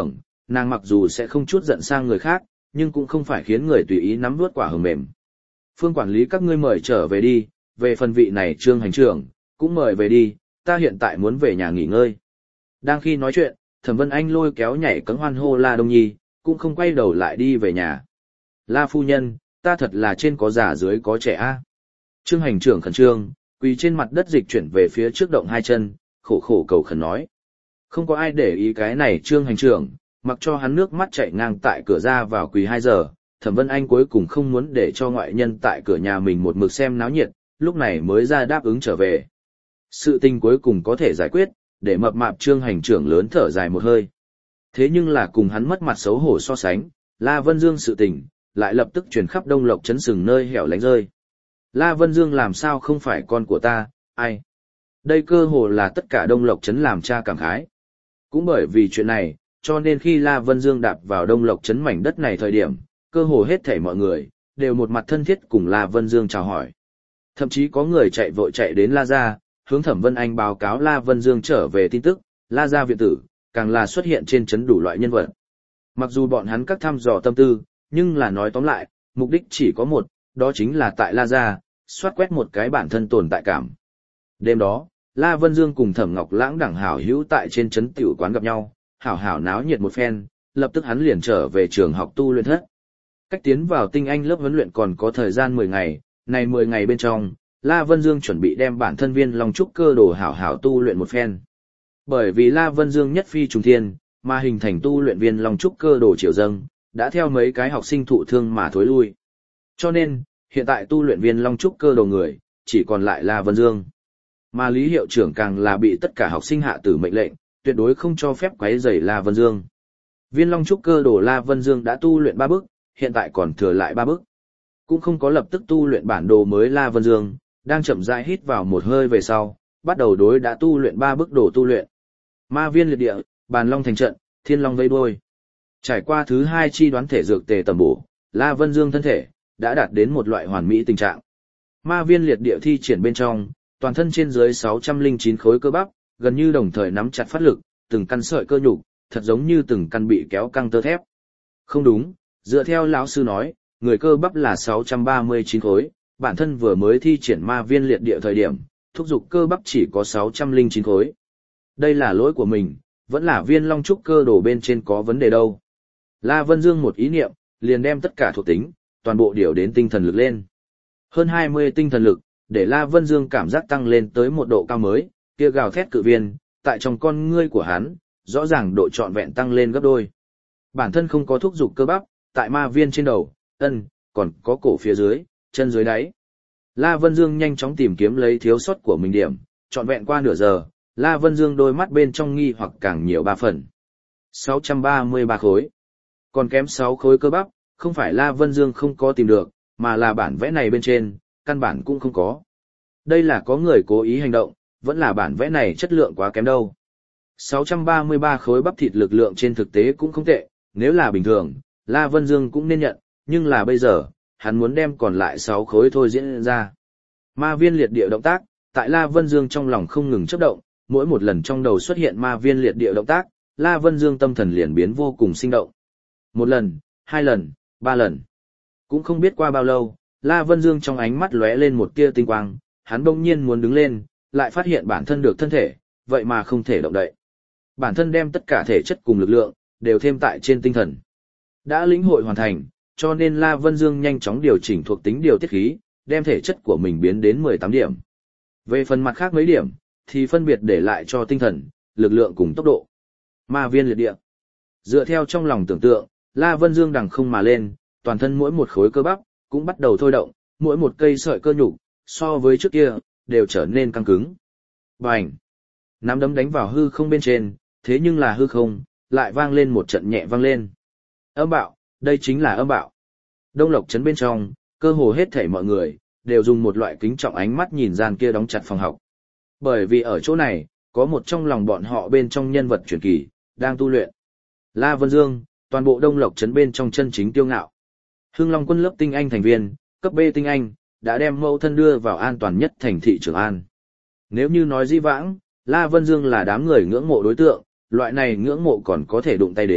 nàng mặc dù sẽ không chút giận sang người khác, nhưng cũng không phải khiến người tùy ý nắm vuốt quả hồng mềm. Phương quản lý các ngươi mời trở về đi, về phần vị này Trương hành trưởng, cũng mời về đi, ta hiện tại muốn về nhà nghỉ ngơi. Đang khi nói chuyện, Thẩm Vân Anh lôi kéo nhảy cẫng hoan hô La Đông Nhi, cũng không quay đầu lại đi về nhà. La phu nhân, ta thật là trên có già dưới có trẻ a. Trương hành trưởng khẩn trương, quỳ trên mặt đất dịch chuyển về phía trước động hai chân, khổ khổ cầu khẩn nói. Không có ai để ý cái này Trương hành trưởng, mặc cho hắn nước mắt chảy ngang tại cửa ra vào quỳ 2 giờ, Thẩm Vân Anh cuối cùng không muốn để cho ngoại nhân tại cửa nhà mình một mực xem náo nhiệt, lúc này mới ra đáp ứng trở về. Sự tình cuối cùng có thể giải quyết, để mập mạp Trương hành trưởng lớn thở dài một hơi. Thế nhưng là cùng hắn mất mặt xấu hổ so sánh, La Vân Dương sự tình, lại lập tức truyền khắp Đông Lộc trấn sừng nơi hẻo lánh rơi. La Vân Dương làm sao không phải con của ta, ai? Đây cơ hồ là tất cả Đông Lộc trấn làm cha cảm khái. Cũng bởi vì chuyện này, cho nên khi La Vân Dương đạp vào Đông Lộc trấn mảnh đất này thời điểm, cơ hồ hết thảy mọi người đều một mặt thân thiết cùng La Vân Dương chào hỏi. Thậm chí có người chạy vội chạy đến La gia, hướng Thẩm Vân Anh báo cáo La Vân Dương trở về tin tức, La gia viện tử, càng là xuất hiện trên trấn đủ loại nhân vật. Mặc dù bọn hắn các thăm dò tâm tư, nhưng là nói tóm lại, mục đích chỉ có một, đó chính là tại La gia, soát quét một cái bản thân tồn tại cảm. Đêm đó, La Vân Dương cùng Thẩm Ngọc Lãng đẳng hảo hữu tại trên trấn tiểu quán gặp nhau, hảo hảo náo nhiệt một phen, lập tức hắn liền trở về trường học tu luyện thất. Cách tiến vào tinh anh lớp huấn luyện còn có thời gian 10 ngày, này 10 ngày bên trong, La Vân Dương chuẩn bị đem bản thân viên long trúc cơ đồ hảo hảo tu luyện một phen. Bởi vì La Vân Dương nhất phi trùng thiên, mà hình thành tu luyện viên long trúc cơ đồ triệu dâng, đã theo mấy cái học sinh thụ thương mà thối lui. Cho nên, hiện tại tu luyện viên long trúc cơ đồ người, chỉ còn lại La Vân Dương. Mà Lý hiệu trưởng càng là bị tất cả học sinh hạ tử mệnh lệnh, tuyệt đối không cho phép quấy rầy La Vân Dương. Viên long trúc cơ đồ La Vân Dương đã tu luyện 3 bước, hiện tại còn thừa lại 3 bước. Cũng không có lập tức tu luyện bản đồ mới La Vân Dương, đang chậm rãi hít vào một hơi về sau, bắt đầu đối đã tu luyện 3 bước đồ tu luyện. Ma viên liệt địa, bàn long thành trận, thiên long vây đuôi. Trải qua thứ 2 chi đoán thể dược tề tầm bổ, La Vân Dương thân thể đã đạt đến một loại hoàn mỹ tình trạng. Ma viên liệt địa thi triển bên trong, toàn thân trên dưới 609 khối cơ bắp, gần như đồng thời nắm chặt phát lực, từng căn sợi cơ nhục, thật giống như từng căn bị kéo căng tơ thép. Không đúng, dựa theo lão sư nói, người cơ bắp là 639 khối, bản thân vừa mới thi triển ma viên liệt địa thời điểm, thúc giục cơ bắp chỉ có 609 khối. Đây là lỗi của mình, vẫn là viên long trúc cơ đồ bên trên có vấn đề đâu. La Vân Dương một ý niệm, liền đem tất cả thuộc tính, toàn bộ điều đến tinh thần lực lên. Hơn 20 tinh thần lực, để La Vân Dương cảm giác tăng lên tới một độ cao mới, kia gào thét cự viên, tại trong con ngươi của hắn, rõ ràng độ trọn vẹn tăng lên gấp đôi. Bản thân không có thúc giục cơ bắp, tại ma viên trên đầu, còn có cổ phía dưới, chân dưới đáy. La Vân Dương nhanh chóng tìm kiếm lấy thiếu sót của mình điểm, trọn vẹn qua nửa giờ, La Vân Dương đôi mắt bên trong nghi hoặc càng nhiều 3 phần. 633 khối. Còn kém 6 khối cơ bắp, không phải La Vân Dương không có tìm được, mà là bản vẽ này bên trên, căn bản cũng không có. Đây là có người cố ý hành động, vẫn là bản vẽ này chất lượng quá kém đâu. 633 khối bắp thịt lực lượng trên thực tế cũng không tệ, nếu là bình thường, La Vân Dương cũng nên nhận, nhưng là bây giờ, hắn muốn đem còn lại 6 khối thôi diễn ra. Ma viên liệt địa động tác, tại La Vân Dương trong lòng không ngừng chớp động, mỗi một lần trong đầu xuất hiện ma viên liệt địa động tác, La Vân Dương tâm thần liền biến vô cùng sinh động. 1 lần, 2 lần, 3 lần. Cũng không biết qua bao lâu, La Vân Dương trong ánh mắt lóe lên một tia tinh quang, hắn bỗng nhiên muốn đứng lên, lại phát hiện bản thân được thân thể, vậy mà không thể động đậy. Bản thân đem tất cả thể chất cùng lực lượng, đều thêm tại trên tinh thần. Đã lĩnh hội hoàn thành, cho nên La Vân Dương nhanh chóng điều chỉnh thuộc tính điều tiết khí, đem thể chất của mình biến đến 18 điểm. Về phần mặt khác mấy điểm, thì phân biệt để lại cho tinh thần, lực lượng cùng tốc độ. Ma viên liệt địa. Dựa theo trong lòng tưởng tượng, La Vân Dương đằng không mà lên, toàn thân mỗi một khối cơ bắp, cũng bắt đầu thôi động, mỗi một cây sợi cơ nhục, so với trước kia, đều trở nên căng cứng. Bành! Nắm đấm đánh vào hư không bên trên, thế nhưng là hư không, lại vang lên một trận nhẹ vang lên. Âm bạo, đây chính là âm bạo. Đông Lộc trấn bên trong, cơ hồ hết thảy mọi người, đều dùng một loại kính trọng ánh mắt nhìn gian kia đóng chặt phòng học. Bởi vì ở chỗ này, có một trong lòng bọn họ bên trong nhân vật truyền kỳ, đang tu luyện. La Vân Dương, toàn bộ Đông Lộc trấn bên trong chân chính tiêu ngạo. Hưng Long quân lớp tinh anh thành viên, cấp B tinh anh, đã đem mẫu thân đưa vào an toàn nhất thành thị Trường An. Nếu như nói di vãng, La Vân Dương là đám người ngưỡng mộ đối tượng, loại này ngưỡng mộ còn có thể đụng tay đến,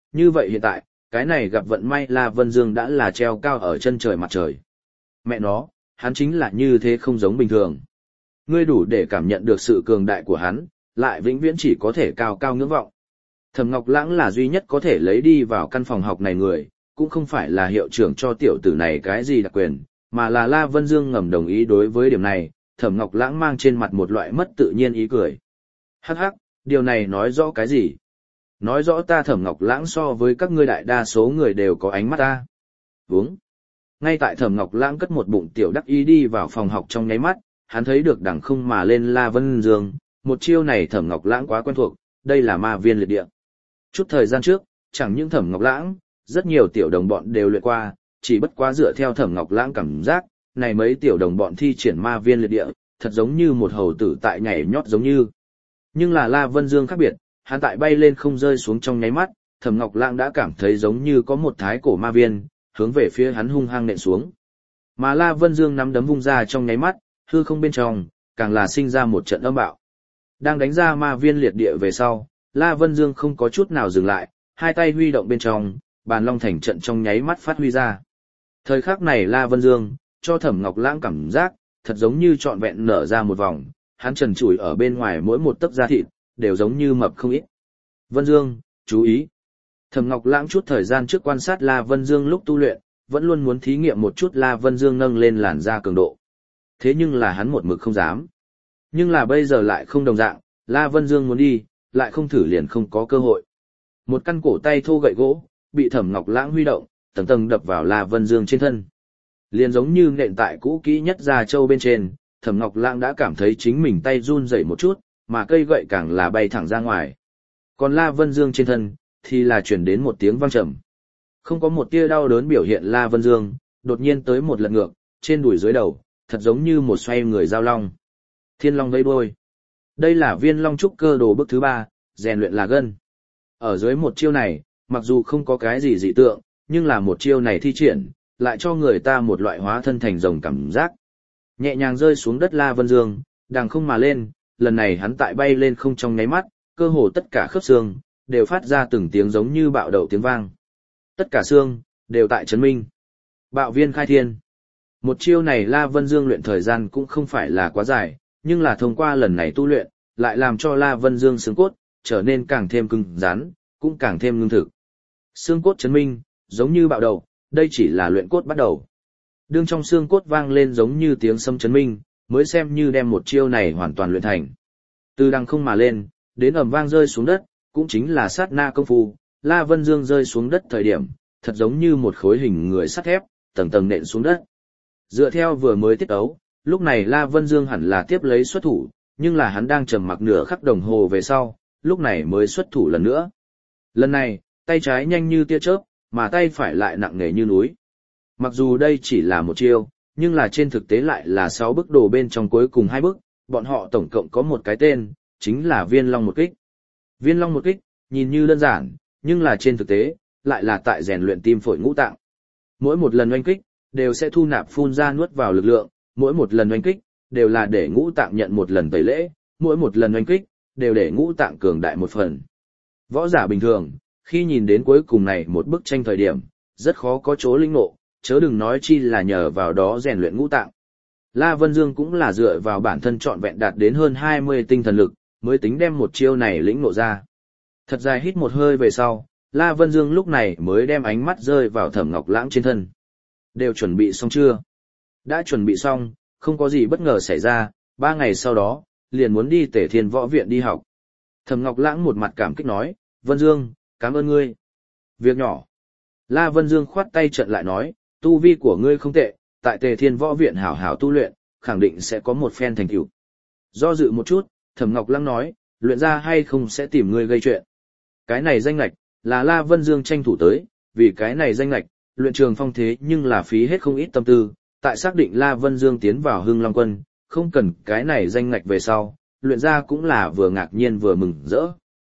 như vậy hiện tại, cái này gặp vận may La Vân Dương đã là treo cao ở chân trời mặt trời. Mẹ nó, hắn chính là như thế không giống bình thường. Ngươi đủ để cảm nhận được sự cường đại của hắn, lại vĩnh viễn chỉ có thể cao cao ngưỡng vọng. Thẩm Ngọc Lãng là duy nhất có thể lấy đi vào căn phòng học này người, cũng không phải là hiệu trưởng cho tiểu tử này cái gì đặc quyền, mà là La Vân Dương ngầm đồng ý đối với điểm này, Thẩm Ngọc Lãng mang trên mặt một loại mất tự nhiên ý cười. Hắc hắc, điều này nói rõ cái gì? Nói rõ ta Thẩm Ngọc Lãng so với các ngươi đại đa số người đều có ánh mắt ta. Vúng. Ngay tại Thẩm Ngọc Lãng cất một bụng tiểu đắc ý đi vào phòng học trong nháy mắt, hắn thấy được đằng không mà lên La Vân Dương, một chiêu này Thẩm Ngọc Lãng quá quen thuộc, đây là ma viên liệt địa. Chút thời gian trước, chẳng những Thẩm Ngọc Lãng, rất nhiều tiểu đồng bọn đều luyện qua, chỉ bất quá dựa theo Thẩm Ngọc Lãng cảm giác, này mấy tiểu đồng bọn thi triển ma viên liệt địa, thật giống như một hầu tử tại nhảy nhót giống như. Nhưng là La Vân Dương khác biệt, hắn tại bay lên không rơi xuống trong nháy mắt, Thẩm Ngọc Lãng đã cảm thấy giống như có một thái cổ ma viên, hướng về phía hắn hung hăng nện xuống. Mà La Vân Dương nắm đấm vung ra trong nháy mắt, hư không bên trong, càng là sinh ra một trận âm bạo. Đang đánh ra ma viên liệt địa về sau, La Vân Dương không có chút nào dừng lại, hai tay huy động bên trong, bàn long thành trận trong nháy mắt phát huy ra. Thời khắc này La Vân Dương, cho Thẩm Ngọc Lãng cảm giác, thật giống như trọn vẹn nở ra một vòng, hắn trần trụi ở bên ngoài mỗi một tấc da thịt, đều giống như mập không ít. Vân Dương, chú ý. Thẩm Ngọc Lãng chút thời gian trước quan sát La Vân Dương lúc tu luyện, vẫn luôn muốn thí nghiệm một chút La Vân Dương nâng lên làn da cường độ. Thế nhưng là hắn một mực không dám. Nhưng là bây giờ lại không đồng dạng, La Vân Dương muốn đi, lại không thử liền không có cơ hội. Một căn cổ tay thô gậy gỗ, bị Thẩm Ngọc Lãng huy động, tầng tầng đập vào La Vân Dương trên thân. Liền giống như nện tại cũ kỹ nhất da trâu bên trên, Thẩm Ngọc Lãng đã cảm thấy chính mình tay run rẩy một chút, mà cây gậy càng là bay thẳng ra ngoài. Còn La Vân Dương trên thân, thì là chuyển đến một tiếng vang trầm. Không có một tia đau đớn biểu hiện La Vân Dương, đột nhiên tới một lật ngược, trên đùi dưới đầu, thật giống như một xoay người giao long. Thiên long vây đuôi. Đây là Viên Long trúc cơ đồ bước thứ 3, rèn luyện là gân. Ở dưới một chiêu này, mặc dù không có cái gì dị tượng, nhưng là một chiêu này thi triển, lại cho người ta một loại hóa thân thành rồng cảm giác. Nhẹ nhàng rơi xuống đất La Vân Dương, đằng không mà lên, lần này hắn tại bay lên không trong nháy mắt, cơ hồ tất cả khớp xương đều phát ra từng tiếng giống như bạo đậu tiếng vang. Tất cả xương đều tại chấn minh. Bạo viên khai thiên. Một chiêu này La Vân Dương luyện thời gian cũng không phải là quá dài, nhưng là thông qua lần này tu luyện, lại làm cho La Vân Dương xương cốt trở nên càng thêm cứng rắn, cũng càng thêm ngưng thực. Xương cốt chấn minh, giống như bạo đậu, đây chỉ là luyện cốt bắt đầu. Đương trong xương cốt vang lên giống như tiếng sấm chấn minh, mới xem như đem một chiêu này hoàn toàn luyện thành. Từ đằng không mà lên, đến ầm vang rơi xuống đất, cũng chính là sát na công phu, La Vân Dương rơi xuống đất thời điểm, thật giống như một khối hình người sắt thép, tầng tầng nện xuống đất. Dựa theo vừa mới tiết ấu, lúc này La Vân Dương hẳn là tiếp lấy xuất thủ, nhưng là hắn đang trầm mặc nửa khắc đồng hồ về sau, lúc này mới xuất thủ lần nữa. Lần này, tay trái nhanh như tia chớp, mà tay phải lại nặng nề như núi. Mặc dù đây chỉ là một chiêu, nhưng là trên thực tế lại là 6 bức đồ bên trong cuối cùng 2 bức, bọn họ tổng cộng có một cái tên, chính là Viên Long một kích. Viên Long một kích, nhìn như đơn giản, nhưng là trên thực tế, lại là tại rèn luyện tim phổi ngũ tạng. Mỗi một lần oanh kích, đều sẽ thu nạp phun ra nuốt vào lực lượng, mỗi một lần oanh kích, đều là để ngũ tạng nhận một lần tẩy lễ, mỗi một lần oanh kích, đều để ngũ tạng cường đại một phần. Võ giả bình thường, khi nhìn đến cuối cùng này một bức tranh thời điểm, rất khó có chỗ linh ngộ, chớ đừng nói chi là nhờ vào đó rèn luyện ngũ tạng. La Vân Dương cũng là dựa vào bản thân trọn vẹn đạt đến hơn 20 tinh thần lực, mới tính đem một chiêu này lĩnh ngộ ra. Thật dài hít một hơi về sau, La Vân Dương lúc này mới đem ánh mắt rơi vào Thẩm Ngọc Lãng trên thân. Đều chuẩn bị xong chưa? Đã chuẩn bị xong, không có gì bất ngờ xảy ra, 3 ngày sau đó, liền muốn đi Tề Thiên Võ Viện đi học. Thẩm Ngọc Lãng một mặt cảm kích nói, Vân Dương, cảm ơn ngươi. Việc nhỏ. La Vân Dương khoát tay trận lại nói, tu vi của ngươi không tệ, tại Tề Thiên Võ Viện hảo hảo tu luyện, khẳng định sẽ có một phen thành tựu. Do dự một chút, Thẩm Ngọc Lãng nói, luyện ra hay không sẽ tìm ngươi gây chuyện. Cái này danh lạch, là La Vân Dương tranh thủ tới, vì cái này danh lạch, luyện Trường Phong thế nhưng là phí hết không ít tâm tư, tại xác định La Vân Dương tiến vào Hưng Long Quân, không cần cái này danh lạch về sau, luyện ra cũng là vừa ngạc nhiên vừa mừng rỡ.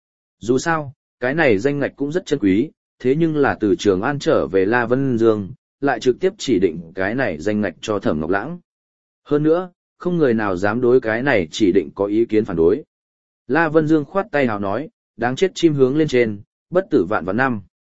Dù sao, cái này danh lạch cũng rất chân quý, thế nhưng là từ Trường An trở về La Vân Dương, lại trực tiếp chỉ định cái này danh lạch cho Thẩm Ngọc Lãng. Hơn nữa, không người nào dám đối cái này chỉ định có ý kiến phản đối. La Vân Dương khoát tay hào nói, đáng chết chim hướng lên trên, bất tử vạn vạn năm.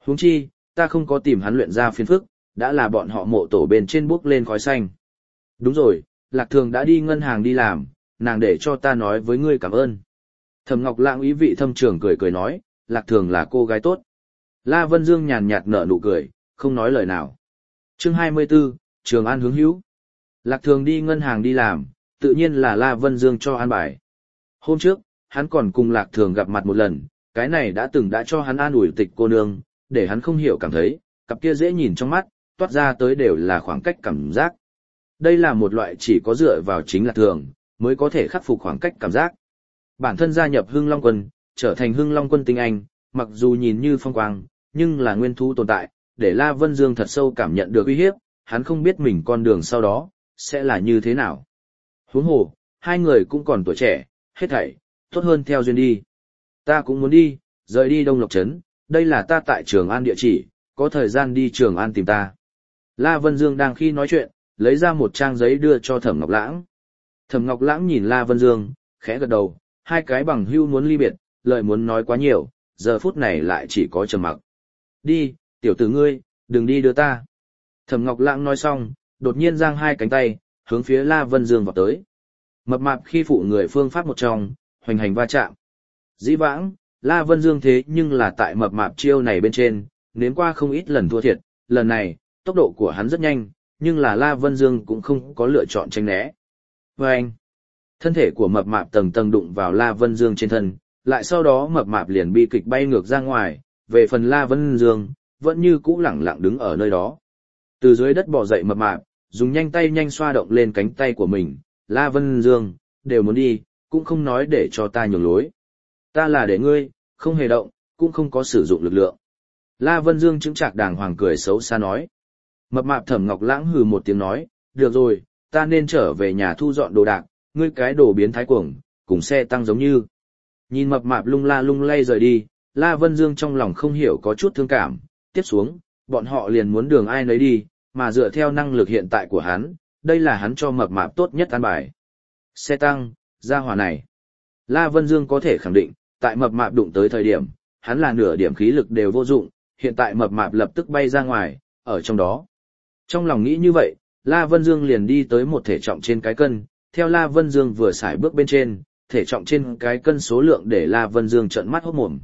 Huống chi, ta không có tìm hắn luyện ra phiền phức, đã là bọn họ mộ tổ bên trên bước lên khói xanh. Đúng rồi, Lạc Thường đã đi ngân hàng đi làm, nàng để cho ta nói với ngươi cảm ơn. Thẩm Ngọc Lãng ý vị thâm trường cười cười nói, Lạc Thường là cô gái tốt. La Vân Dương nhàn nhạt nở nụ cười, không nói lời nào. Chương 24, Trường An hướng hữu. Lạc Thường đi ngân hàng đi làm, tự nhiên là La Vân Dương cho an bài. Hôm trước, hắn còn cùng Lạc Thường gặp mặt một lần, cái này đã cho hắn an ủi Tịch cô nương, để hắn không hiểu cảm thấy, cặp kia dễ nhìn trong mắt, toát ra tới đều là khoảng cách cảm giác. Đây là một loại chỉ có dựa vào chính Lạc Thường, mới có thể khắc phục khoảng cách cảm giác. Bản thân gia nhập Hưng Long Quân, trở thành Hưng Long Quân tinh anh, mặc dù nhìn như phong quang, nhưng là nguyên thú tồn tại, để La Vân Dương thật sâu cảm nhận được uy hiếp, hắn không biết mình con đường sau đó, sẽ là như thế nào. Huống hồ, hai người cũng còn tuổi trẻ, hết thảy, tốt hơn theo duyên đi. Ta cũng muốn đi, rời đi Đông Lộc Trấn, đây là ta tại Trường An địa chỉ, có thời gian đi Trường An tìm ta. La Vân Dương đang khi nói chuyện, lấy ra một trang giấy đưa cho Thẩm Ngọc Lãng. Thẩm Ngọc Lãng nhìn La Vân Dương, khẽ gật đầu, hai cái bằng hữu muốn ly biệt, lời muốn nói quá nhiều, giờ phút này lại chỉ có trầm mặc. Đi, tiểu tử ngươi, đừng đi đưa ta. Thẩm Ngọc Lãng nói xong, đột nhiên giang hai cánh tay, hướng phía La Vân Dương vào tới. Mập mạp khi phụ người phương pháp một trong, hoành hành va chạm. Dĩ vãng, La Vân Dương thế nhưng là tại mập mạp chiêu này bên trên, nếm qua không ít lần thua thiệt, lần này, tốc độ của hắn rất nhanh, nhưng là La Vân Dương cũng không có lựa chọn tránh né. Và anh, thân thể của mập mạp tầng tầng đụng vào La Vân Dương trên thân, lại sau đó mập mạp liền bi kịch bay ngược ra ngoài, về phần La Vân Dương, vẫn như cũ lẳng lặng đứng ở nơi đó. Từ dưới đất bò dậy mập mạp, dùng nhanh tay nhanh xoa động lên cánh tay của mình, La Vân Dương, đều muốn đi, cũng không nói để cho ta nhường lối. Ta là để ngươi, không hề động, cũng không có sử dụng lực lượng. La Vân Dương chứng trạc đàng hoàng cười xấu xa nói. Mập mạp Thẩm Ngọc Lãng hừ một tiếng nói, được rồi, ta nên trở về nhà thu dọn đồ đạc, ngươi cái đồ biến thái cuồng, cùng xe tăng giống như. Nhìn mập mạp lung la lung lay rời đi, La Vân Dương trong lòng không hiểu có chút thương cảm, tiếp xuống, bọn họ liền muốn đường ai nấy đi, mà dựa theo năng lực hiện tại của hắn, đây là hắn cho mập mạp tốt nhất an bài. Xe tăng, gia hỏa này. La Vân Dương có thể khẳng định, tại mập mạp đụng tới thời điểm, hắn là nửa điểm khí lực đều vô dụng, hiện tại mập mạp lập tức bay ra ngoài, ở trong đó. Trong lòng nghĩ như vậy, La Vân Dương liền đi tới một thể trọng trên cái cân, theo La Vân Dương vừa xài bước bên trên, thể trọng trên cái cân số lượng để La Vân Dương trợn mắt hốt mồm.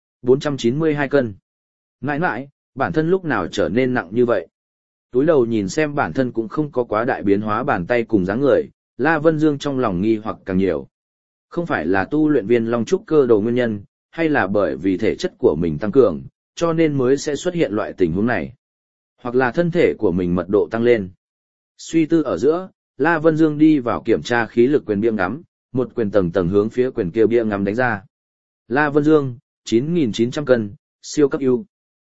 492 cân. Ngại ngại, bản thân lúc nào trở nên nặng như vậy. Túi đầu nhìn xem bản thân cũng không có quá đại biến hóa bàn tay cùng dáng người, La Vân Dương trong lòng nghi hoặc càng nhiều. Không phải là tu luyện viên Long Trúc Cơ đồ nguyên nhân, hay là bởi vì thể chất của mình tăng cường, cho nên mới sẽ xuất hiện loại tình huống này. Hoặc là thân thể của mình mật độ tăng lên. Suy tư ở giữa, La Vân Dương đi vào kiểm tra khí lực quyền bia ngắm, một quyền tầng tầng hướng phía quyền kia bia ngắm đánh ra. La Vân Dương, 9.900 cân, siêu cấp ưu.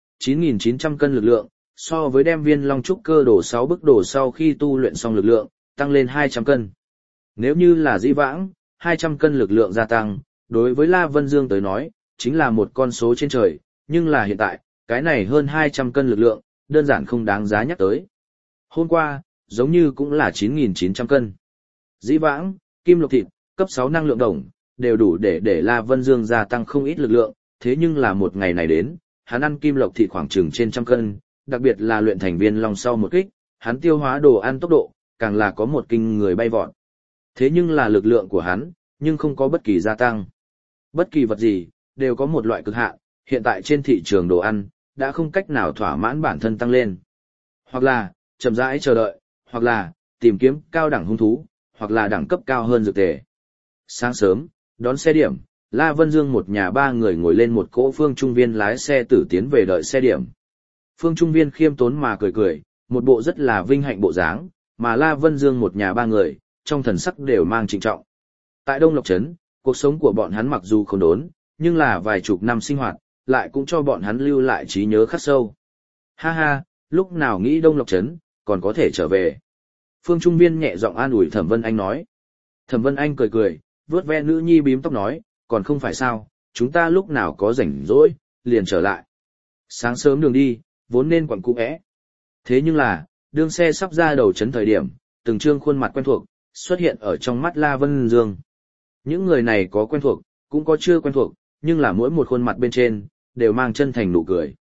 9.900 cân lực lượng, so với đem viên Long Trúc Cơ đổ 6 bức đổ sau khi tu luyện xong lực lượng, tăng lên 200 cân. Nếu như là dĩ vãng, 200 cân lực lượng gia tăng, đối với La Vân Dương tới nói, chính là một con số trên trời, nhưng là hiện tại, cái này hơn 200 cân lực lượng, đơn giản không đáng giá nhắc tới. Hôm qua, giống như cũng là 9.900 cân. Dĩ vãng, kim lục thịt, cấp 6 năng lượng đồng, đều đủ để La Vân Dương gia tăng không ít lực lượng, thế nhưng là một ngày này đến, hắn ăn kim lộc thịt khoảng chừng trên 100 cân, đặc biệt là luyện thành viên long sau một kích, hắn tiêu hóa đồ ăn tốc độ, càng là có một kinh người bay vọt. Thế nhưng là lực lượng của hắn, nhưng không có bất kỳ gia tăng. Bất kỳ vật gì, đều có một loại cực hạn, hiện tại trên thị trường đồ ăn, đã không cách nào thỏa mãn bản thân tăng lên. Hoặc là, chậm rãi chờ đợi, hoặc là, tìm kiếm cao đẳng hung thú, hoặc là đẳng cấp cao hơn dược tề. Sáng sớm, đón xe điểm, La Vân Dương một nhà ba người ngồi lên một cỗ Phương Trung Viên lái xe tử tiến về đợi xe điểm. Phương Trung Viên khiêm tốn mà cười cười, một bộ rất là vinh hạnh bộ dáng, mà La Vân Dương một nhà ba người, trong thần sắc đều mang trịnh trọng. Tại Đông Lộc Trấn, cuộc sống của bọn hắn mặc dù không đốn, nhưng là vài chục năm sinh hoạt, lại cũng cho bọn hắn lưu lại trí nhớ khắc sâu. Ha ha, lúc nào nghĩ Đông Lộc Trấn, còn có thể trở về. Phương Trung Viên nhẹ giọng an ủi Thẩm Vân Anh nói. Thẩm Vân Anh cười cười, vuốt ve nữ nhi bím tóc nói, còn không phải sao, chúng ta lúc nào có rảnh rỗi, liền trở lại. Sáng sớm đường đi, vốn nên quẩn cũ é. Thế nhưng là, đương xe sắp ra đầu trấn thời điểm, từng trương khuôn mặt quen thuộc, xuất hiện ở trong mắt La Vân Dương. Những người này có quen thuộc, cũng có chưa quen thuộc, nhưng là mỗi một khuôn mặt bên trên, đều mang chân thành nụ cười.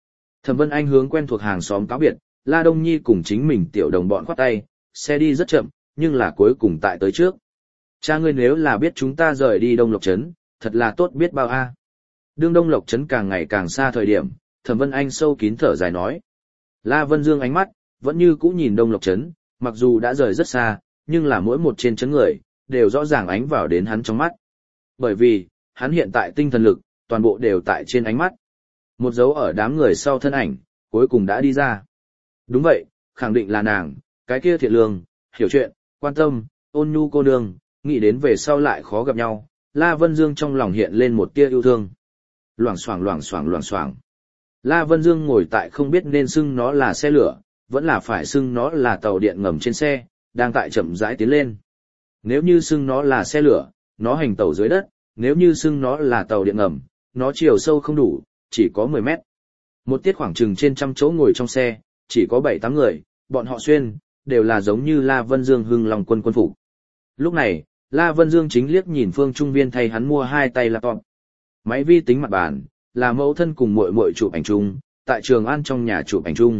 Thẩm Vân Anh hướng quen thuộc hàng xóm cáo biệt, La Đông Nhi cùng chính mình tiểu đồng bọn khoát tay, xe đi rất chậm, nhưng là cuối cùng tại tới trước. Cha ngươi nếu là biết chúng ta rời đi Đông Lộc Trấn, thật là tốt biết bao a. Đương Đông Lộc Trấn càng ngày càng xa thời điểm, Thẩm Vân Anh sâu kín thở dài nói. La Vân Dương ánh mắt, vẫn như cũ nhìn Đông Lộc Trấn, mặc dù đã rời rất xa, nhưng là mỗi một trên trấn người, đều rõ ràng ánh vào đến hắn trong mắt. Bởi vì, hắn hiện tại tinh thần lực, toàn bộ đều tại trên ánh mắt. Một dấu ở đám người sau thân ảnh, cuối cùng đã đi ra. Đúng vậy, khẳng định là nàng, cái kia thiện lương, hiểu chuyện, quan tâm, ôn nhu cô nương, nghĩ đến về sau lại khó gặp nhau, La Vân Dương trong lòng hiện lên một tia yêu thương. Loảng xoảng loảng xoảng loảng xoảng. La Vân Dương ngồi tại không biết nên xưng nó là xe lửa, vẫn là phải xưng nó là tàu điện ngầm trên xe, đang tại chậm rãi tiến lên. Nếu như xưng nó là xe lửa, nó hành tàu dưới đất, nếu như xưng nó là tàu điện ngầm, nó chiều sâu không đủ, chỉ có 10 mét. Một tiết khoảng chừng trên 100 chỗ ngồi trong xe, chỉ có 7-8 người, bọn họ xuyên, đều là giống như La Vân Dương hưng lòng quân phục. Lúc này, La Vân Dương chính liếc nhìn Phương Trung Viên thay hắn mua 2 tay laptop. Máy vi tính mặt bàn, là mẫu thân cùng muội muội chụp ảnh chung, tại Trường An trong nhà chụp ảnh chung.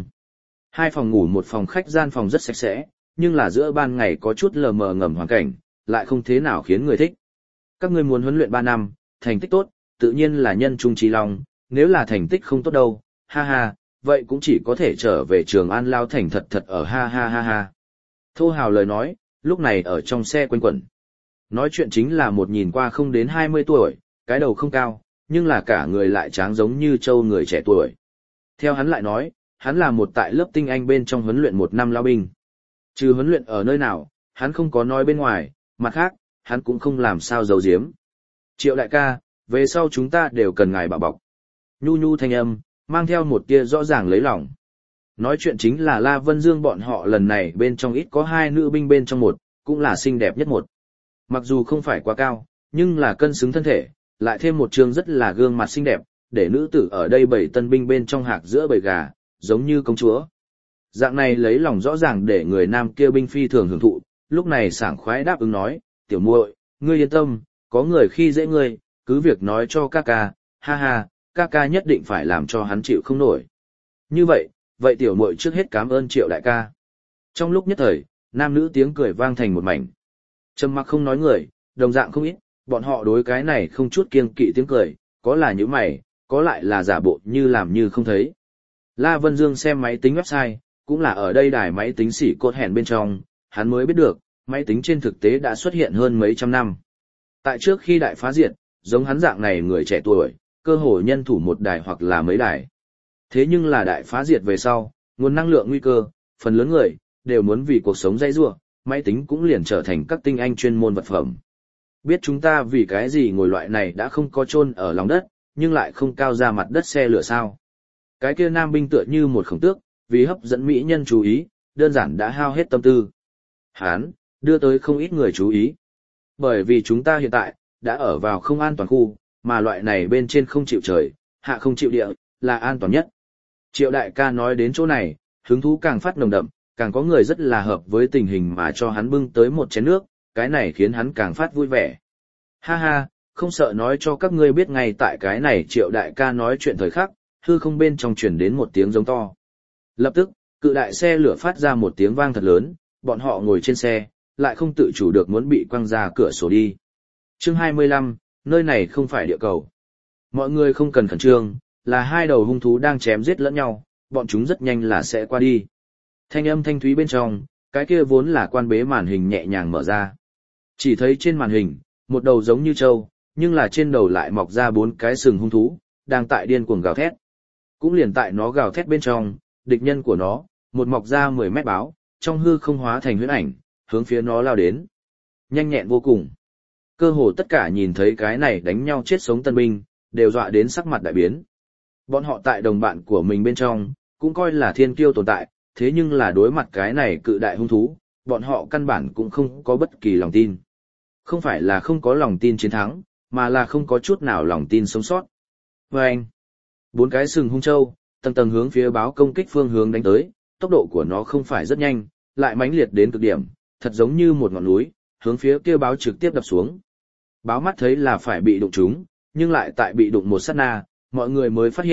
2 phòng ngủ một phòng khách, gian phòng rất sạch sẽ, nhưng là giữa ban ngày có chút lờ mờ ngầm hoàn cảnh, lại không thế nào khiến người thích. Các ngươi muốn huấn luyện 3 năm, thành tích tốt, tự nhiên là nhân trung trí lòng, nếu là thành tích không tốt đâu, ha ha, vậy cũng chỉ có thể trở về Trường An lao thành thật thật ở ha ha ha ha. Thô hào lời nói, lúc này ở trong xe quanh quẩn. Nói chuyện chính là một nhìn qua không đến 20 tuổi, cái đầu không cao, nhưng là cả người lại tráng giống như trâu người trẻ tuổi. Theo hắn lại nói, hắn là một tại lớp tinh anh bên trong huấn luyện 1 năm lao binh. Trừ huấn luyện ở nơi nào, hắn không có nói bên ngoài, mặt khác, hắn cũng không làm sao giấu giếm. Triệu đại ca, về sau chúng ta đều cần ngài bảo bọc. Nhu nhu thanh âm, mang theo một tia rõ ràng lấy lòng. Nói chuyện chính là La Vân Dương bọn họ lần này bên trong ít có 2 nữ binh bên trong một, cũng là xinh đẹp nhất một. Mặc dù không phải quá cao, nhưng là cân xứng thân thể, lại thêm một trường rất là gương mặt xinh đẹp, để nữ tử ở đây 7 tân binh bên trong hạc giữa bầy gà, giống như công chúa. Dạng này lấy lòng rõ ràng để người nam kia binh phi thường hưởng thụ, lúc này sảng khoái đáp ứng nói, tiểu muội, ngươi yên tâm, có người khi dễ ngươi, cứ việc nói cho ca ca, ha ha, ca ca nhất định phải làm cho hắn chịu không nổi. Như vậy, vậy tiểu muội trước hết cảm ơn Triệu đại ca. Trong lúc nhất thời, nam nữ tiếng cười vang thành một mảnh. Trầm mặc không nói người, đồng dạng không ít, bọn họ đối cái này không chút kiêng kỵ tiếng cười, có là những mày, có lại là giả bộ như làm như không thấy. La Vân Dương xem máy tính website, cũng là ở đây đài máy tính xỉ cột hẹn bên trong, hắn mới biết được, máy tính trên thực tế đã xuất hiện hơn mấy trăm năm. Tại trước khi đại phá diệt, giống hắn dạng này người trẻ tuổi, cơ hội nhân thủ một đài hoặc là mấy đài. Thế nhưng là đại phá diệt về sau, nguồn năng lượng nguy cơ, phần lớn người, đều muốn vì cuộc sống dãy rua, máy tính cũng liền trở thành các tinh anh chuyên môn vật phẩm. Biết chúng ta vì cái gì ngồi loại này đã không có chôn ở lòng đất, nhưng lại không cao ra mặt đất xe lửa sao. Cái kia nam binh tựa như một khổng tước, vì hấp dẫn mỹ nhân chú ý, đơn giản đã hao hết tâm tư. Hán, đưa tới không ít người chú ý. Bởi vì chúng ta hiện tại, đã ở vào không an toàn khu, mà loại này bên trên không chịu trời, hạ không chịu địa, là an toàn nhất. Triệu đại ca nói đến chỗ này, hứng thú càng phát nồng đậm, càng có người rất là hợp với tình hình mà cho hắn bưng tới một chén nước, cái này khiến hắn càng phát vui vẻ. Ha ha, không sợ nói cho các ngươi biết ngay tại cái này Triệu đại ca nói chuyện thời khắc, hư không bên trong truyền đến một tiếng giống to. Lập tức, cự đại xe lửa phát ra một tiếng vang thật lớn, bọn họ ngồi trên xe, lại không tự chủ được muốn bị quăng ra cửa sổ đi. Chương 25, nơi này không phải địa cầu. Mọi người không cần khẩn trương, là 2 đầu hung thú đang chém giết lẫn nhau, bọn chúng rất nhanh là sẽ qua đi. Thanh âm thanh thúy bên trong, cái kia vốn là quan bế màn hình nhẹ nhàng mở ra. Chỉ thấy trên màn hình, một đầu giống như trâu, nhưng là trên đầu lại mọc ra 4 cái sừng hung thú, đang tại điên cuồng gào thét. Cũng liền tại nó gào thét bên trong, địch nhân của nó, một mọc ra 10 mét báo, trong hư không hóa thành huyễn ảnh, hướng phía nó lao đến. Nhanh nhẹn vô cùng. Cơ hồ tất cả nhìn thấy cái này đánh nhau chết sống tân binh, đều dọa đến sắc mặt đại biến. Bọn họ tại đồng bạn của mình bên trong, cũng coi là thiên kiêu tồn tại, thế nhưng là đối mặt cái này cự đại hung thú, bọn họ căn bản cũng không có bất kỳ lòng tin. Không phải là không có lòng tin chiến thắng, mà là không có chút nào lòng tin sống sót. Và anh, 4 cái sừng hung châu, tầng tầng hướng phía báo công kích phương hướng đánh tới, tốc độ của nó không phải rất nhanh, lại mãnh liệt đến cực điểm, thật giống như một ngọn núi, hướng phía kia báo trực tiếp đập xuống. Báo mắt thấy là phải bị đụng trúng, nhưng lại tại bị đụng một sát na, mọi người mới phát hiện,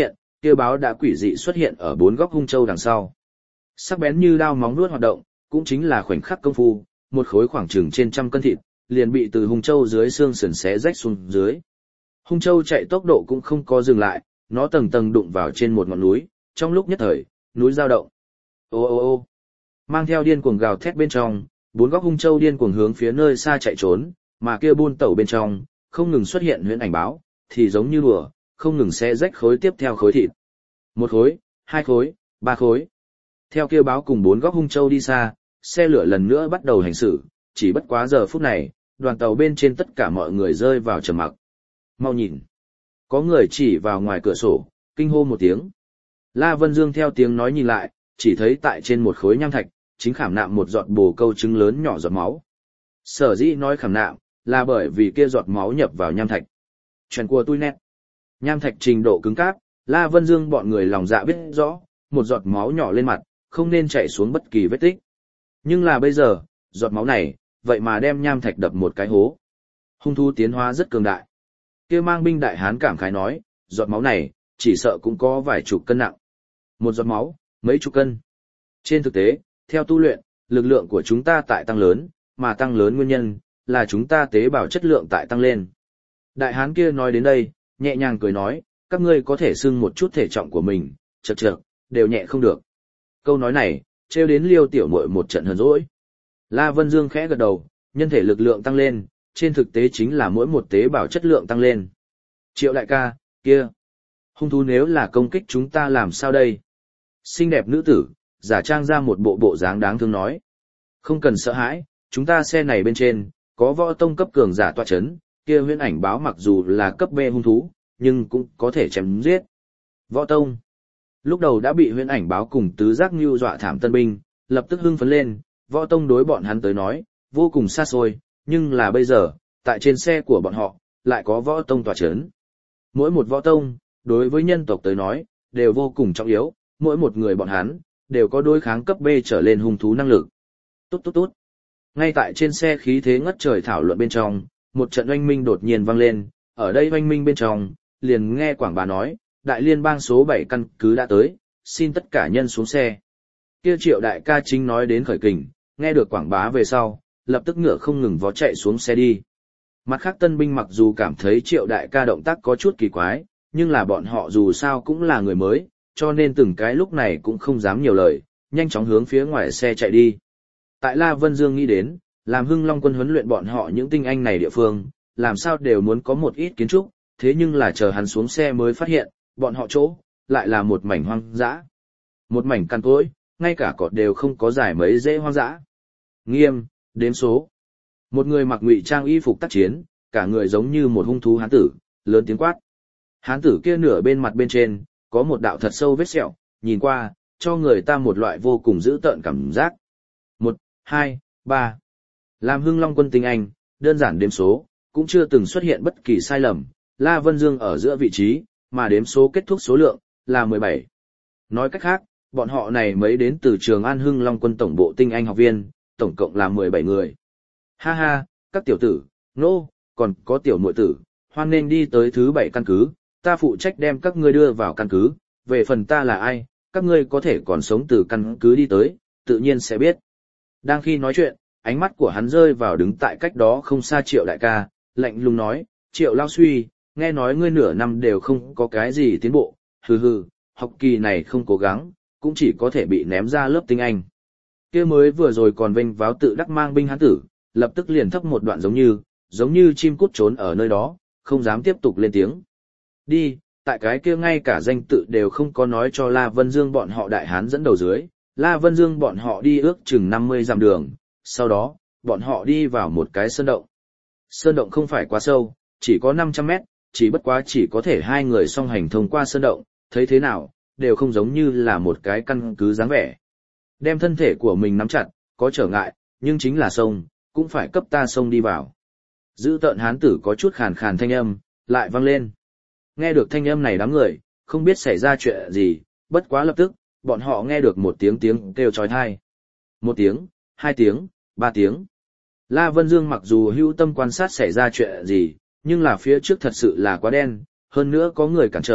kia báo đã quỷ dị xuất hiện ở bốn góc hung châu đằng sau. Sắc bén như đao móng vuốt hoạt động, cũng chính là khoảnh khắc công phu, một khối khoảng chừng trên 100 cân thịt, liền bị từ hung châu dưới xương sườn xé rách xuống dưới. Hung châu chạy tốc độ cũng không có dừng lại, nó tầng tầng đụng vào trên một ngọn núi, trong lúc nhất thời, núi dao động. Ô ô ô, mang theo điên cuồng gào thét bên trong, bốn góc hung châu điên cuồng hướng phía nơi xa chạy trốn, mà kia buôn tẩu bên trong, không ngừng xuất hiện huyễn ảnh báo, thì giống như đùa, không ngừng xé rách khối tiếp theo khối thịt. Một khối, hai khối, ba khối. Theo kia báo cùng bốn góc hung châu đi xa, xe lửa lần nữa bắt đầu hành xử, chỉ bất quá giờ phút này, đoàn tàu bên trên tất cả mọi người rơi vào trầm mặc. Mau nhìn. Có người chỉ vào ngoài cửa sổ, kinh hô một tiếng. La Vân Dương theo tiếng nói nhìn lại, chỉ thấy tại trên một khối nham thạch, chính khảm nạm một giọt bồ câu trứng lớn nhỏ giọt máu. Sở dĩ nói khảm nạm, là bởi vì kia giọt máu nhập vào nham thạch. Chuyện của tôi nét. Nham thạch trình độ cứng cáp, La Vân Dương bọn người lòng dạ biết rõ, một giọt máu nhỏ lên mặt, không nên chảy xuống bất kỳ vết tích. Nhưng là bây giờ, giọt máu này, vậy mà đem nham thạch đập một cái hố. Hung thú tiến hóa rất cường đại. Kia mang binh đại hán cảm khái nói, giọt máu này, chỉ sợ cũng có vài chục cân nặng. Một giọt máu, mấy chục cân. Trên thực tế, theo tu luyện, lực lượng của chúng ta tại tăng lớn, mà tăng lớn nguyên nhân, là chúng ta tế bào chất lượng tại tăng lên. Đại hán kia nói đến đây, nhẹ nhàng cười nói, các ngươi có thể xưng một chút thể trọng của mình, chật chật, đều nhẹ không được. Câu nói này, trêu đến Liêu tiểu muội một trận hờn dỗi. La Vân Dương khẽ gật đầu, nhân thể lực lượng tăng lên, trên thực tế chính là mỗi một tế bào chất lượng tăng lên. Triệu đại ca, kia, hung thú nếu là công kích chúng ta làm sao đây? Xinh đẹp nữ tử, giả trang ra một bộ dáng đáng thương nói. Không cần sợ hãi, chúng ta xe này bên trên, có võ tông cấp cường giả tọa chấn, kia huyễn ảnh báo mặc dù là cấp B hung thú, nhưng cũng có thể chém giết. Võ tông. Lúc đầu đã bị huyễn ảnh báo cùng tứ giác nhu dọa thảm tân binh, lập tức hưng phấn lên, võ tông đối bọn hắn tới nói, vô cùng xa xôi, nhưng là bây giờ, tại trên xe của bọn họ, lại có võ tông tọa chấn. Mỗi một võ tông, đối với nhân tộc tới nói, đều vô cùng trọng yếu, mỗi một người bọn hắn, đều có đối kháng cấp B trở lên hung thú năng lực. Tốt tốt tốt. Ngay tại trên xe khí thế ngất trời thảo luận bên trong, một trận oanh minh đột nhiên vang lên, ở đây oanh minh bên trong, liền nghe quảng bá nói, đại liên bang số 7 căn cứ đã tới, xin tất cả nhân xuống xe. Kia Triệu đại ca chính nói đến khởi kình, nghe được quảng bá về sau, lập tức ngựa không ngừng vó chạy xuống xe đi. Mặt khác tân binh mặc dù cảm thấy Triệu đại ca động tác có chút kỳ quái, nhưng là bọn họ dù sao cũng là người mới, cho nên từng cái lúc này cũng không dám nhiều lời, nhanh chóng hướng phía ngoài xe chạy đi. Tại La Vân Dương nghĩ đến, làm Hưng Long quân huấn luyện bọn họ những tinh anh này địa phương, làm sao đều muốn có một ít kiến trúc, thế nhưng là chờ hắn xuống xe mới phát hiện, bọn họ chỗ, lại là một mảnh hoang dã. Một mảnh cằn cỗi, ngay cả cọt đều không có dài mấy rễ hoang dã. Nghiêm, đếm số. Một người mặc ngụy trang y phục tác chiến, cả người giống như một hung thú hán tử, lớn tiếng quát. Hán tử kia nửa bên mặt bên trên, có một đạo thật sâu vết sẹo, nhìn qua, cho người ta một loại vô cùng dữ tợn cảm giác. 1, 2, 3. Làm Hưng Long quân tinh anh, đơn giản đếm số, cũng chưa từng xuất hiện bất kỳ sai lầm, La Vân Dương ở giữa vị trí, mà đếm số kết thúc số lượng, là 17. Nói cách khác, bọn họ này mới đến từ trường An Hưng Long quân tổng bộ tinh anh học viên, tổng cộng là 17 người. Ha ha, các tiểu tử, còn có tiểu muội tử, hoan nên đi tới thứ 7 căn cứ, ta phụ trách đem các ngươi đưa vào căn cứ, về phần ta là ai, các ngươi có thể còn sống từ căn cứ đi tới, tự nhiên sẽ biết. Đang khi nói chuyện, ánh mắt của hắn rơi vào đứng tại cách đó không xa Triệu đại ca, lạnh lùng nói, Triệu lao suy, nghe nói ngươi nửa năm đều không có cái gì tiến bộ, hừ, học kỳ này không cố gắng, cũng chỉ có thể bị ném ra lớp tinh anh. Kia mới vừa rồi còn vênh váo tự đắc mang binh hán tử, lập tức liền thấp một đoạn giống như chim cút trốn ở nơi đó, không dám tiếp tục lên tiếng. Đi, tại cái kia ngay cả danh tự đều không có nói cho La Vân Dương bọn họ đại hán dẫn đầu dưới, La Vân Dương bọn họ đi ước chừng 50 dặm đường, sau đó, bọn họ đi vào một cái sơn động. Sơn động không phải quá sâu, chỉ có 500 mét, chỉ bất quá chỉ có thể hai người song hành thông qua sơn động, thấy thế nào, đều không giống như là một cái căn cứ dáng vẻ. Đem thân thể của mình nắm chặt, có trở ngại, nhưng chính là sông, cũng phải cấp ta sông đi vào. Dữ tợn hán tử có chút khàn khàn thanh âm, lại vang lên. Nghe được thanh âm này đám người, không biết xảy ra chuyện gì, bất quá lập tức, bọn họ nghe được một tiếng kêu chói tai. 1 tiếng, 2 tiếng, 3 tiếng. La Vân Dương mặc dù hữu tâm quan sát xảy ra chuyện gì, nhưng là phía trước thật sự là quá đen, hơn nữa có người cản trở,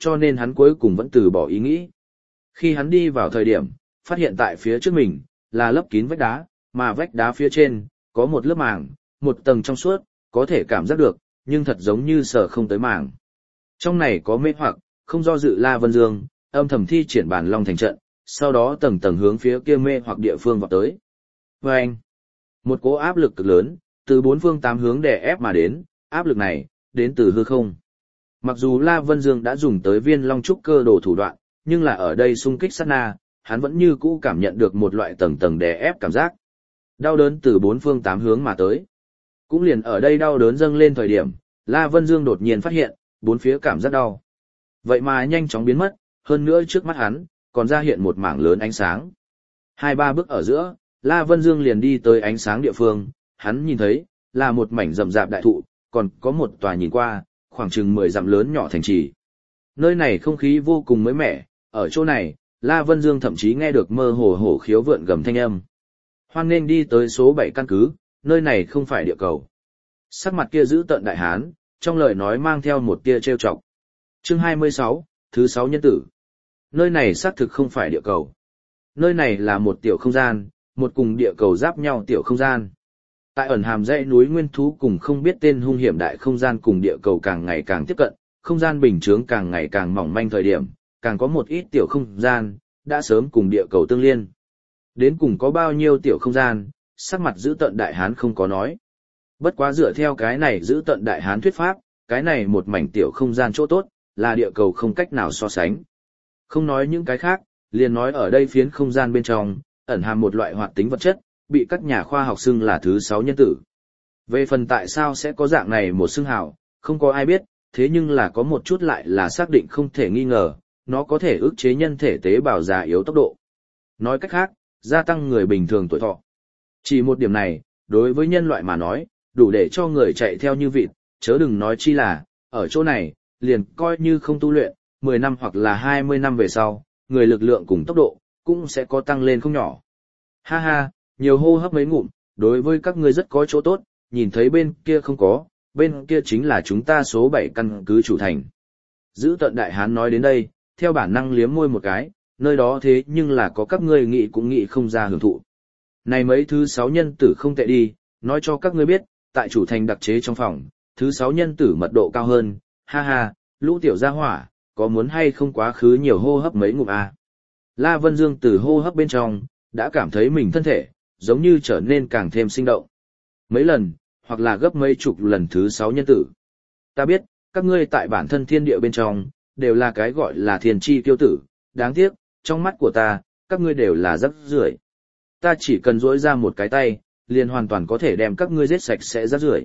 cho nên hắn cuối cùng vẫn từ bỏ ý nghĩ. Khi hắn đi vào thời điểm, phát hiện tại phía trước mình, là lấp kín vách đá, mà vách đá phía trên, có một lớp màng, một tầng trong suốt, có thể cảm giác được, nhưng thật giống như sờ không tới màng. Trong này có mê hoặc, không do dự La Vân Dương, âm thầm thi triển bản long thành trận, sau đó tầng tầng hướng phía kia mê hoặc địa phương vào tới. Và anh, một cỗ áp lực cực lớn, từ bốn phương tám hướng đè ép mà đến, áp lực này, đến từ hư không. Mặc dù La Vân Dương đã dùng tới viên long trúc cơ đồ thủ đoạn, nhưng là ở đây xung kích sát na, hắn vẫn như cũ cảm nhận được một loại tầng tầng đè ép cảm giác. Đau đớn từ bốn phương tám hướng mà tới. Cũng liền ở đây đau đớn dâng lên thời điểm, La Vân Dương đột nhiên phát hiện, bốn phía cảm giác đau. Vậy mà nhanh chóng biến mất, hơn nữa trước mắt hắn, còn ra hiện một mảng lớn ánh sáng. 2-3 bước ở giữa, La Vân Dương liền đi tới ánh sáng địa phương, hắn nhìn thấy, là một mảnh rậm rạp đại thụ, còn có một tòa nhìn qua, khoảng chừng 10 dặm lớn nhỏ thành trì. Nơi này không khí vô cùng mới mẻ, ở chỗ này, La Vân Dương thậm chí nghe được mơ hồ hổ khiếu vượn gầm thanh âm. Hoan nên đi tới số 7 căn cứ, nơi này không phải địa cầu. Sắc mặt kia giữ tợn đại hán, trong lời nói mang theo một tia trêu chọc. Chương 26, thứ 6 nhân tử. Nơi này xác thực không phải địa cầu. Nơi này là một tiểu không gian, một cùng địa cầu giáp nhau tiểu không gian. Tại ẩn hàm dãy núi nguyên thú cùng không biết tên hung hiểm đại không gian cùng địa cầu càng ngày càng tiếp cận, không gian bình chướng càng ngày càng mỏng manh thời điểm, càng có một ít tiểu không gian, đã sớm cùng địa cầu tương liên. Đến cùng có bao nhiêu tiểu không gian, sắc mặt giữ tận đại hán không có nói. Bất quá dựa theo cái này giữ tận đại hán thuyết pháp, cái này một mảnh tiểu không gian chỗ tốt, là địa cầu không cách nào so sánh. Không nói những cái khác, liền nói ở đây phiến không gian bên trong, ẩn hàm một loại hoạt tính vật chất, bị các nhà khoa học xưng là thứ 6 nhân tử. Về phần tại sao sẽ có dạng này một xưng hào, không có ai biết, thế nhưng là có một chút lại là xác định không thể nghi ngờ, nó có thể ức chế nhân thể tế bào già yếu tốc độ. Nói cách khác, gia tăng người bình thường tuổi thọ. Chỉ một điểm này, đối với nhân loại mà nói, đủ để cho người chạy theo như vịt, chớ đừng nói chi là, ở chỗ này, liền coi như không tu luyện, 10 năm hoặc là 20 năm về sau, người lực lượng cùng tốc độ, cũng sẽ có tăng lên không nhỏ. Ha ha, nhiều hô hấp mấy ngụm, đối với các ngươi rất có chỗ tốt, nhìn thấy bên kia không có, bên kia chính là chúng ta số 7 căn cứ chủ thành. Giữ tận đại hán nói đến đây, theo bản năng liếm môi một cái, nơi đó thế nhưng là có các ngươi nghĩ cũng nghĩ không ra hưởng thụ. Này mấy thứ 6 nhân tử không tệ đi, nói cho các ngươi biết, tại chủ thành đặc chế trong phòng, thứ 6 nhân tử mật độ cao hơn, ha ha, lũ tiểu gia hỏa, có muốn hay không quá khứ nhiều hô hấp mấy ngụm à. La Vân Dương từ hô hấp bên trong, đã cảm thấy mình thân thể, giống như trở nên càng thêm sinh động. Mấy lần, hoặc là gấp mấy chục lần thứ 6 nhân tử. Ta biết, các ngươi tại bản thân thiên địa bên trong, đều là cái gọi là thiên chi tiêu tử, đáng tiếc, trong mắt của ta, các ngươi đều là rắc rưởi. Ta chỉ cần duỗi ra một cái tay, liền hoàn toàn có thể đem các ngươi giết sạch sẽ rắc rưởi.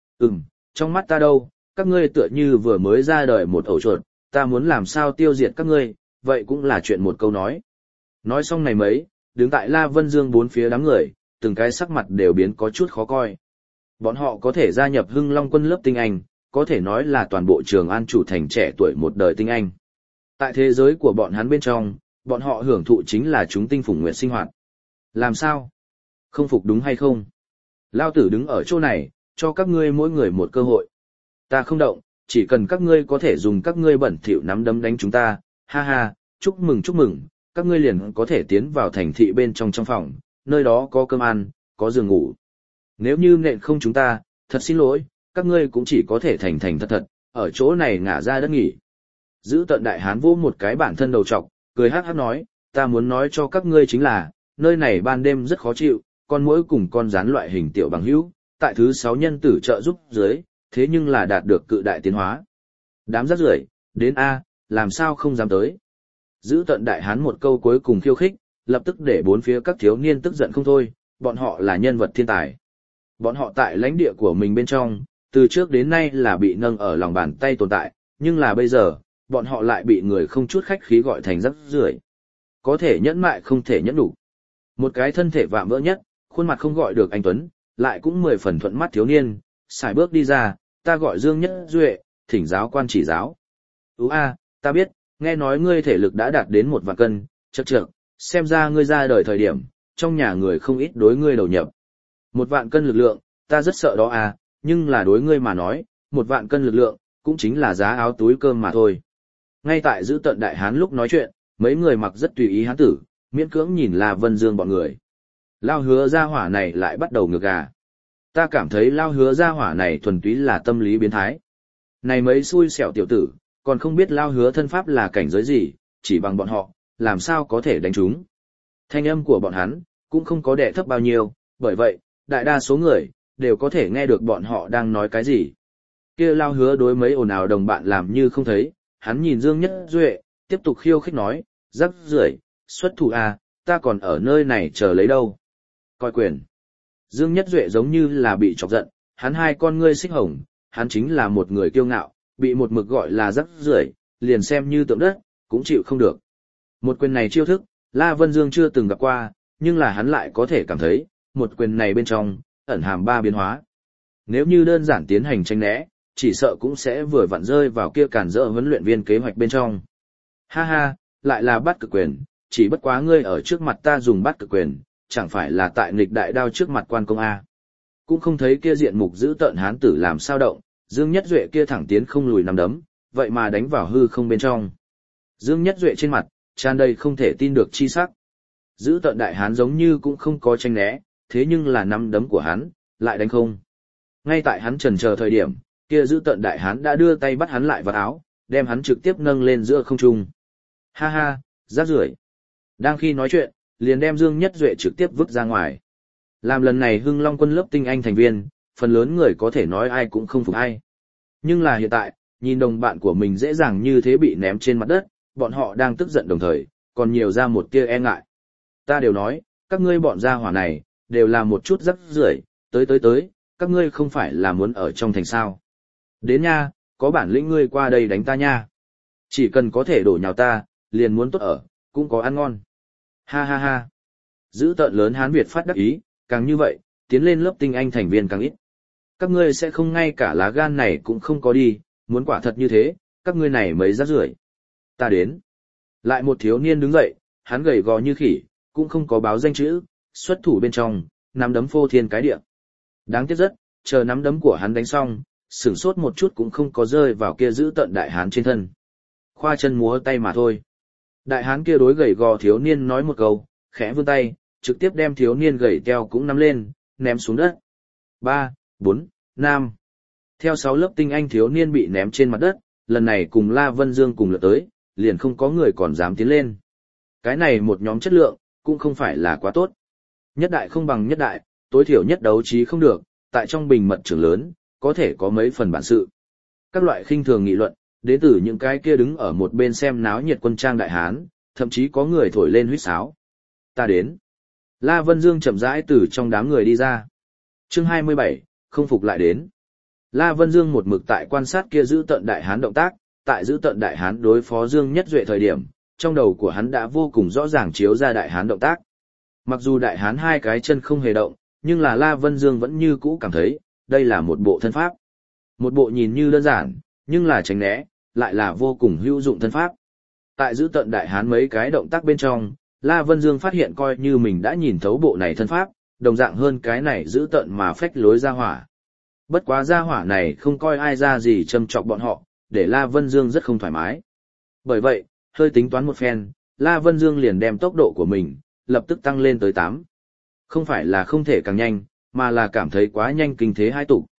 Trong mắt ta đâu, các ngươi tựa như vừa mới ra đời một ổ chuột, ta muốn làm sao tiêu diệt các ngươi, vậy cũng là chuyện một câu nói. Nói xong này mấy, đứng tại La Vân Dương bốn phía đám người, từng cái sắc mặt đều biến có chút khó coi. Bọn họ có thể gia nhập Hưng Long quân lớp tinh anh, có thể nói là toàn bộ Trường An chủ thành trẻ tuổi một đời tinh anh. Tại thế giới của bọn hắn bên trong, bọn họ hưởng thụ chính là chúng tinh phùng nguyện sinh hoạt. Làm sao? Không phục đúng hay không? Lao tử đứng ở chỗ này, cho các ngươi mỗi người một cơ hội. Ta không động, chỉ cần các ngươi có thể dùng các ngươi bẩn thỉu nắm đấm đánh chúng ta, ha ha, chúc mừng, các ngươi liền có thể tiến vào thành thị bên trong phòng, nơi đó có cơm ăn, có giường ngủ. Nếu như nện không chúng ta, thật xin lỗi, các ngươi cũng chỉ có thể thành thật, ở chỗ này ngả ra đất nghỉ. Giữ tận đại hán vỗ một cái bản thân đầu trọc, cười hát hát nói, ta muốn nói cho các ngươi chính là, nơi này ban đêm rất khó chịu, con muỗi cùng con rắn loại hình tiểu bằng hữu, tại thứ 6 nhân tử trợ giúp dưới, thế nhưng là đạt được cự đại tiến hóa. Đám rác rưởi, đến A, làm sao không dám tới. Giữ tận đại hán một câu cuối cùng khiêu khích, lập tức để bốn phía các thiếu niên tức giận không thôi, bọn họ là nhân vật thiên tài. Bọn họ tại lãnh địa của mình bên trong, từ trước đến nay là bị nâng ở lòng bàn tay tồn tại, nhưng là bây giờ, bọn họ lại bị người không chút khách khí gọi thành rác rưởi. Có thể nhẫn mại không thể nhẫn đủ. Một cái thân thể vạm vỡ nhất, khuôn mặt không gọi được anh Tuấn, lại cũng 10 phần thuận mắt thiếu niên, xài bước đi ra, ta gọi Dương Nhất Duệ, thỉnh giáo quan chỉ giáo. Ta biết, nghe nói ngươi thể lực đã đạt đến 1 vạn cân, chậc, xem ra ngươi ra đời thời điểm, trong nhà người không ít đối ngươi đầu nhập. 1 vạn cân lực lượng, ta rất sợ đó nhưng là đối ngươi mà nói, 1 vạn cân lực lượng, cũng chính là giá áo túi cơm mà thôi. Ngay tại giữ tận đại hán lúc nói chuyện, mấy người mặc rất tùy ý hán tử, miễn cưỡng nhìn La Vân Dương bọn người. Lao Hứa gia hỏa này lại bắt đầu ngược gà. Ta cảm thấy Lao Hứa gia hỏa này thuần túy là tâm lý biến thái. Này mấy xui xẻo tiểu tử, còn không biết Lao Hứa thân pháp là cảnh giới gì, chỉ bằng bọn họ, làm sao có thể đánh chúng. Thanh âm của bọn hắn, cũng không có đè thấp bao nhiêu, bởi vậy, đại đa số người, đều có thể nghe được bọn họ đang nói cái gì. Kia Lao Hứa đối mấy ồn ào đồng bạn làm như không thấy, hắn nhìn Dương Nhất Duệ, tiếp tục khiêu khích nói, rắc rưởi, xuất thủ à, ta còn ở nơi này chờ lấy đâu. Coi quyền. Dương Nhất Duệ giống như là bị chọc giận, hắn hai con ngươi xích hồng, hắn chính là một người kiêu ngạo, bị một mực gọi là rắc rưởi, liền xem như tượng đất, cũng chịu không được. Một quyền này chiêu thức, La Vân Dương chưa từng gặp qua, nhưng là hắn lại có thể cảm thấy, một quyền này bên trong, ẩn hàm ba biến hóa. Nếu như đơn giản tiến hành tranh né, chỉ sợ cũng sẽ vừa vặn rơi vào kia cản rỡ huấn luyện viên kế hoạch bên trong. Ha ha, lại là bắt cực quyền, chỉ bất quá ngươi ở trước mặt ta dùng bắt cực quyền, chẳng phải là tại nghịch đại đao trước mặt quan công A. Cũng không thấy kia diện mục giữ tợn hán tử làm sao động, Dương Nhất Duệ kia thẳng tiến không lùi nằm đấm, vậy mà đánh vào hư không bên trong. Dương Nhất Duệ trên mặt, tràn đầy không thể tin được chi sắc. Giữ tợn đại hán giống như cũng không có tranh né, thế nhưng là nắm đấm của hắn, lại đánh không. Ngay tại hắn chần chờ thời điểm, kia giữ tợn đại hán đã đưa tay bắt hắn lại vào áo, đem hắn trực tiếp nâng lên giữa không trung. Ha ha, rác rưởi. Đang khi nói chuyện, liền đem Dương Nhất Duệ trực tiếp vứt ra ngoài. Làm lần này Hưng Long quân lớp tinh anh thành viên, phần lớn người có thể nói ai cũng không phục ai. Nhưng là hiện tại, nhìn đồng bạn của mình dễ dàng như thế bị ném trên mặt đất, bọn họ đang tức giận đồng thời, còn nhiều ra một tia e ngại. Ta đều nói, các ngươi bọn gia hỏa này, đều là một chút rắc rưởi, tới, các ngươi không phải là muốn ở trong thành sao. Đến nha, có bản lĩnh ngươi qua đây đánh ta nha. Chỉ cần có thể đổ nhào ta, liền muốn tốt ở, cũng có ăn ngon. Ha ha ha. Giữ tợn lớn Hán Việt phát đắc ý, càng như vậy, tiến lên lớp tinh anh thành viên càng ít. Các ngươi sẽ không ngay cả lá gan này cũng không có đi, muốn quả thật như thế, các ngươi này mới rác rưởi. Ta đến. Lại một thiếu niên đứng dậy, hắn gầy gò như khỉ, cũng không có báo danh chữ, xuất thủ bên trong, nắm đấm phô thiên cái địa. Đáng tiếc rất, chờ nắm đấm của hắn đánh xong, sửng sốt một chút cũng không có rơi vào kia giữ tận đại hán trên thân. Khoa chân múa tay mà thôi. Đại hán kia đối gầy gò thiếu niên nói một câu, khẽ vươn tay, trực tiếp đem thiếu niên gầy teo cũng nắm lên, ném xuống đất. 3, 4, 5. Theo 6 lớp tinh anh thiếu niên bị ném trên mặt đất, lần này cùng La Vân Dương cùng lượt tới, liền không có người còn dám tiến lên. Cái này một nhóm chất lượng, cũng không phải là quá tốt. Nhất đại không bằng nhất đại, tối thiểu nhất đấu trí không được, tại trong bình mật trường lớn, có thể có mấy phần bản sự. Các loại khinh thường nghị luận, đến từ những cái kia đứng ở một bên xem náo nhiệt quân trang đại hán, thậm chí có người thổi lên huýt sáo. Ta đến. La Vân Dương chậm rãi từ trong đám người đi ra. Chương 27, không phục lại đến. La Vân Dương một mực tại quan sát kia giữ tận đại hán động tác, tại giữ tận đại hán đối phó Dương Nhất Duệ thời điểm, trong đầu của hắn đã vô cùng rõ ràng chiếu ra đại hán động tác. Mặc dù đại hán hai cái chân không hề động, nhưng là La Vân Dương vẫn như cũ cảm thấy, đây là một bộ thân pháp. Một bộ nhìn như đơn giản, nhưng là tránh né, lại là vô cùng hữu dụng thân pháp. Tại giữ tận đại hán mấy cái động tác bên trong, La Vân Dương phát hiện coi như mình đã nhìn thấu bộ này thân pháp, đồng dạng hơn cái này giữ tận mà phách lối ra hỏa. Bất quá ra hỏa này không coi ai ra gì châm chọc bọn họ, để La Vân Dương rất không thoải mái. Bởi vậy, hơi tính toán một phen, La Vân Dương liền đem tốc độ của mình, lập tức tăng lên tới 8. Không phải là không thể càng nhanh, mà là cảm thấy quá nhanh kinh thế hai tục.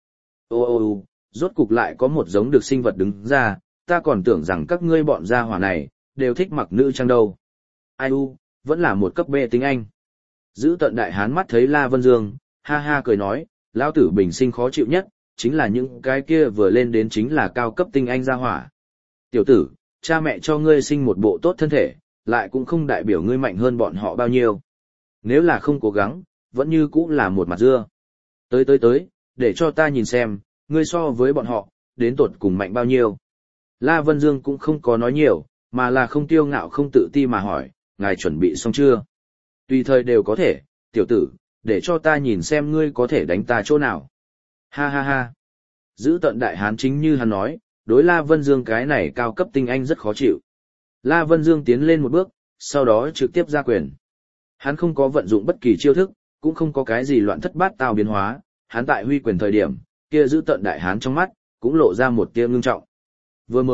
Ô, rốt cục lại có một giống được sinh vật đứng ra, ta còn tưởng rằng các ngươi bọn gia hỏa này, đều thích mặc nữ trang đâu. Ai vẫn là một cấp B tiếng Anh. Giữ tận đại hán mắt thấy La Vân Dương, ha ha cười nói, lão tử bình sinh khó chịu nhất, chính là những cái kia vừa lên đến chính là cao cấp tinh Anh gia hỏa. Tiểu tử, cha mẹ cho ngươi sinh một bộ tốt thân thể, lại cũng không đại biểu ngươi mạnh hơn bọn họ bao nhiêu. Nếu là không cố gắng, vẫn như cũ là một mặt dưa. Tới, để cho ta nhìn xem, ngươi so với bọn họ, đến tột cùng mạnh bao nhiêu. La Vân Dương cũng không có nói nhiều, mà là không tiêu ngạo không tự ti mà hỏi, ngài chuẩn bị xong chưa? Tùy thời đều có thể, tiểu tử, để cho ta nhìn xem ngươi có thể đánh ta chỗ nào. Ha ha ha. Giữ tận đại hán chính như hắn nói, đối La Vân Dương cái này cao cấp tinh Anh rất khó chịu. La Vân Dương tiến lên một bước, sau đó trực tiếp ra quyền. Hắn không có vận dụng bất kỳ chiêu thức, cũng không có cái gì loạn thất bát tao biến hóa, hắn tại huy quyền thời điểm, kia giữ tận đại hán trong mắt, cũng lộ ra một tia ngưng trọng. Vừa mới,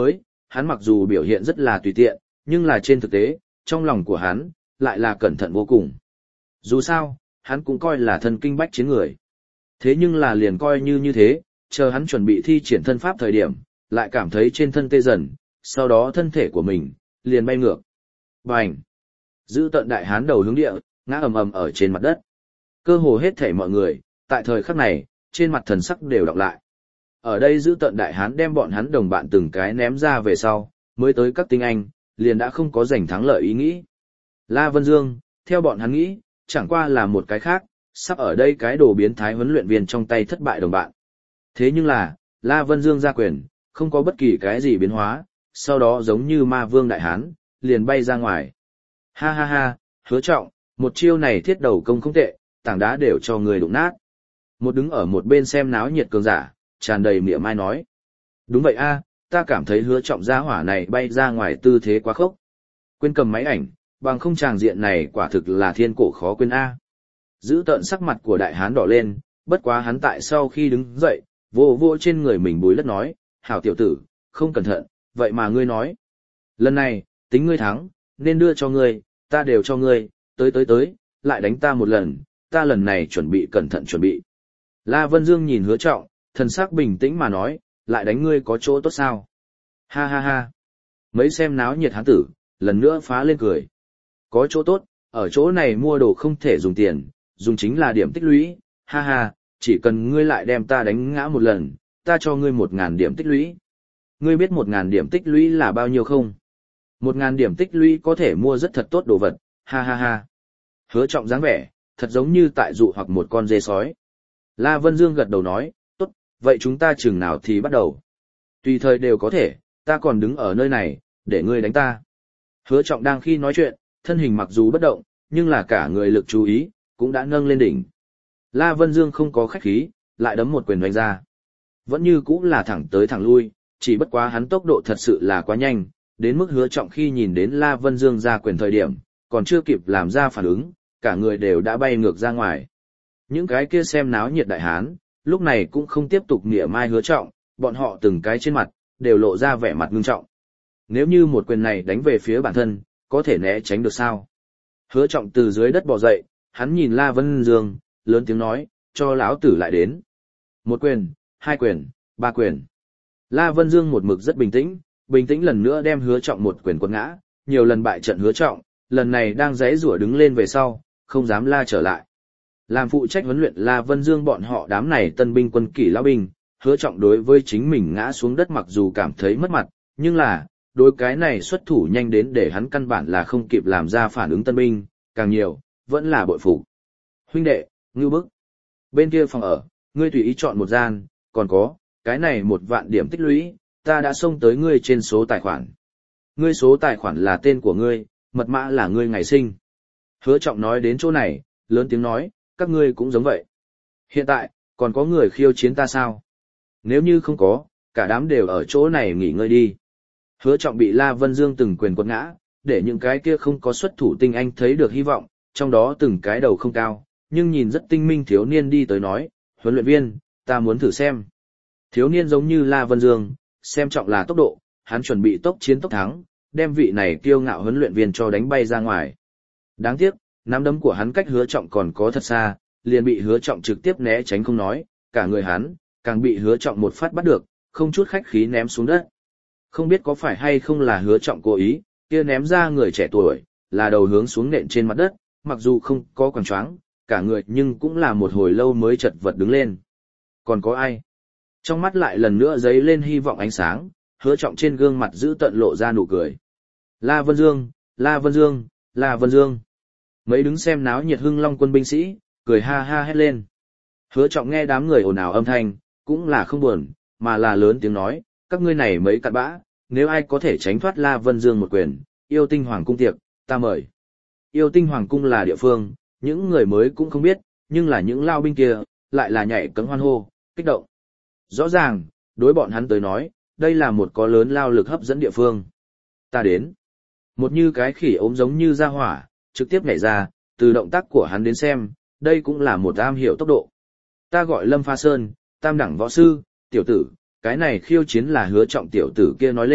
hắn mặc dù biểu hiện rất là tùy tiện, nhưng là trên thực tế, trong lòng của hắn, lại là cẩn thận vô cùng. Dù sao, hắn cũng coi là thân kinh bách chiến người. Thế nhưng là liền coi như thế, chờ hắn chuẩn bị thi triển thân pháp thời điểm, lại cảm thấy trên thân tê dần, sau đó thân thể của mình, liền bay ngược. Bành! Giữ tận đại hán đầu hướng địa, ngã ầm ầm ở trên mặt đất. Cơ hồ hết thảy mọi người, tại thời khắc này, trên mặt thần sắc đều đọc lại. Ở đây giữ tận đại hán đem bọn hắn đồng bạn từng cái ném ra về sau, mới tới các tinh anh, liền đã không có giành thắng lợi ý nghĩ. La Vân Dương, theo bọn hắn nghĩ, chẳng qua là một cái khác, sắp ở đây cái đồ biến thái huấn luyện viên trong tay thất bại đồng bạn. Thế nhưng là, La Vân Dương ra quyền, không có bất kỳ cái gì biến hóa, sau đó giống như ma vương đại hán, liền bay ra ngoài. Ha ha ha, Hứa Trọng, một chiêu này thiết đầu công không tệ, tảng đá đều cho người đụng nát. Một đứng ở một bên xem náo nhiệt cường giả, tràn đầy mỉa mai nói. Đúng vậy a, ta cảm thấy Hứa Trọng gia hỏa này bay ra ngoài tư thế quá khốc. Quên cầm máy ảnh, bằng không tràng diện này quả thực là thiên cổ khó quên a. Giữ tợn sắc mặt của đại hán đỏ lên, bất quá hắn tại sau khi đứng dậy, vô vô trên người mình bùi đất nói, hảo tiểu tử, không cẩn thận, vậy mà ngươi nói. Lần này, tính ngươi thắng, nên đưa cho ngươi, ta đều cho ngươi, tới, lại đánh ta một lần, ta lần này chuẩn bị cẩn thận chuẩn bị. La Vân Dương nhìn Hứa Trọng, thần sắc bình tĩnh mà nói, lại đánh ngươi có chỗ tốt sao? Ha ha ha. Mấy xem náo nhiệt hán tử, lần nữa phá lên cười. Có chỗ tốt, ở chỗ này mua đồ không thể dùng tiền, dùng chính là điểm tích lũy, ha ha, chỉ cần ngươi lại đem ta đánh ngã một lần, ta cho ngươi 1.000 điểm tích lũy. Ngươi biết 1.000 điểm tích lũy là bao nhiêu không? 1.000 điểm tích lũy có thể mua rất thật tốt đồ vật, ha ha ha. Hứa Trọng dáng vẻ, thật giống như tại dụ hoặc một con dê sói. La Vân Dương gật đầu nói, tốt, vậy chúng ta chừng nào thì bắt đầu. Tùy thời đều có thể, ta còn đứng ở nơi này, để ngươi đánh ta. Hứa Trọng đang khi nói chuyện, thân hình mặc dù bất động, nhưng là cả người lực chú ý, cũng đã nâng lên đỉnh. La Vân Dương không có khách khí, lại đấm một quyền đánh ra. Vẫn như cũng là thẳng tới thẳng lui, chỉ bất quá hắn tốc độ thật sự là quá nhanh, đến mức Hứa Trọng khi nhìn đến La Vân Dương ra quyền thời điểm, còn chưa kịp làm ra phản ứng, cả người đều đã bay ngược ra ngoài. Những cái kia xem náo nhiệt đại hán, lúc này cũng không tiếp tục mỉa mai Hứa Trọng, bọn họ từng cái trên mặt, đều lộ ra vẻ mặt ngưng trọng. Nếu như một quyền này đánh về phía bản thân, có thể né tránh được sao? Hứa Trọng từ dưới đất bò dậy, hắn nhìn La Vân Dương, lớn tiếng nói, cho lão tử lại đến. Một quyền, hai quyền, ba quyền. La Vân Dương một mực rất bình tĩnh lần nữa đem Hứa Trọng một quyền quật ngã, nhiều lần bại trận Hứa Trọng, lần này đang giãy giụa đứng lên về sau, không dám la trở lại. Làm phụ trách huấn luyện La Vân Dương bọn họ đám này tân binh quân kỷ lão binh, Hứa Trọng đối với chính mình ngã xuống đất mặc dù cảm thấy mất mặt, nhưng là, đối cái này xuất thủ nhanh đến để hắn căn bản là không kịp làm ra phản ứng tân binh, càng nhiều, vẫn là bội phục. Huynh đệ, ngưu bức. Bên kia phòng ở, ngươi tùy ý chọn một gian, còn có, cái này 1.000 điểm tích lũy, ta đã xông tới ngươi trên số tài khoản. Ngươi số tài khoản là tên của ngươi, mật mã là ngươi ngày sinh. Hứa Trọng nói đến chỗ này, lớn tiếng nói, các ngươi cũng giống vậy. Hiện tại, còn có người khiêu chiến ta sao? Nếu như không có, cả đám đều ở chỗ này nghỉ ngơi đi. Hứa Trọng bị La Vân Dương từng quyền quật ngã, để những cái kia không có xuất thủ tinh anh thấy được hy vọng, trong đó từng cái đầu không cao, nhưng nhìn rất tinh minh thiếu niên đi tới nói, huấn luyện viên, ta muốn thử xem. Thiếu niên giống như La Vân Dương, xem trọng là tốc độ, hắn chuẩn bị tốc chiến tốc thắng, đem vị này kiêu ngạo huấn luyện viên cho đánh bay ra ngoài. Đáng tiếc, nắm đấm của hắn cách Hứa Trọng còn có thật xa, liền bị Hứa Trọng trực tiếp né tránh không nói, cả người hắn, càng bị Hứa Trọng một phát bắt được, không chút khách khí ném xuống đất. Không biết có phải hay không là Hứa Trọng cố ý, kia ném ra người trẻ tuổi, là đầu hướng xuống nện trên mặt đất, mặc dù không có quàng choáng, cả người nhưng cũng là một hồi lâu mới chật vật đứng lên. Còn có ai? Trong mắt lại lần nữa dấy lên hy vọng ánh sáng, Hứa Trọng trên gương mặt giữ tận lộ ra nụ cười. La Vân Dương, La Vân Dương, La Vân Dương. Mấy đứng xem náo nhiệt Hưng Long quân binh sĩ, cười ha ha hét lên. Hứa Trọng nghe đám người ồn ào âm thanh, cũng là không buồn, mà là lớn tiếng nói, các ngươi này mấy cặn bã, nếu ai có thể tránh thoát La Vân Dương một quyền, Yêu Tinh Hoàng cung tiệc, ta mời. Yêu Tinh Hoàng cung là địa phương, những người mới cũng không biết, nhưng là những lao binh kia, lại là nhảy cẫng hoan hô, kích động. Rõ ràng, đối bọn hắn tới nói, đây là một có lớn lao lực hấp dẫn địa phương. Ta đến. Một như cái khỉ ốm giống như ra hỏa, trực tiếp nhảy ra, từ động tác của hắn đến xem, đây cũng là một am hiểu tốc độ. Ta gọi Lâm Pha Sơn, tam đẳng võ sư, tiểu tử, cái này khiêu chiến là Hứa Trọng tiểu tử kia nói lên,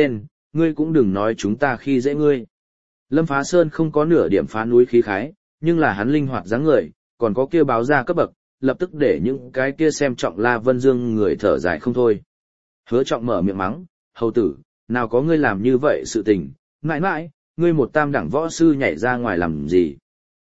ngươi cũng đừng nói chúng ta khi dễ ngươi. Lâm Phá Sơn không có nửa điểm phá núi khí khái, nhưng là hắn linh hoạt dáng người, còn có kia báo ra cấp bậc, lập tức để những cái kia xem trọng La Vân Dương người thở dài không thôi. Hứa Trọng mở miệng mắng, hầu tử, nào có ngươi làm như vậy sự tình, mãi mãi, ngươi một tam đẳng võ sư nhảy ra ngoài làm gì?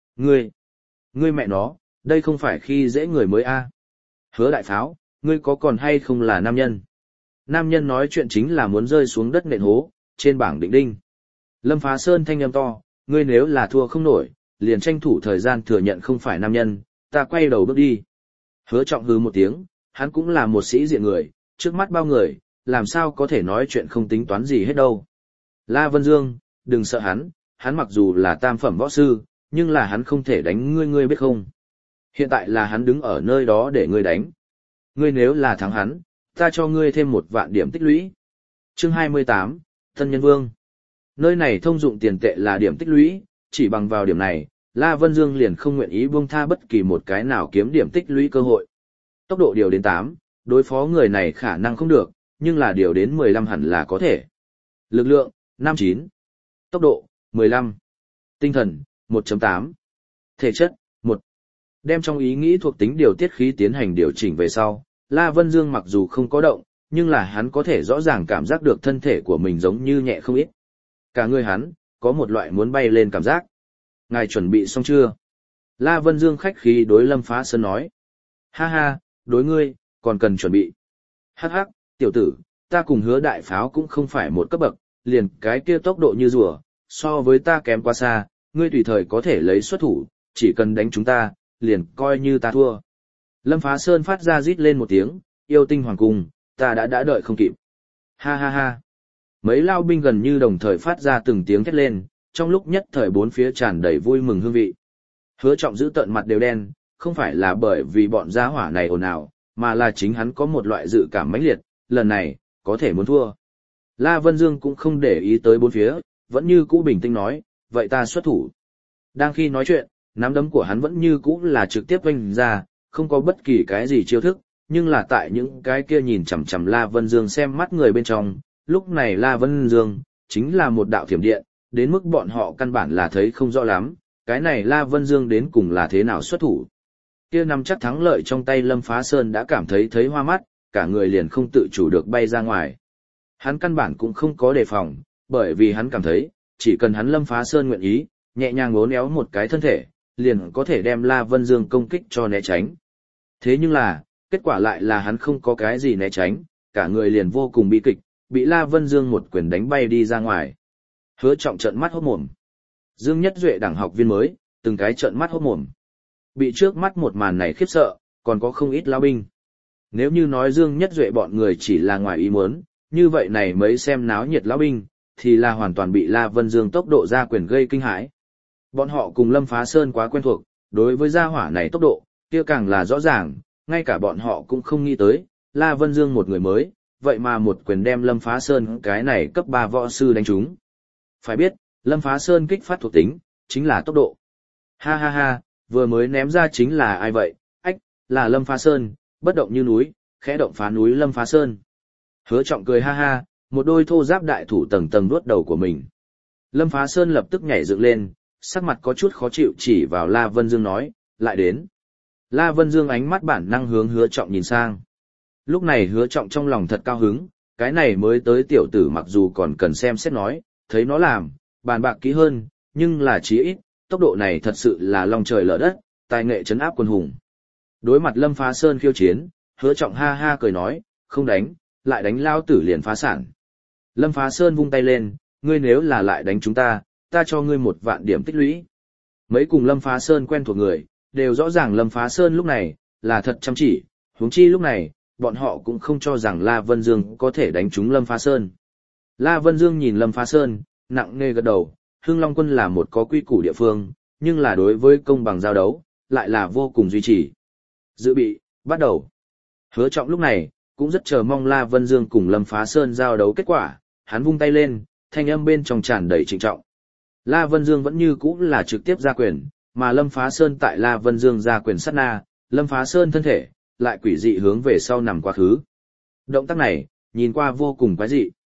Ngươi mẹ nó, đây không phải khi dễ người mới a. Hứa đại pháo, ngươi có còn hay không là nam nhân? Nam nhân nói chuyện chính là muốn rơi xuống đất nện hố, trên bảng định đinh. Lâm Phá Sơn thanh âm to, ngươi nếu là thua không nổi, liền tranh thủ thời gian thừa nhận không phải nam nhân, ta quay đầu bước đi. Hứa Trọng hừ một tiếng, hắn cũng là một sĩ diện người, trước mắt bao người, làm sao có thể nói chuyện không tính toán gì hết đâu. La Vân Dương, đừng sợ hắn mặc dù là tam phẩm võ sư, nhưng là hắn không thể đánh ngươi biết không. Hiện tại là hắn đứng ở nơi đó để ngươi đánh. Ngươi nếu là thắng hắn, ta cho ngươi thêm 1.000 điểm tích lũy. Chương 28, Thân Nhân Vương. Nơi này thông dụng tiền tệ là điểm tích lũy, chỉ bằng vào điểm này, La Vân Dương liền không nguyện ý buông tha bất kỳ một cái nào kiếm điểm tích lũy cơ hội. Tốc độ điều đến 8, đối phó người này khả năng không được, nhưng là điều đến 15 hẳn là có thể. Lực lượng, 59. Tốc độ, 15. Tinh thần, 1.8. Thể chất, 1. Đem trong ý nghĩ thuộc tính điều tiết khí tiến hành điều chỉnh về sau, La Vân Dương mặc dù không có động, nhưng là hắn có thể rõ ràng cảm giác được thân thể của mình giống như nhẹ không ít. Cả người hắn, có một loại muốn bay lên cảm giác. Ngài chuẩn bị xong chưa? La Vân Dương khách khí đối Lâm Phá Sơn nói. Ha ha, đối ngươi, còn cần chuẩn bị. Hắc hắc, tiểu tử, ta cùng Hứa đại pháo cũng không phải một cấp bậc, liền cái kia tốc độ như rùa, so với ta kém quá xa, ngươi tùy thời có thể lấy xuất thủ, chỉ cần đánh chúng ta, liền coi như ta thua. Lâm Phá Sơn phát ra rít lên một tiếng, yêu tinh hoàng cung, ta đã đợi không kịp. Ha ha ha. Mấy lao binh gần như đồng thời phát ra từng tiếng thét lên, trong lúc nhất thời bốn phía tràn đầy vui mừng hương vị. Hứa Trọng giữ tận mặt đều đen, không phải là bởi vì bọn gia hỏa này ồn ào, mà là chính hắn có một loại dự cảm mãnh liệt, lần này, có thể muốn thua. La Vân Dương cũng không để ý tới bốn phía, vẫn như cũ bình tĩnh nói, vậy ta xuất thủ. Đang khi nói chuyện, nắm đấm của hắn vẫn như cũ là trực tiếp vung ra, không có bất kỳ cái gì chiêu thức, nhưng là tại những cái kia nhìn chằm chằm La Vân Dương xem mắt người bên trong, lúc này La Vân Dương chính là một đạo thiểm điện, đến mức bọn họ căn bản là thấy không rõ lắm, cái này La Vân Dương đến cùng là thế nào xuất thủ. Kia nắm chắc thắng lợi trong tay Lâm Phá Sơn đã cảm thấy hoa mắt, cả người liền không tự chủ được bay ra ngoài. Hắn căn bản cũng không có đề phòng, bởi vì hắn cảm thấy, chỉ cần hắn Lâm Phá Sơn nguyện ý, nhẹ nhàng uốn éo một cái thân thể, liền có thể đem La Vân Dương công kích cho né tránh. Thế nhưng là, kết quả lại là hắn không có cái gì né tránh, cả người liền vô cùng bi kịch, bị La Vân Dương một quyền đánh bay đi ra ngoài. Hứa Trọng trợn mắt hốt mồm. Dương Nhất Duệ đẳng học viên mới, từng cái trợn mắt hốt mồm. Bị trước mắt một màn này khiếp sợ, còn có không ít lao binh. Nếu như nói Dương Nhất Duệ bọn người chỉ là ngoài ý muốn, như vậy này mấy xem náo nhiệt lao binh, thì là hoàn toàn bị La Vân Dương tốc độ ra quyền gây kinh hãi. Bọn họ cùng Lâm Phá Sơn quá quen thuộc, đối với gia hỏa này tốc độ, kia càng là rõ ràng, ngay cả bọn họ cũng không nghĩ tới, La Vân Dương một người mới, vậy mà một quyền đem Lâm Phá Sơn cái này cấp 3 võ sư đánh trúng. Phải biết, Lâm Phá Sơn kích phát thuộc tính, chính là tốc độ. Ha ha ha, vừa mới ném ra chính là ai vậy? Ách, là Lâm Phá Sơn, bất động như núi, khẽ động phá núi Lâm Phá Sơn. Hứa Trọng cười ha ha, một đôi thô giáp đại thủ tầng tầng vuốt đầu của mình. Lâm Phá Sơn lập tức nhảy dựng lên, sắc mặt có chút khó chịu chỉ vào La Vân Dương nói, lại đến. La Vân Dương ánh mắt bản năng hướng Hứa Trọng nhìn sang. Lúc này Hứa Trọng trong lòng thật cao hứng, cái này mới tới tiểu tử mặc dù còn cần xem xét nói, thấy nó làm, bàn bạc kỹ hơn, nhưng là chí ít, tốc độ này thật sự là long trời lở đất, tài nghệ trấn áp quân hùng. Đối mặt Lâm Phá Sơn khiêu chiến, Hứa Trọng ha ha cười nói, không đánh, lại đánh lao tử liền phá sản. Lâm Phá Sơn vung tay lên, ngươi nếu là lại đánh chúng ta cho ngươi 1.000 điểm tích lũy. Mấy cùng Lâm Phá Sơn quen thuộc người, đều rõ ràng Lâm Phá Sơn lúc này, là thật chăm chỉ, huống chi lúc này, bọn họ cũng không cho rằng La Vân Dương có thể đánh trúng Lâm Phá Sơn. La Vân Dương nhìn Lâm Phá Sơn, nặng nề gật đầu, Hưng Long Quân là một có quy củ địa phương, nhưng là đối với công bằng giao đấu, lại là vô cùng duy trì. Dự bị, bắt đầu. Hứa Trọng lúc này, cũng rất chờ mong La Vân Dương cùng Lâm Phá Sơn giao đấu kết quả, hắn vung tay lên, thanh âm bên trong tràn đầy trịnh trọng. La Vân Dương vẫn như cũ là trực tiếp ra quyền, mà Lâm Phá Sơn tại La Vân Dương ra quyền sát na, Lâm Phá Sơn thân thể, lại quỷ dị hướng về sau nằm quá khứ. Động tác này, nhìn qua vô cùng quái dị.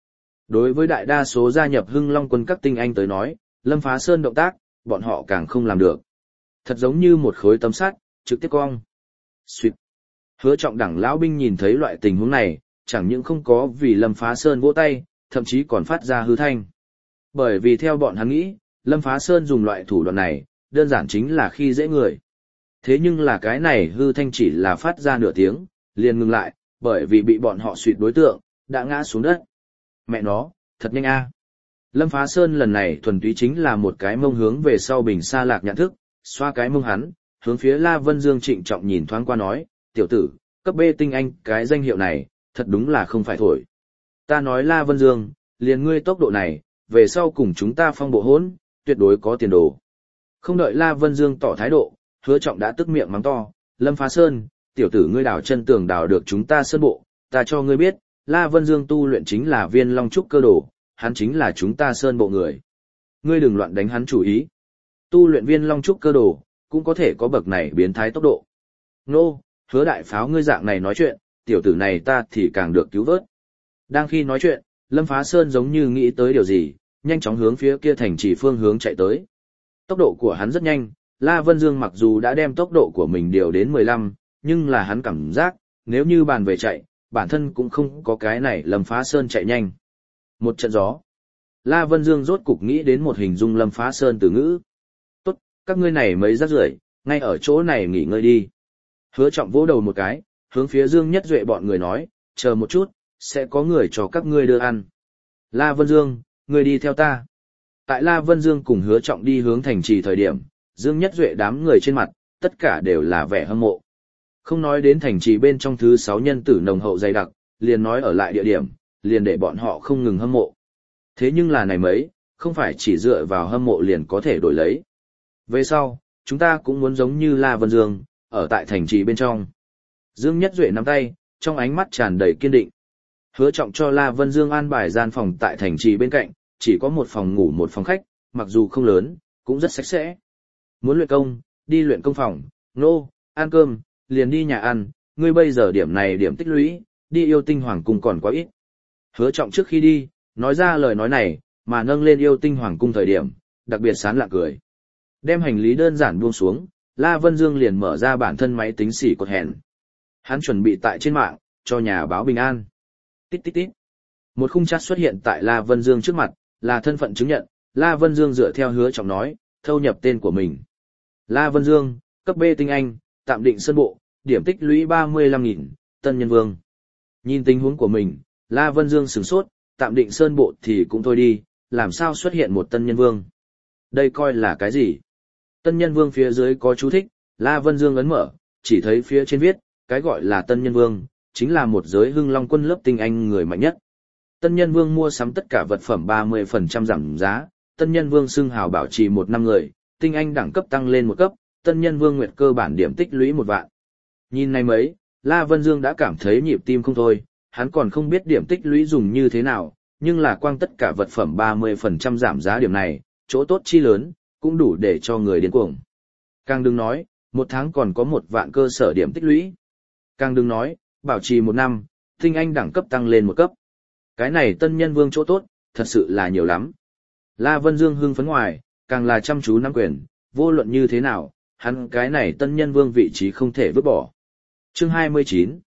Đối với đại đa số gia nhập Hưng Long quân các tinh anh tới nói, Lâm Phá Sơn động tác, bọn họ càng không làm được. Thật giống như một khối tấm sắt, trực tiếp cong. Xuyệt. Hứa Trọng đẳng lão binh nhìn thấy loại tình huống này, chẳng những không có vì Lâm Phá Sơn vỗ tay, thậm chí còn phát ra hư thanh. Bởi vì theo bọn hắn nghĩ, Lâm Phá Sơn dùng loại thủ đoạn này, đơn giản chính là khi dễ người. Thế nhưng là cái này hư thanh chỉ là phát ra nửa tiếng, liền ngừng lại, bởi vì bị bọn họ suýt đối tượng, đã ngã xuống đất. Mẹ nó, thật nhanh a. Lâm Phá Sơn lần này thuần túy chính là một cái mông hướng về sau bình xa lạc nhận thức, xoa cái mông hắn, hướng phía La Vân Dương trịnh trọng nhìn thoáng qua nói, tiểu tử, cấp B tinh anh cái danh hiệu này, thật đúng là không phải thổi. Ta nói La Vân Dương, liền ngươi tốc độ này, về sau cùng chúng ta phong bộ hỗn, tuyệt đối có tiền đồ. Không đợi La Vân Dương tỏ thái độ, Hứa Trọng đã tức miệng mắng to, Lâm Phá Sơn, tiểu tử ngươi đào chân tường đào được chúng ta sơn bộ, ta cho ngươi biết, La Vân Dương tu luyện chính là viên long trúc cơ đồ, hắn chính là chúng ta sơn bộ người. Ngươi đừng loạn đánh hắn chủ ý. Tu luyện viên long trúc cơ đồ, cũng có thể có bậc này biến thái tốc độ. Nô, Hứa đại pháo ngươi dạng này nói chuyện, tiểu tử này ta thì càng được cứu vớt. Đang khi nói chuyện, Lâm Phá Sơn giống như nghĩ tới điều gì, nhanh chóng hướng phía kia thành trì phương hướng chạy tới. Tốc độ của hắn rất nhanh, La Vân Dương mặc dù đã đem tốc độ của mình điều đến 15, nhưng là hắn cảm giác, nếu như bàn về chạy, bản thân cũng không có cái này Lâm Phá Sơn chạy nhanh. Một trận gió. La Vân Dương rốt cục nghĩ đến một hình dung Lâm Phá Sơn từ ngữ. Tốt, các ngươi này mấy rác rưởi, ngay ở chỗ này nghỉ ngơi đi. Hứa Trọng vỗ đầu một cái, hướng phía Dương Nhất Duệ bọn người nói, chờ một chút, sẽ có người cho các ngươi đưa ăn. La Vân Dương, ngươi đi theo ta. Tại La Vân Dương cùng Hứa Trọng đi hướng thành trì thời điểm, Dương Nhất Duệ đám người trên mặt, tất cả đều là vẻ hâm mộ. Không nói đến thành trì bên trong thứ 6 nhân tử nồng hậu dày đặc, liền nói ở lại địa điểm, liền để bọn họ không ngừng hâm mộ. Thế nhưng là này mấy, không phải chỉ dựa vào hâm mộ liền có thể đổi lấy. Về sau, chúng ta cũng muốn giống như La Vân Dương, ở tại thành trì bên trong. Dương Nhất Duệ nắm tay, trong ánh mắt tràn đầy kiên định. Hứa Trọng cho La Vân Dương an bài gian phòng tại thành trì bên cạnh, chỉ có một phòng ngủ một phòng khách, mặc dù không lớn, cũng rất sạch sẽ. Muốn luyện công, đi luyện công phòng, ăn cơm, liền đi nhà ăn, ngươi bây giờ điểm này điểm tích lũy, đi yêu tinh hoàng cung còn quá ít. Hứa Trọng trước khi đi, nói ra lời nói này, mà nâng lên yêu tinh hoàng cung thời điểm, đặc biệt sán lạ cười. Đem hành lý đơn giản buông xuống, La Vân Dương liền mở ra bản thân máy tính xỉ cột hẹn. Hắn chuẩn bị tại trên mạng, cho nhà báo bình an. Tít tít tít. Một khung chat xuất hiện tại La Vân Dương trước mặt, là thân phận chứng nhận, La Vân Dương dựa theo Hứa Trọng nói, thâu nhập tên của mình. La Vân Dương, cấp B tinh anh, tạm định sơn bộ, điểm tích lũy 35.000, tân nhân vương. Nhìn tình huống của mình, La Vân Dương sửng sốt, tạm định sơn bộ thì cũng thôi đi, làm sao xuất hiện một tân nhân vương. Đây coi là cái gì? Tân nhân vương phía dưới có chú thích, La Vân Dương ấn mở, chỉ thấy phía trên viết, cái gọi là tân nhân vương, chính là một giới Hưng Long quân lớp tinh anh người mạnh nhất. Tân nhân vương mua sắm tất cả vật phẩm 30% giảm giá, tân nhân vương xưng hào bảo trì 1 năm người, tinh anh đẳng cấp tăng lên 1 cấp, tân nhân vương nguyệt cơ bản điểm tích lũy 1 vạn. Nhìn này mấy, La Vân Dương đã cảm thấy nhịp tim không thôi, hắn còn không biết điểm tích lũy dùng như thế nào, nhưng là quang tất cả vật phẩm 30% giảm giá điểm này, chỗ tốt chi lớn, cũng đủ để cho người điên cuồng. Càng đừng nói, 1 tháng còn có 1 vạn cơ sở điểm tích lũy. Càng đừng nói, bảo trì 1 năm, tinh anh đẳng cấp tăng lên 1 cấp. Cái này tân nhân vương chỗ tốt, thật sự là nhiều lắm. La Vân Dương hưng phấn ngoài, càng là chăm chú nắm quyền, vô luận như thế nào, hắn cái này tân nhân vương vị trí không thể vứt bỏ. Chương 29,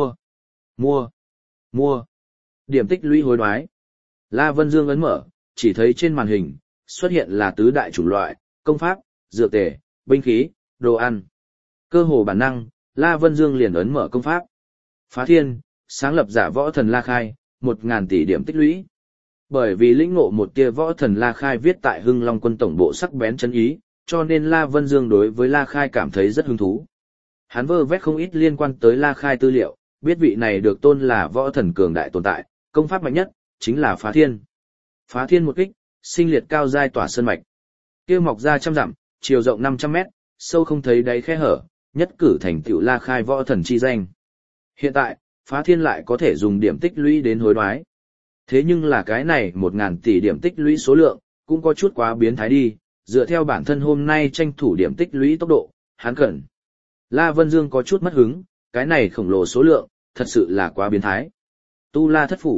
mua. Điểm tích lũy hối đoái. La Vân Dương ấn mở, chỉ thấy trên màn hình, xuất hiện là tứ đại chủng loại, công pháp, dược tề, binh khí, đồ ăn. Cơ hồ bản năng, La Vân Dương liền ấn mở công pháp. Phá thiên, sáng lập giả võ thần La Khai, 1.000 tỷ điểm tích lũy. Bởi vì lĩnh ngộ một tia võ thần La Khai viết tại Hưng Long quân tổng bộ sắc bén chân ý, cho nên La Vân Dương đối với La Khai cảm thấy rất hứng thú. Hắn vơ vét không ít liên quan tới La Khai tư liệu, biết vị này được tôn là võ thần cường đại tồn tại, công pháp mạnh nhất, chính là phá thiên. Phá thiên một kích, sinh liệt cao giai tỏa sơn mạch. Kia mọc ra 100 dặm, chiều rộng 500 mét, sâu không thấy đáy khe hở, nhất cử thành tựu La Khai võ thần chi danh. Hiện tại, phá thiên lại có thể dùng điểm tích lũy đến hối đoái. Thế nhưng là cái này 1.000 tỷ điểm tích lũy số lượng, cũng có chút quá biến thái đi, dựa theo bản thân hôm nay tranh thủ điểm tích lũy tốc độ, hắn cần. La Vân Dương có chút mất hứng, cái này khổng lồ số lượng, thật sự là quá biến thái. Tu La thất phủ,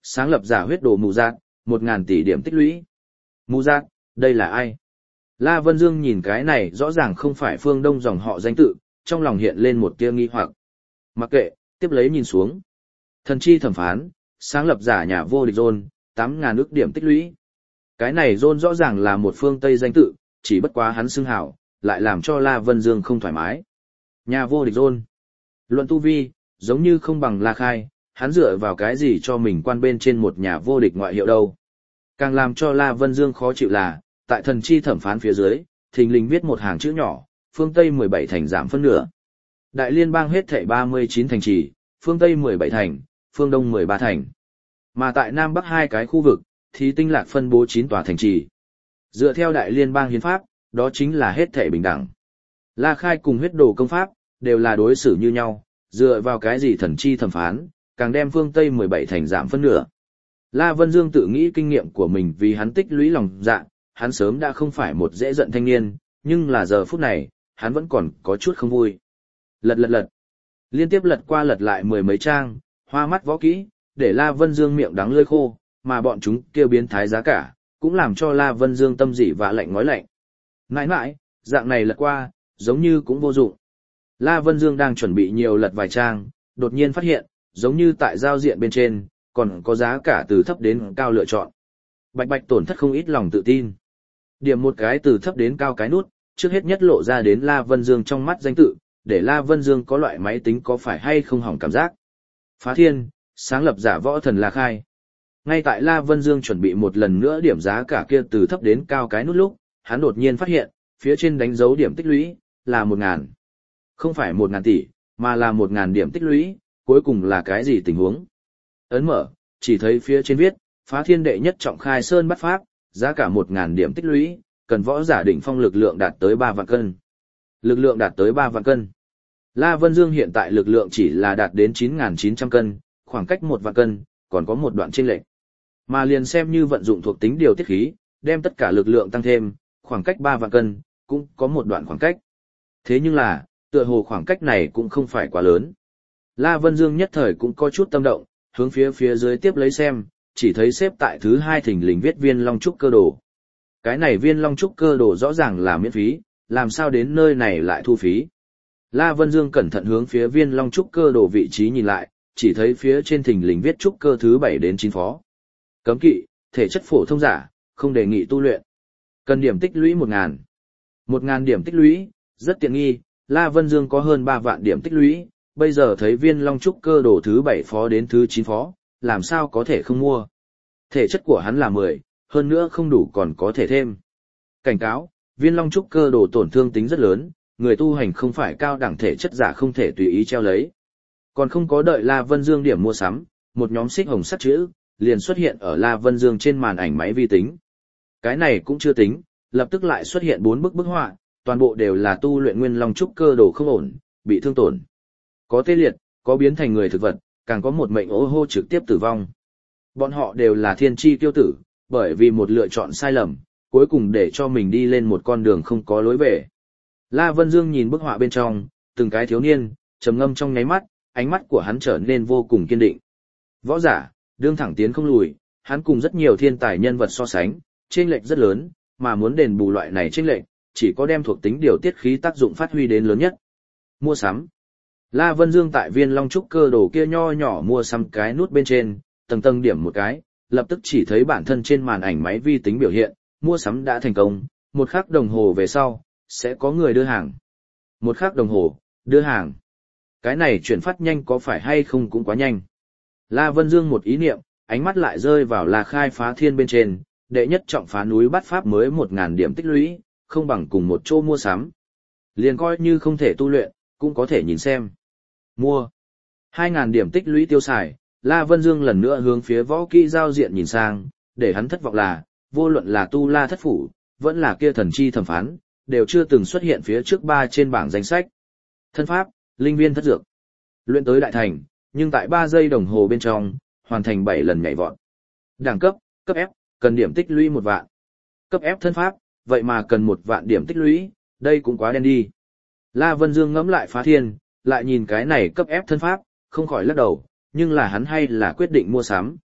sáng lập giả huyết đồ mù giác, 1.000 tỷ điểm tích lũy. Mù giác, đây là ai? La Vân Dương nhìn cái này rõ ràng không phải phương Đông dòng họ danh tự, trong lòng hiện lên một tia nghi hoặc. Mặc kệ, tiếp lấy nhìn xuống. Thần chi thẩm phán, sáng lập giả nhà vô địch Zone, 8.000 ức điểm tích lũy. Cái này Zone rõ ràng là một phương Tây danh tự, chỉ bất quá hắn xưng hảo, lại làm cho La Vân Dương không thoải mái. Nhà vô địch Zone. Luận tu vi, giống như không bằng La Khai, hắn dựa vào cái gì cho mình quan bên trên một nhà vô địch ngoại hiệu đâu. Càng làm cho La Vân Dương khó chịu là, tại thần chi thẩm phán phía dưới, thình lình viết một hàng chữ nhỏ, phương Tây 17 thành giảm phân nửa. Đại liên bang hết thảy 39 thành trì, phương Tây 17 thành, phương Đông 13 thành. Mà tại Nam Bắc hai cái khu vực, thì tinh lạc phân bố 9 tòa thành trì. Dựa theo đại liên bang hiến pháp, đó chính là hết thảy bình đẳng. La Khai cùng huyết đồ công pháp, đều là đối xử như nhau, dựa vào cái gì thần chi thẩm phán, càng đem phương Tây 17 thành giảm phân nửa. La Vân Dương tự nghĩ kinh nghiệm của mình vì hắn tích lũy lòng dạ, hắn sớm đã không phải một dễ giận thanh niên, nhưng là giờ phút này, hắn vẫn còn có chút không vui. Lật. Liên tiếp lật qua lật lại mười mấy trang, hoa mắt võ kỹ, để La Vân Dương miệng đắng lưỡi khô, mà bọn chúng kêu biến thái giá cả, cũng làm cho La Vân Dương tâm dị và lạnh ngói lạnh. Nãi nãi, dạng này lật qua, giống như cũng vô dụng. La Vân Dương đang chuẩn bị nhiều lật vài trang, đột nhiên phát hiện, giống như tại giao diện bên trên, còn có giá cả từ thấp đến cao lựa chọn. Bạch tổn thất không ít lòng tự tin. Điểm một cái từ thấp đến cao cái nút, trước hết nhất lộ ra đến La Vân Dương trong mắt danh tự, để La Vân Dương có loại máy tính có phải hay không hỏng cảm giác. Phá thiên, sáng lập giả võ thần La Khai. Ngay tại La Vân Dương chuẩn bị một lần nữa điểm giá cả kia từ thấp đến cao cái nút lúc, hắn đột nhiên phát hiện, phía trên đánh dấu điểm tích lũy, là 1.000. Không phải 1.000 tỷ, mà là 1.000 điểm tích lũy, cuối cùng là cái gì tình huống? Ấn mở, chỉ thấy phía trên viết, phá thiên đệ nhất trọng khai sơn bắt pháp, giá cả 1.000 điểm tích lũy, cần võ giả đỉnh phong lực lượng đạt tới 3 vạn cân. Lực lượng đạt tới 3 vạn cân. La Vân Dương hiện tại lực lượng chỉ là đạt đến 9.900 cân, khoảng cách 1 vạn cân, còn có một đoạn chênh lệch. Mà liền xem như vận dụng thuộc tính điều tiết khí, đem tất cả lực lượng tăng thêm, khoảng cách 3 vạn cân, cũng có một đoạn khoảng cách. Thế nhưng là, tựa hồ khoảng cách này cũng không phải quá lớn. La Vân Dương nhất thời cũng có chút tâm động, hướng phía dưới tiếp lấy xem, chỉ thấy xếp tại thứ 2 thình lình viết viên long trúc cơ đồ. Cái này viên long trúc cơ đồ rõ ràng là miễn phí, làm sao đến nơi này lại thu phí. La Vân Dương cẩn thận hướng phía viên long trúc cơ đồ vị trí nhìn lại, chỉ thấy phía trên thình lình viết trúc cơ thứ 7 đến 9 phó. Cấm kỵ, thể chất phổ thông giả, không đề nghị tu luyện. Cần điểm tích lũy 1.000. 1.000 điểm tích lũy, rất tiện nghi, La Vân Dương có hơn 3 vạn điểm tích lũy, bây giờ thấy viên long trúc cơ đồ thứ 7 phó đến thứ 9 phó, làm sao có thể không mua. Thể chất của hắn là 10, hơn nữa không đủ còn có thể thêm. Cảnh cáo, viên long trúc cơ đồ tổn thương tính rất lớn, người tu hành không phải cao đẳng thể chất giả không thể tùy ý treo lấy. Còn không có đợi La Vân Dương điểm mua sắm, một nhóm xích hồng sắt chữ, liền xuất hiện ở La Vân Dương trên màn ảnh máy vi tính. Cái này cũng chưa tính, lập tức lại xuất hiện 4 bức họa, toàn bộ đều là tu luyện nguyên long trúc cơ đồ không ổn, bị thương tổn. Có tê liệt, có biến thành người thực vật, càng có một mệnh ô hô trực tiếp tử vong. Bọn họ đều là thiên chi tiêu tử, bởi vì một lựa chọn sai lầm, cuối cùng để cho mình đi lên một con đường không có lối về. La Vân Dương nhìn bức họa bên trong, từng cái thiếu niên, trầm ngâm trong nháy mắt, ánh mắt của hắn trở nên vô cùng kiên định. Võ giả, đương thẳng tiến không lùi, hắn cùng rất nhiều thiên tài nhân vật so sánh, chênh lệch rất lớn, mà muốn đền bù loại này chênh lệch, chỉ có đem thuộc tính điều tiết khí tác dụng phát huy đến lớn nhất. Mua sắm. La Vân Dương tại viên long trúc cơ đồ kia nho nhỏ mua sắm cái nút bên trên, tầng tầng điểm một cái, lập tức chỉ thấy bản thân trên màn ảnh máy vi tính biểu hiện, mua sắm đã thành công, 1 khắc đồng hồ về sau, sẽ có người đưa hàng. 1 khắc đồng hồ, đưa hàng. Cái này chuyển phát nhanh có phải hay không cũng quá nhanh. La Vân Dương một ý niệm, ánh mắt lại rơi vào La Khai phá thiên bên trên, đệ nhất trọng phá núi bắt pháp mới 1.000 điểm tích lũy, không bằng cùng một chỗ mua sắm. Liền coi như không thể tu luyện, cũng có thể nhìn xem. Mua. 2.000 điểm tích lũy tiêu xài, La Vân Dương lần nữa hướng phía võ kỹ giao diện nhìn sang, để hắn thất vọng là, vô luận là tu la thất phủ, vẫn là kia thần chi thẩm phán, đều chưa từng xuất hiện phía trước 3 trên bảng danh sách. Thân pháp, linh viên thất dược. Luyện tới đại thành, nhưng tại 3 giây đồng hồ bên trong, hoàn thành 7 lần nhảy vọt. Đẳng cấp, cấp F, cần điểm tích lũy 1 vạn. Cấp F thân pháp, vậy mà cần 1 vạn điểm tích lũy, đây cũng quá đen đi. La Vân Dương ngẫm lại phá thiên, lại nhìn cái này cấp F thân pháp, không khỏi lắc đầu, nhưng là hắn hay là quyết định mua sắm.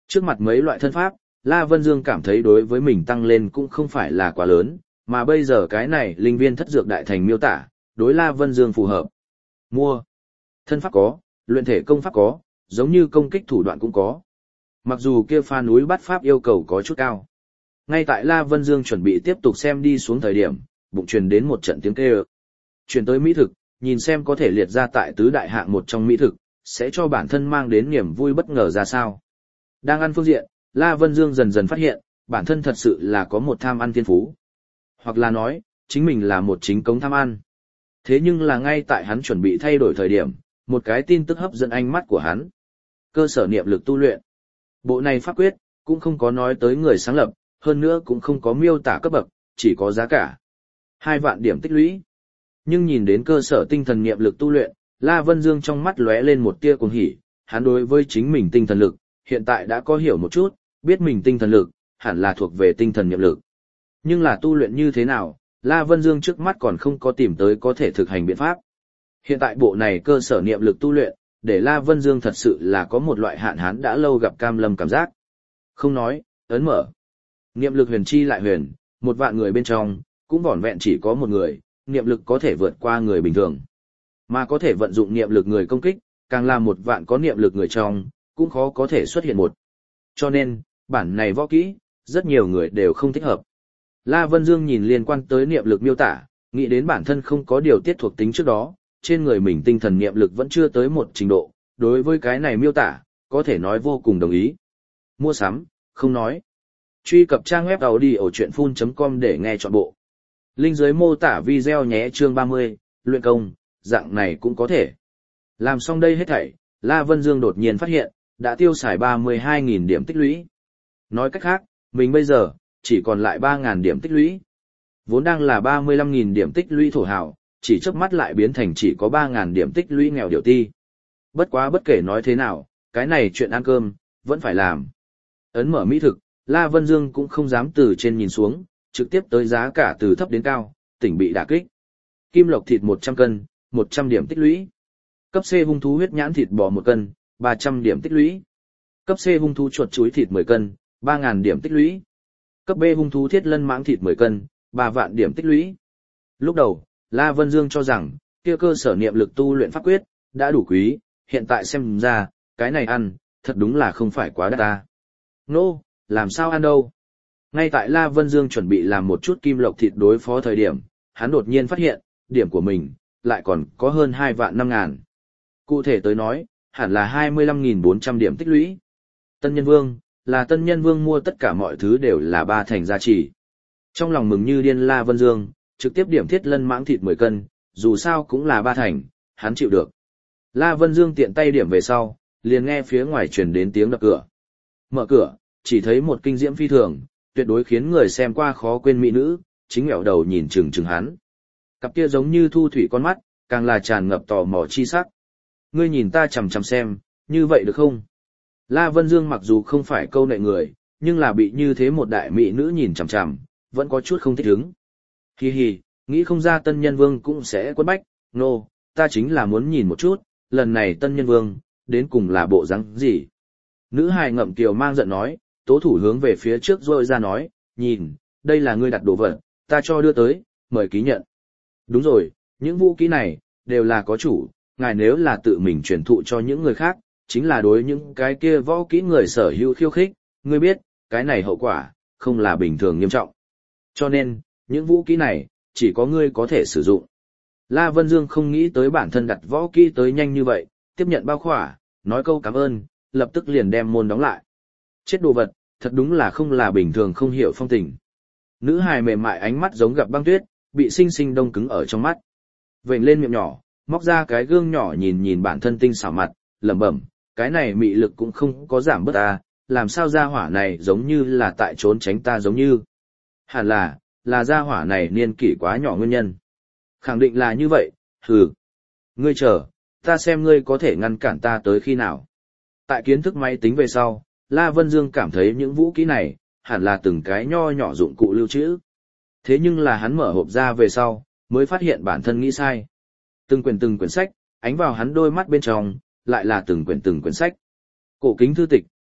Trước mặt mấy loại thân pháp, La Vân Dương cảm thấy đối với mình tăng lên cũng không phải là quá lớn, mà bây giờ cái này linh viên thất dược đại thành miêu tả, đối La Vân Dương phù hợp. Mua. Thân pháp có, luyện thể công pháp có, giống như công kích thủ đoạn cũng có. Mặc dù kia pha núi bắt pháp yêu cầu có chút cao. Ngay tại La Vân Dương chuẩn bị tiếp tục xem đi xuống thời điểm, bụng truyền đến một trận tiếng kêu. Chuyển tới mỹ thực, nhìn xem có thể liệt ra tại tứ đại hạng một trong mỹ thực, sẽ cho bản thân mang đến niềm vui bất ngờ ra sao. Đang ăn phương diện, La Vân Dương dần dần phát hiện, bản thân thật sự là có một tham ăn thiên phú. Hoặc là nói, chính mình là một chính cống tham ăn. Thế nhưng là ngay tại hắn chuẩn bị thay đổi thời điểm, một cái tin tức hấp dẫn ánh mắt của hắn. Cơ sở niệm lực tu luyện. Bộ này pháp quyết, cũng không có nói tới người sáng lập, hơn nữa cũng không có miêu tả cấp bậc, chỉ có giá cả. 2 vạn điểm tích lũy. Nhưng nhìn đến cơ sở tinh thần niệm lực tu luyện, La Vân Dương trong mắt lóe lên một tia cuồng hỉ, hắn đối với chính mình tinh thần lực, hiện tại đã có hiểu một chút, biết mình tinh thần lực, hẳn là thuộc về tinh thần niệm lực. Nhưng là tu luyện như thế nào, La Vân Dương trước mắt còn không có tìm tới có thể thực hành biện pháp. Hiện tại bộ này cơ sở niệm lực tu luyện, để La Vân Dương thật sự là có một loại hạn hán đã lâu gặp cam lâm cảm giác. Không nói, ấn mở. Niệm lực huyền chi lại huyền, 1 vạn người bên trong, cũng vỏn vẹn chỉ có một người, niệm lực có thể vượt qua người bình thường. Mà có thể vận dụng niệm lực người công kích, càng là 1 vạn có niệm lực người trong, cũng khó có thể xuất hiện một. Cho nên, bản này võ kỹ, rất nhiều người đều không thích hợp. La Vân Dương nhìn liên quan tới niệm lực miêu tả, nghĩ đến bản thân không có điều tiết thuộc tính trước đó, trên người mình tinh thần niệm lực vẫn chưa tới một trình độ, đối với cái này miêu tả, có thể nói vô cùng đồng ý. Mua sắm, không nói. Truy cập trang web audiochuyenphun.com để nghe trọn bộ. Link dưới mô tả video nhé. Chương 30, luyện công, dạng này cũng có thể. Làm xong đây hết thảy, La Vân Dương đột nhiên phát hiện, đã tiêu xài 32.000 điểm tích lũy. Nói cách khác, mình bây giờ, chỉ còn lại 3.000 điểm tích lũy. Vốn đang là 35.000 điểm tích lũy thổ hào, chỉ chớp mắt lại biến thành chỉ có 3.000 điểm tích lũy nghèo điệu ti. Bất quá bất kể nói thế nào, cái này chuyện ăn cơm, vẫn phải làm. Ấn mở mỹ thực, La Vân Dương cũng không dám từ trên nhìn xuống, trực tiếp tới giá cả từ thấp đến cao, tỉnh bị đả kích. Kim lộc thịt 100 cân, 100 điểm tích lũy. Cấp C hung thú huyết nhãn thịt bò 1 cân, 300 điểm tích lũy. Cấp C hung thú chuột chuối thịt 10 cân, 3.000 điểm tích lũy. Cấp B hung thú thiết lân mãng thịt 10 cân, 3 vạn điểm tích lũy. Lúc đầu, La Vân Dương cho rằng, kia cơ sở niệm lực tu luyện pháp quyết, đã đủ quý, hiện tại xem ra, cái này ăn, thật đúng là không phải quá đắt ta. Nô, làm sao ăn đâu? Ngay tại La Vân Dương chuẩn bị làm một chút kim lộc thịt đối phó thời điểm, hắn đột nhiên phát hiện, điểm của mình, lại còn có hơn 2 vạn 5.000. Cụ thể tới nói, hẳn là 25.400 điểm tích lũy. Tân Nhân Vương, là Tân Nhân Vương mua tất cả mọi thứ đều là 3 thành gia trì. Trong lòng mừng như điên La Vân Dương, trực tiếp điểm thiết lân mãng thịt 10 cân, dù sao cũng là 3 thành, hắn chịu được. La Vân Dương tiện tay điểm về sau, liền nghe phía ngoài truyền đến tiếng đập cửa. Mở cửa, chỉ thấy một kinh diễm phi thường, tuyệt đối khiến người xem qua khó quên mỹ nữ, chính ngẹo đầu nhìn chừng chừng hắn. Cặp kia giống như thu thủy con mắt, càng là tràn ngập tò mò chi sắc. Ngươi nhìn ta chằm chằm xem, như vậy được không? La Vân Dương mặc dù không phải câu nệ người, nhưng là bị như thế một đại mỹ nữ nhìn chằm chằm, vẫn có chút không thích ứng. Hi hi, nghĩ không ra Tân Nhân Vương cũng sẽ quất bách, nô, ta chính là muốn nhìn một chút, lần này Tân Nhân Vương, đến cùng là bộ rắn gì? Nữ hài ngậm kiều mang giận nói, tố thủ hướng về phía trước rồi ra nói, nhìn, đây là ngươi đặt đồ vật, ta cho đưa tới, mời ký nhận. Đúng rồi, những vũ khí này, đều là có chủ, ngài nếu là tự mình truyền thụ cho những người khác, chính là đối những cái kia võ kỹ người sở hữu khiêu khích, ngươi biết, cái này hậu quả, không là bình thường nghiêm trọng. Cho nên, những vũ kỹ này, chỉ có ngươi có thể sử dụng. La Vân Dương không nghĩ tới bản thân đặt võ kỹ tới nhanh như vậy, tiếp nhận bao khỏa, nói câu cảm ơn, lập tức liền đem môn đóng lại. Chết đồ vật, thật đúng là không là bình thường không hiểu phong tình. Nữ hài mềm mại ánh mắt giống gặp băng tuyết, bị sinh sinh đông cứng ở trong mắt. Vểnh lên miệng nhỏ, móc ra cái gương nhỏ nhìn nhìn bản thân tinh xảo mặt, lẩm bẩm, cái này mị lực cũng không có giảm bớt ta, làm sao gia hỏa này giống như là tại trốn tránh ta giống như. Hẳn là gia hỏa này niên kỷ quá nhỏ nguyên nhân. Khẳng định là như vậy, hừ. Ngươi chờ, ta xem ngươi có thể ngăn cản ta tới khi nào. Tại kiến thức máy tính về sau, La Vân Dương cảm thấy những vũ khí này, hẳn là từng cái nho nhỏ dụng cụ lưu trữ. Thế nhưng là hắn mở hộp ra về sau, mới phát hiện bản thân nghĩ sai. Từng quyển sách, ánh vào hắn đôi mắt bên trong, lại là từng quyển sách. Cổ kính thư tịch,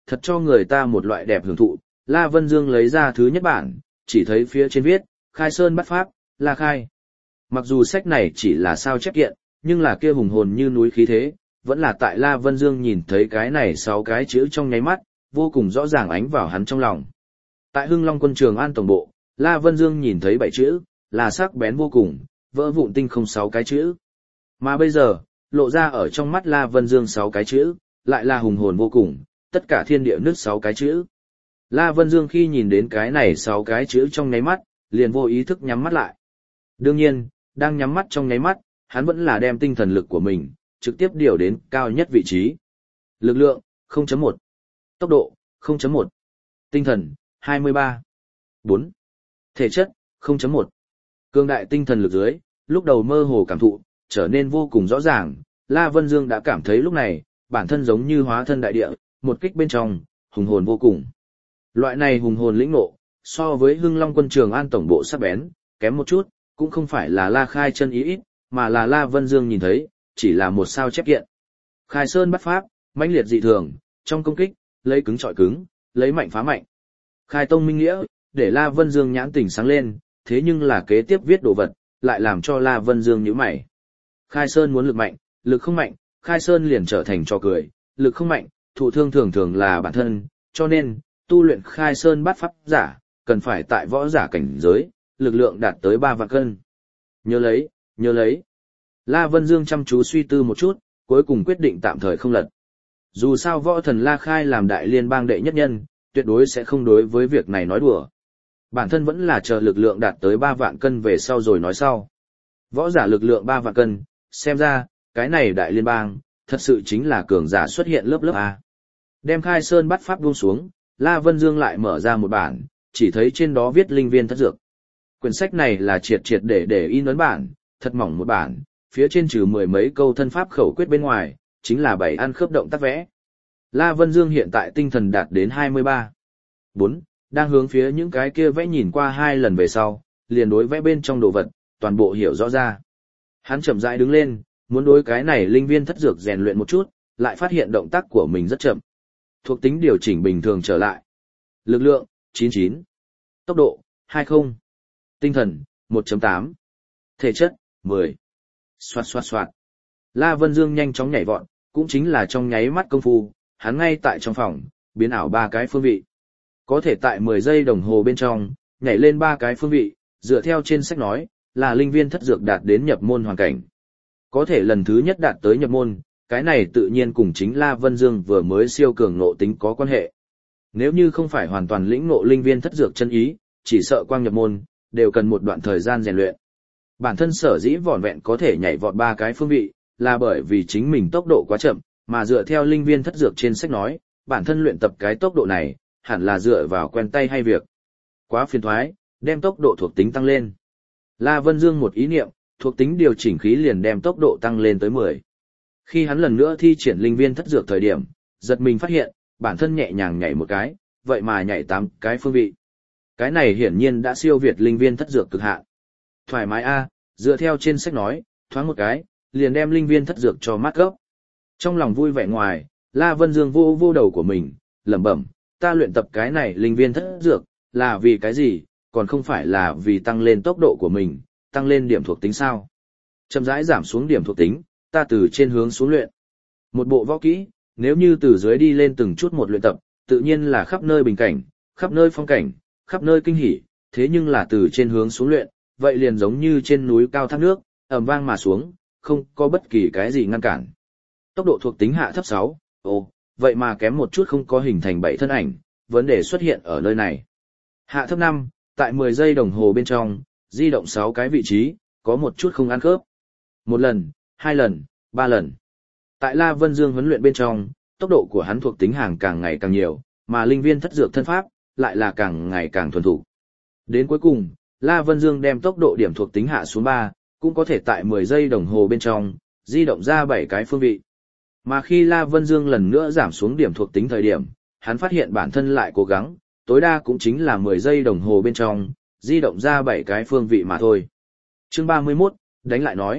thật cho người ta một loại đẹp hưởng thụ. La Vân Dương lấy ra thứ nhất bản, chỉ thấy phía trên viết, Khai Sơn Bắt Pháp, La Khai. Mặc dù sách này chỉ là sao chép kiện, nhưng là kia hùng hồn như núi khí thế, vẫn là tại La Vân Dương nhìn thấy cái này 6 cái chữ trong nháy mắt, vô cùng rõ ràng ánh vào hắn trong lòng. Tại Hưng Long Quân Trường An tổng bộ, La Vân Dương nhìn thấy 7 chữ, là sắc bén vô cùng, vỡ vụn tinh không 6 cái chữ. Mà bây giờ, lộ ra ở trong mắt La Vân Dương 6 cái chữ, lại là hùng hồn vô cùng, tất cả thiên địa nứt 6 cái chữ. La Vân Dương khi nhìn đến cái này 6 cái chữ trong nháy mắt, liền vô ý thức nhắm mắt lại. Đương nhiên, đang nhắm mắt trong nháy mắt, hắn vẫn là đem tinh thần lực của mình, trực tiếp điều đến cao nhất vị trí. Lực lượng, 0.1. Tốc độ, 0.1. Tinh thần, 23. 4. Thể chất, 0.1. Cương đại tinh thần lực dưới, lúc đầu mơ hồ cảm thụ, trở nên vô cùng rõ ràng, La Vân Dương đã cảm thấy lúc này, bản thân giống như hóa thân đại địa, một kích bên trong, hùng hồn vô cùng. Loại này hùng hồn lĩnh ngộ, so với Hưng Long Quân Trường An tổng bộ sắc bén, kém một chút, cũng không phải là La Khai chân ý ít, mà là La Vân Dương nhìn thấy, chỉ là một sao chép kiện. Khai Sơn Bắt Pháp, mãnh liệt dị thường, trong công kích, lấy cứng trọi cứng, lấy mạnh phá mạnh. Khai tông minh nghĩa, để La Vân Dương nhãn tỉnh sáng lên, thế nhưng là kế tiếp viết đồ vật, lại làm cho La Vân Dương nhíu mày. Khai Sơn muốn lực mạnh, lực không mạnh, Khai Sơn liền trở thành trò cười, lực không mạnh, thụ thương thường thường là bản thân, cho nên, tu luyện Khai Sơn Bắt Pháp giả, cần phải tại võ giả cảnh giới, lực lượng đạt tới 3 vạn cân. Nhớ lấy, nhớ lấy. La Vân Dương chăm chú suy tư một chút, cuối cùng quyết định tạm thời không lật. Dù sao võ thần La Khai làm đại liên bang đệ nhất nhân, tuyệt đối sẽ không đối với việc này nói đùa. Bản thân vẫn là chờ lực lượng đạt tới 3 vạn cân về sau rồi nói sau. Võ giả lực lượng 3 vạn cân, xem ra, cái này đại liên bang, thật sự chính là cường giả xuất hiện lớp lớp A. Đem Khai Sơn Bắt Pháp buông xuống, La Vân Dương lại mở ra một bản, chỉ thấy trên đó viết linh viên thất dược. Quyển sách này là triệt để in ấn bản, thật mỏng một bản, phía trên trừ 10 mấy câu thân pháp khẩu quyết bên ngoài, chính là 7 ăn khớp động tác vẽ. La Vân Dương hiện tại tinh thần đạt đến 23. 4, đang hướng phía những cái kia vẽ nhìn qua 2 lần về sau, liền đối vẽ bên trong đồ vật, toàn bộ hiểu rõ ra. Hắn chậm rãi đứng lên, muốn đối cái này linh viên thất dược rèn luyện một chút, lại phát hiện động tác của mình rất chậm. Thuộc tính điều chỉnh bình thường trở lại. Lực lượng, 99. Tốc độ, 20. Tinh thần, 1.8. Thể chất, 10. Xoạt xoạt xoạt. La Vân Dương nhanh chóng nhảy vọt, cũng chính là trong nháy mắt công phu, hắn ngay tại trong phòng, biến ảo 3 cái phương vị. Có thể tại 10 giây đồng hồ bên trong, nhảy lên 3 cái phương vị, dựa theo trên sách nói, là linh viên thất dược đạt đến nhập môn hoàn cảnh. Có thể lần thứ nhất đạt tới nhập môn, cái này tự nhiên cùng chính La Vân Dương vừa mới siêu cường ngộ tính có quan hệ. Nếu như không phải hoàn toàn lĩnh ngộ linh viên thất dược chân ý, chỉ sợ quang nhập môn, đều cần một đoạn thời gian rèn luyện. Bản thân sở dĩ vỏn vẹn có thể nhảy vọt 3 cái phương vị, là bởi vì chính mình tốc độ quá chậm, mà dựa theo linh viên thất dược trên sách nói, bản thân luyện tập cái tốc độ này, hẳn là dựa vào quen tay hay việc. Quá phiền thoái, đem tốc độ thuộc tính tăng lên. La Vân Dương một ý niệm, thuộc tính điều chỉnh khí liền đem tốc độ tăng lên tới 10. Khi hắn lần nữa thi triển linh viên thất dược thời điểm, giật mình phát hiện, bản thân nhẹ nhàng nhảy một cái, vậy mà nhảy 8 cái phương vị. Cái này hiển nhiên đã siêu việt linh viên thất dược cực hạn. Thoải mái a, dựa theo trên sách nói, thoáng một cái, liền đem linh viên thất dược cho mát gốc. Trong lòng vui vẻ ngoài, La Vân Dương vô vô đầu của mình, lẩm bẩm, ta luyện tập cái này linh viên thất dược, là vì cái gì, còn không phải là vì tăng lên tốc độ của mình, tăng lên điểm thuộc tính sao. Chậm rãi giảm xuống điểm thuộc tính, ta từ trên hướng xuống luyện. Một bộ võ kỹ, nếu như từ dưới đi lên từng chút một luyện tập, tự nhiên là khắp nơi bình cảnh, khắp nơi phong cảnh, khắp nơi kinh hỉ, thế nhưng là từ trên hướng xuống luyện, vậy liền giống như trên núi cao thác nước, ầm vang mà xuống, không có bất kỳ cái gì ngăn cản. Tốc độ thuộc tính hạ thấp 6, vậy mà kém một chút không có hình thành 7 thân ảnh, vấn đề xuất hiện ở nơi này. Hạ thấp 5, tại 10 giây đồng hồ bên trong, di động 6 cái vị trí, có một chút không ăn khớp. 1 lần, 2 lần, 3 lần. Tại La Vân Dương huấn luyện bên trong, tốc độ của hắn thuộc tính hàng càng ngày càng nhiều, mà linh viên thất dược thân pháp, lại là càng ngày càng thuần thủ. Đến cuối cùng, La Vân Dương đem tốc độ điểm thuộc tính hạ xuống 3, cũng có thể tại 10 giây đồng hồ bên trong, di động ra 7 cái phương vị. Mà khi La Vân Dương lần nữa giảm xuống điểm thuộc tính thời điểm, hắn phát hiện bản thân lại cố gắng, tối đa cũng chính là 10 giây đồng hồ bên trong, di động ra 7 cái phương vị mà thôi. Chương 31, đánh lại nói.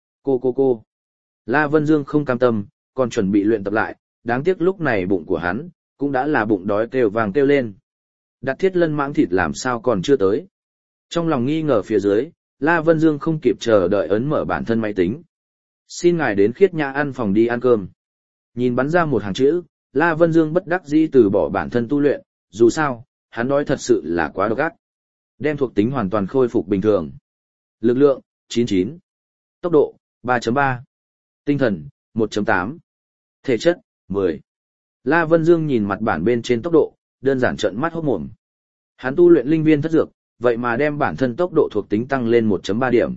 Cô. La Vân Dương không cam tâm, còn chuẩn bị luyện tập lại, đáng tiếc lúc này bụng của hắn, cũng đã là bụng đói kêu vàng kêu lên. Đặt thiết lân mãng thịt làm sao còn chưa tới. Trong lòng nghi ngờ phía dưới, La Vân Dương không kịp chờ đợi ấn mở bản thân máy tính. Xin ngài đến Khiết Nhã ăn phòng đi ăn cơm. Nhìn bắn ra một hàng chữ, La Vân Dương bất đắc dĩ từ bỏ bản thân tu luyện, dù sao, hắn nói thật sự là quá độc ác. Đem thuộc tính hoàn toàn khôi phục bình thường. Lực lượng, 99. Tốc độ, 3.3. Tinh thần, 1.8. Thể chất, 10. La Vân Dương nhìn mặt bản bên trên tốc độ, đơn giản trợn mắt hốt mồm. Hắn tu luyện linh viên thất dược, vậy mà đem bản thân tốc độ thuộc tính tăng lên 1.3 điểm.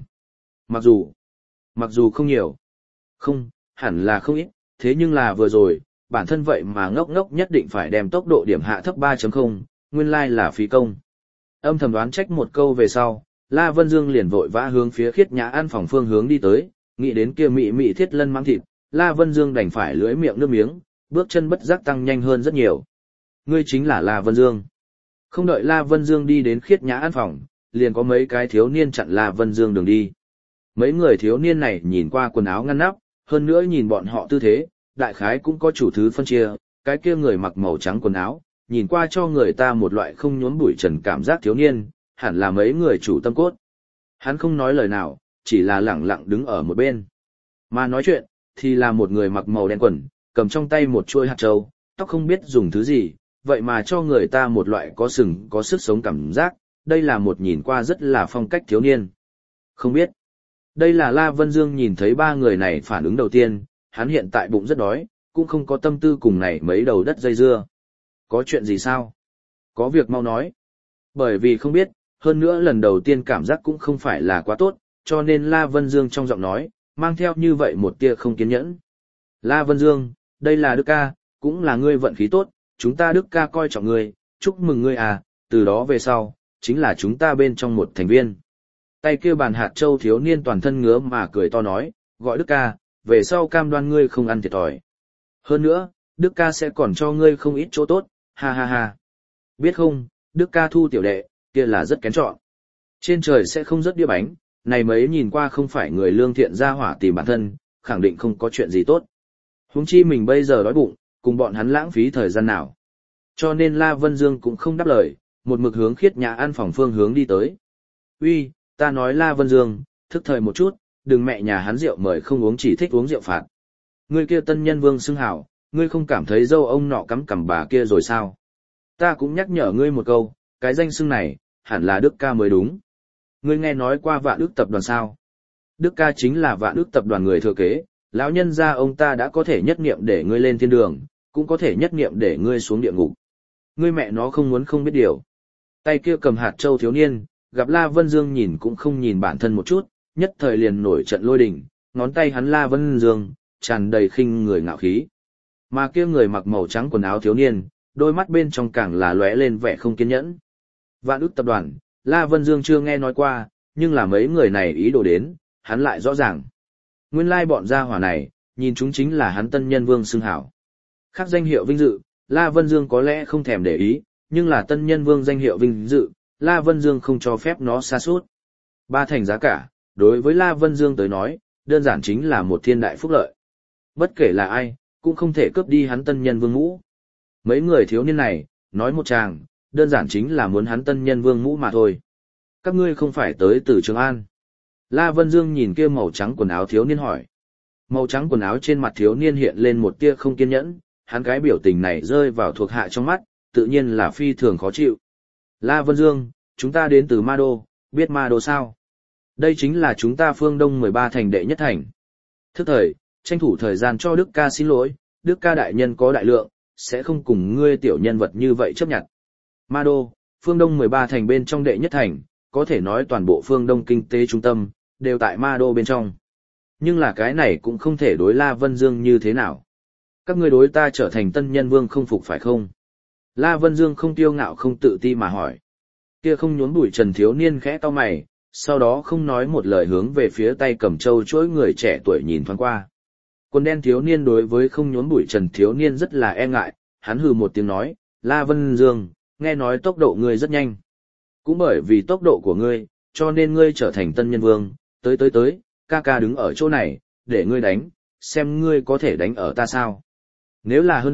Mặc dù không nhiều. Không, hẳn là không ít, thế nhưng là vừa rồi, bản thân vậy mà ngốc nhất định phải đem tốc độ điểm hạ thấp 3.0, nguyên lai là phí công. Âm thầm đoán trách một câu về sau, La Vân Dương liền vội vã hướng phía Khiết Nhã ăn phòng phương hướng đi tới, nghĩ đến kia mị thiết lân mãng thịt, La Vân Dương đành phải lưỡi miệng nước miếng, bước chân bất giác tăng nhanh hơn rất nhiều. Ngươi chính là La Vân Dương. Không đợi La Vân Dương đi đến Khiết Nhã ăn phòng, liền có mấy cái thiếu niên chặn La Vân Dương đường đi. Mấy người thiếu niên này nhìn qua quần áo ngăn nắp, hơn nữa nhìn bọn họ tư thế, đại khái cũng có chủ thứ phân chia, cái kia người mặc màu trắng quần áo, nhìn qua cho người ta một loại không nhốn bụi trần cảm giác thiếu niên, hẳn là mấy người chủ tâm cốt. Hắn không nói lời nào, chỉ là lẳng lặng đứng ở một bên. Mà nói chuyện, thì là một người mặc màu đen quần, cầm trong tay một chuôi hạt châu, tóc không biết dùng thứ gì, vậy mà cho người ta một loại có sừng có sức sống cảm giác, đây là một nhìn qua rất là phong cách thiếu niên. Không biết. Đây là La Vân Dương nhìn thấy ba người này phản ứng đầu tiên, hắn hiện tại bụng rất đói, cũng không có tâm tư cùng này mấy đầu đất dây dưa. Có chuyện gì sao? Có việc mau nói. Bởi vì không biết, hơn nữa lần đầu tiên cảm giác cũng không phải là quá tốt, cho nên La Vân Dương trong giọng nói, mang theo như vậy một tia không kiên nhẫn. La Vân Dương, đây là Đức ca, cũng là ngươi vận khí tốt, chúng ta Đức ca coi trọng ngươi, chúc mừng ngươi à, từ đó về sau, chính là chúng ta bên trong một thành viên. Tay kia bàn hạt châu thiếu niên toàn thân ngứa mà cười to nói, gọi Đức ca, về sau cam đoan ngươi không ăn thiệt thòi. Hơn nữa, Đức ca sẽ còn cho ngươi không ít chỗ tốt, ha ha ha. Biết không, Đức ca thu tiểu đệ, kia là rất kén chọn. Trên trời sẽ không rớt đĩa bánh, này mấy nhìn qua không phải người lương thiện ra hỏa tìm bản thân, khẳng định không có chuyện gì tốt. Huống chi mình bây giờ đói bụng, cùng bọn hắn lãng phí thời gian nào. Cho nên La Vân Dương cũng không đáp lời, một mực hướng Khiết Nhã ăn phòng phương hướng đi tới. Uy, ta nói La Vân Dương, thức thời một chút, đừng mẹ nhà hắn rượu mời không uống chỉ thích uống rượu phạt. Ngươi kia tân nhân vương xưng hảo, ngươi không cảm thấy dâu ông nọ cắm cằm bà kia rồi sao? Ta cũng nhắc nhở ngươi một câu, cái danh xưng này, hẳn là Đức ca mới đúng. Ngươi nghe nói qua Vạn Ức tập đoàn sao? Đức ca chính là Vạn Ức tập đoàn người thừa kế, lão nhân gia ông ta đã có thể nhất niệm để ngươi lên thiên đường, cũng có thể nhất niệm để ngươi xuống địa ngục. Ngươi mẹ nó không muốn không biết điều. Tay kia cầm hạt châu thiếu niên, gặp La Vân Dương nhìn cũng không nhìn bản thân một chút, nhất thời liền nổi trận lôi đình, ngón tay hắn La Vân Dương, tràn đầy khinh người ngạo khí. Mà kia người mặc màu trắng quần áo thiếu niên, đôi mắt bên trong càng là lóe lên vẻ không kiên nhẫn. Vạn Ức tập đoàn, La Vân Dương chưa nghe nói qua, nhưng là mấy người này ý đồ đến, hắn lại rõ ràng. Nguyên lai bọn gia hỏa này, nhìn chúng chính là hắn tân nhân vương xưng hảo. Khác danh hiệu vinh dự, La Vân Dương có lẽ không thèm để ý, nhưng là tân nhân vương danh hiệu vinh dự, La Vân Dương không cho phép nó sa sút. Ba thành giá cả, đối với La Vân Dương tới nói, đơn giản chính là một thiên đại phúc lợi. Bất kể là ai, cũng không thể cướp đi hắn tân nhân vương mũ. Mấy người thiếu niên này, nói một tràng, đơn giản chính là muốn hắn tân nhân vương mũ mà thôi. Các ngươi không phải tới từ Trường An. La Vân Dương nhìn kia màu trắng quần áo thiếu niên hỏi. Màu trắng quần áo trên mặt thiếu niên hiện lên một tia không kiên nhẫn, hắn cái biểu tình này rơi vào thuộc hạ trong mắt, tự nhiên là phi thường khó chịu. La Vân Dương, chúng ta đến từ Ma Đô, biết Ma Đô sao? Đây chính là chúng ta phương Đông 13 thành đệ nhất thành. Thức thời, tranh thủ thời gian cho Đức ca xin lỗi, Đức ca đại nhân có đại lượng, sẽ không cùng ngươi tiểu nhân vật như vậy chấp nhận. Ma Đô, phương Đông 13 thành bên trong đệ nhất thành, có thể nói toàn bộ phương Đông kinh tế trung tâm, đều tại Ma Đô bên trong. Nhưng là cái này cũng không thể đối La Vân Dương như thế nào. Các ngươi đối ta trở thành tân nhân vương không phục phải không? La Vân Dương không tiêu ngạo không tự ti mà hỏi. Kia không nhốn bụi trần thiếu niên khẽ cau mày, sau đó không nói một lời hướng về phía tay cầm trâu chuỗi người trẻ tuổi nhìn thoáng qua. Quần đen thiếu niên đối với không nhốn bụi trần thiếu niên rất là e ngại, hắn hừ một tiếng nói, La Vân Dương, nghe nói tốc độ ngươi rất nhanh. Cũng bởi vì tốc độ của ngươi, cho nên ngươi trở thành tân nhân vương, tới, ca ca đứng ở chỗ này, để ngươi đánh, xem ngươi có thể đánh ở ta sao. Nếu là hơn đâu,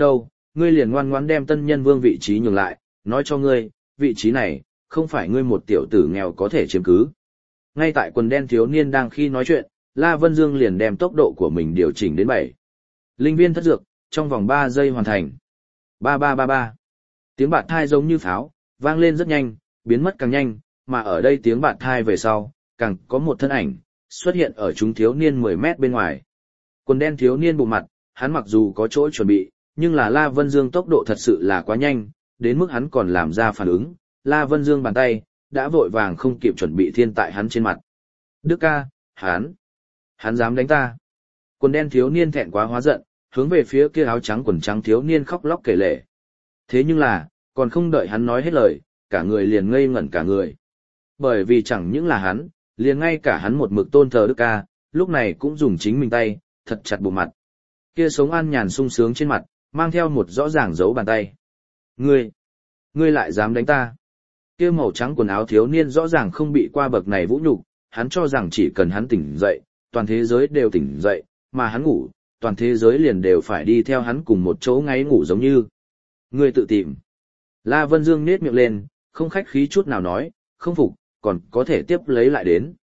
ngươi liền ngoan ngoãn đem tân nhân vương vị trí nhường lại, nói cho ngươi, vị trí này, không phải ngươi một tiểu tử nghèo có thể chiếm cứ. Ngay tại quần đen thiếu niên đang khi nói chuyện, La Vân Dương liền đem tốc độ của mình điều chỉnh đến 7. Linh viên thất dược, trong vòng 3 giây hoàn thành. 3333. Tiếng bạt thai giống như pháo, vang lên rất nhanh, biến mất càng nhanh, mà ở đây tiếng bạt thai về sau, càng có một thân ảnh, xuất hiện ở chúng thiếu niên 10 mét bên ngoài. Quần đen thiếu niên bụng mặt, hắn mặc dù có chỗ chuẩn bị, nhưng là La Vân Dương tốc độ thật sự là quá nhanh, đến mức hắn còn làm ra phản ứng, La Vân Dương bàn tay, đã vội vàng không kịp chuẩn bị thiên tại hắn trên mặt. Đức ca, hắn dám đánh ta. Quần đen thiếu niên thẹn quá hóa giận, hướng về phía kia áo trắng quần trắng thiếu niên khóc lóc kể lể. Thế nhưng là, còn không đợi hắn nói hết lời, cả người liền ngây ngẩn cả người. Bởi vì chẳng những là hắn, liền ngay cả hắn một mực tôn thờ Đức ca, lúc này cũng dùng chính mình tay, thật chặt bộ mặt. Kia sống an nhàn sung sướng trên mặt, mang theo một rõ ràng dấu bàn tay. Ngươi lại dám đánh ta. Kia màu trắng quần áo thiếu niên rõ ràng không bị qua bậc này vũ nhục, hắn cho rằng chỉ cần hắn tỉnh dậy, toàn thế giới đều tỉnh dậy, mà hắn ngủ, toàn thế giới liền đều phải đi theo hắn cùng một chỗ ngáy ngủ giống như. Ngươi tự tìm. La Vân Dương nhếch miệng lên, không khách khí chút nào nói, không phục, còn có thể tiếp lấy lại đến.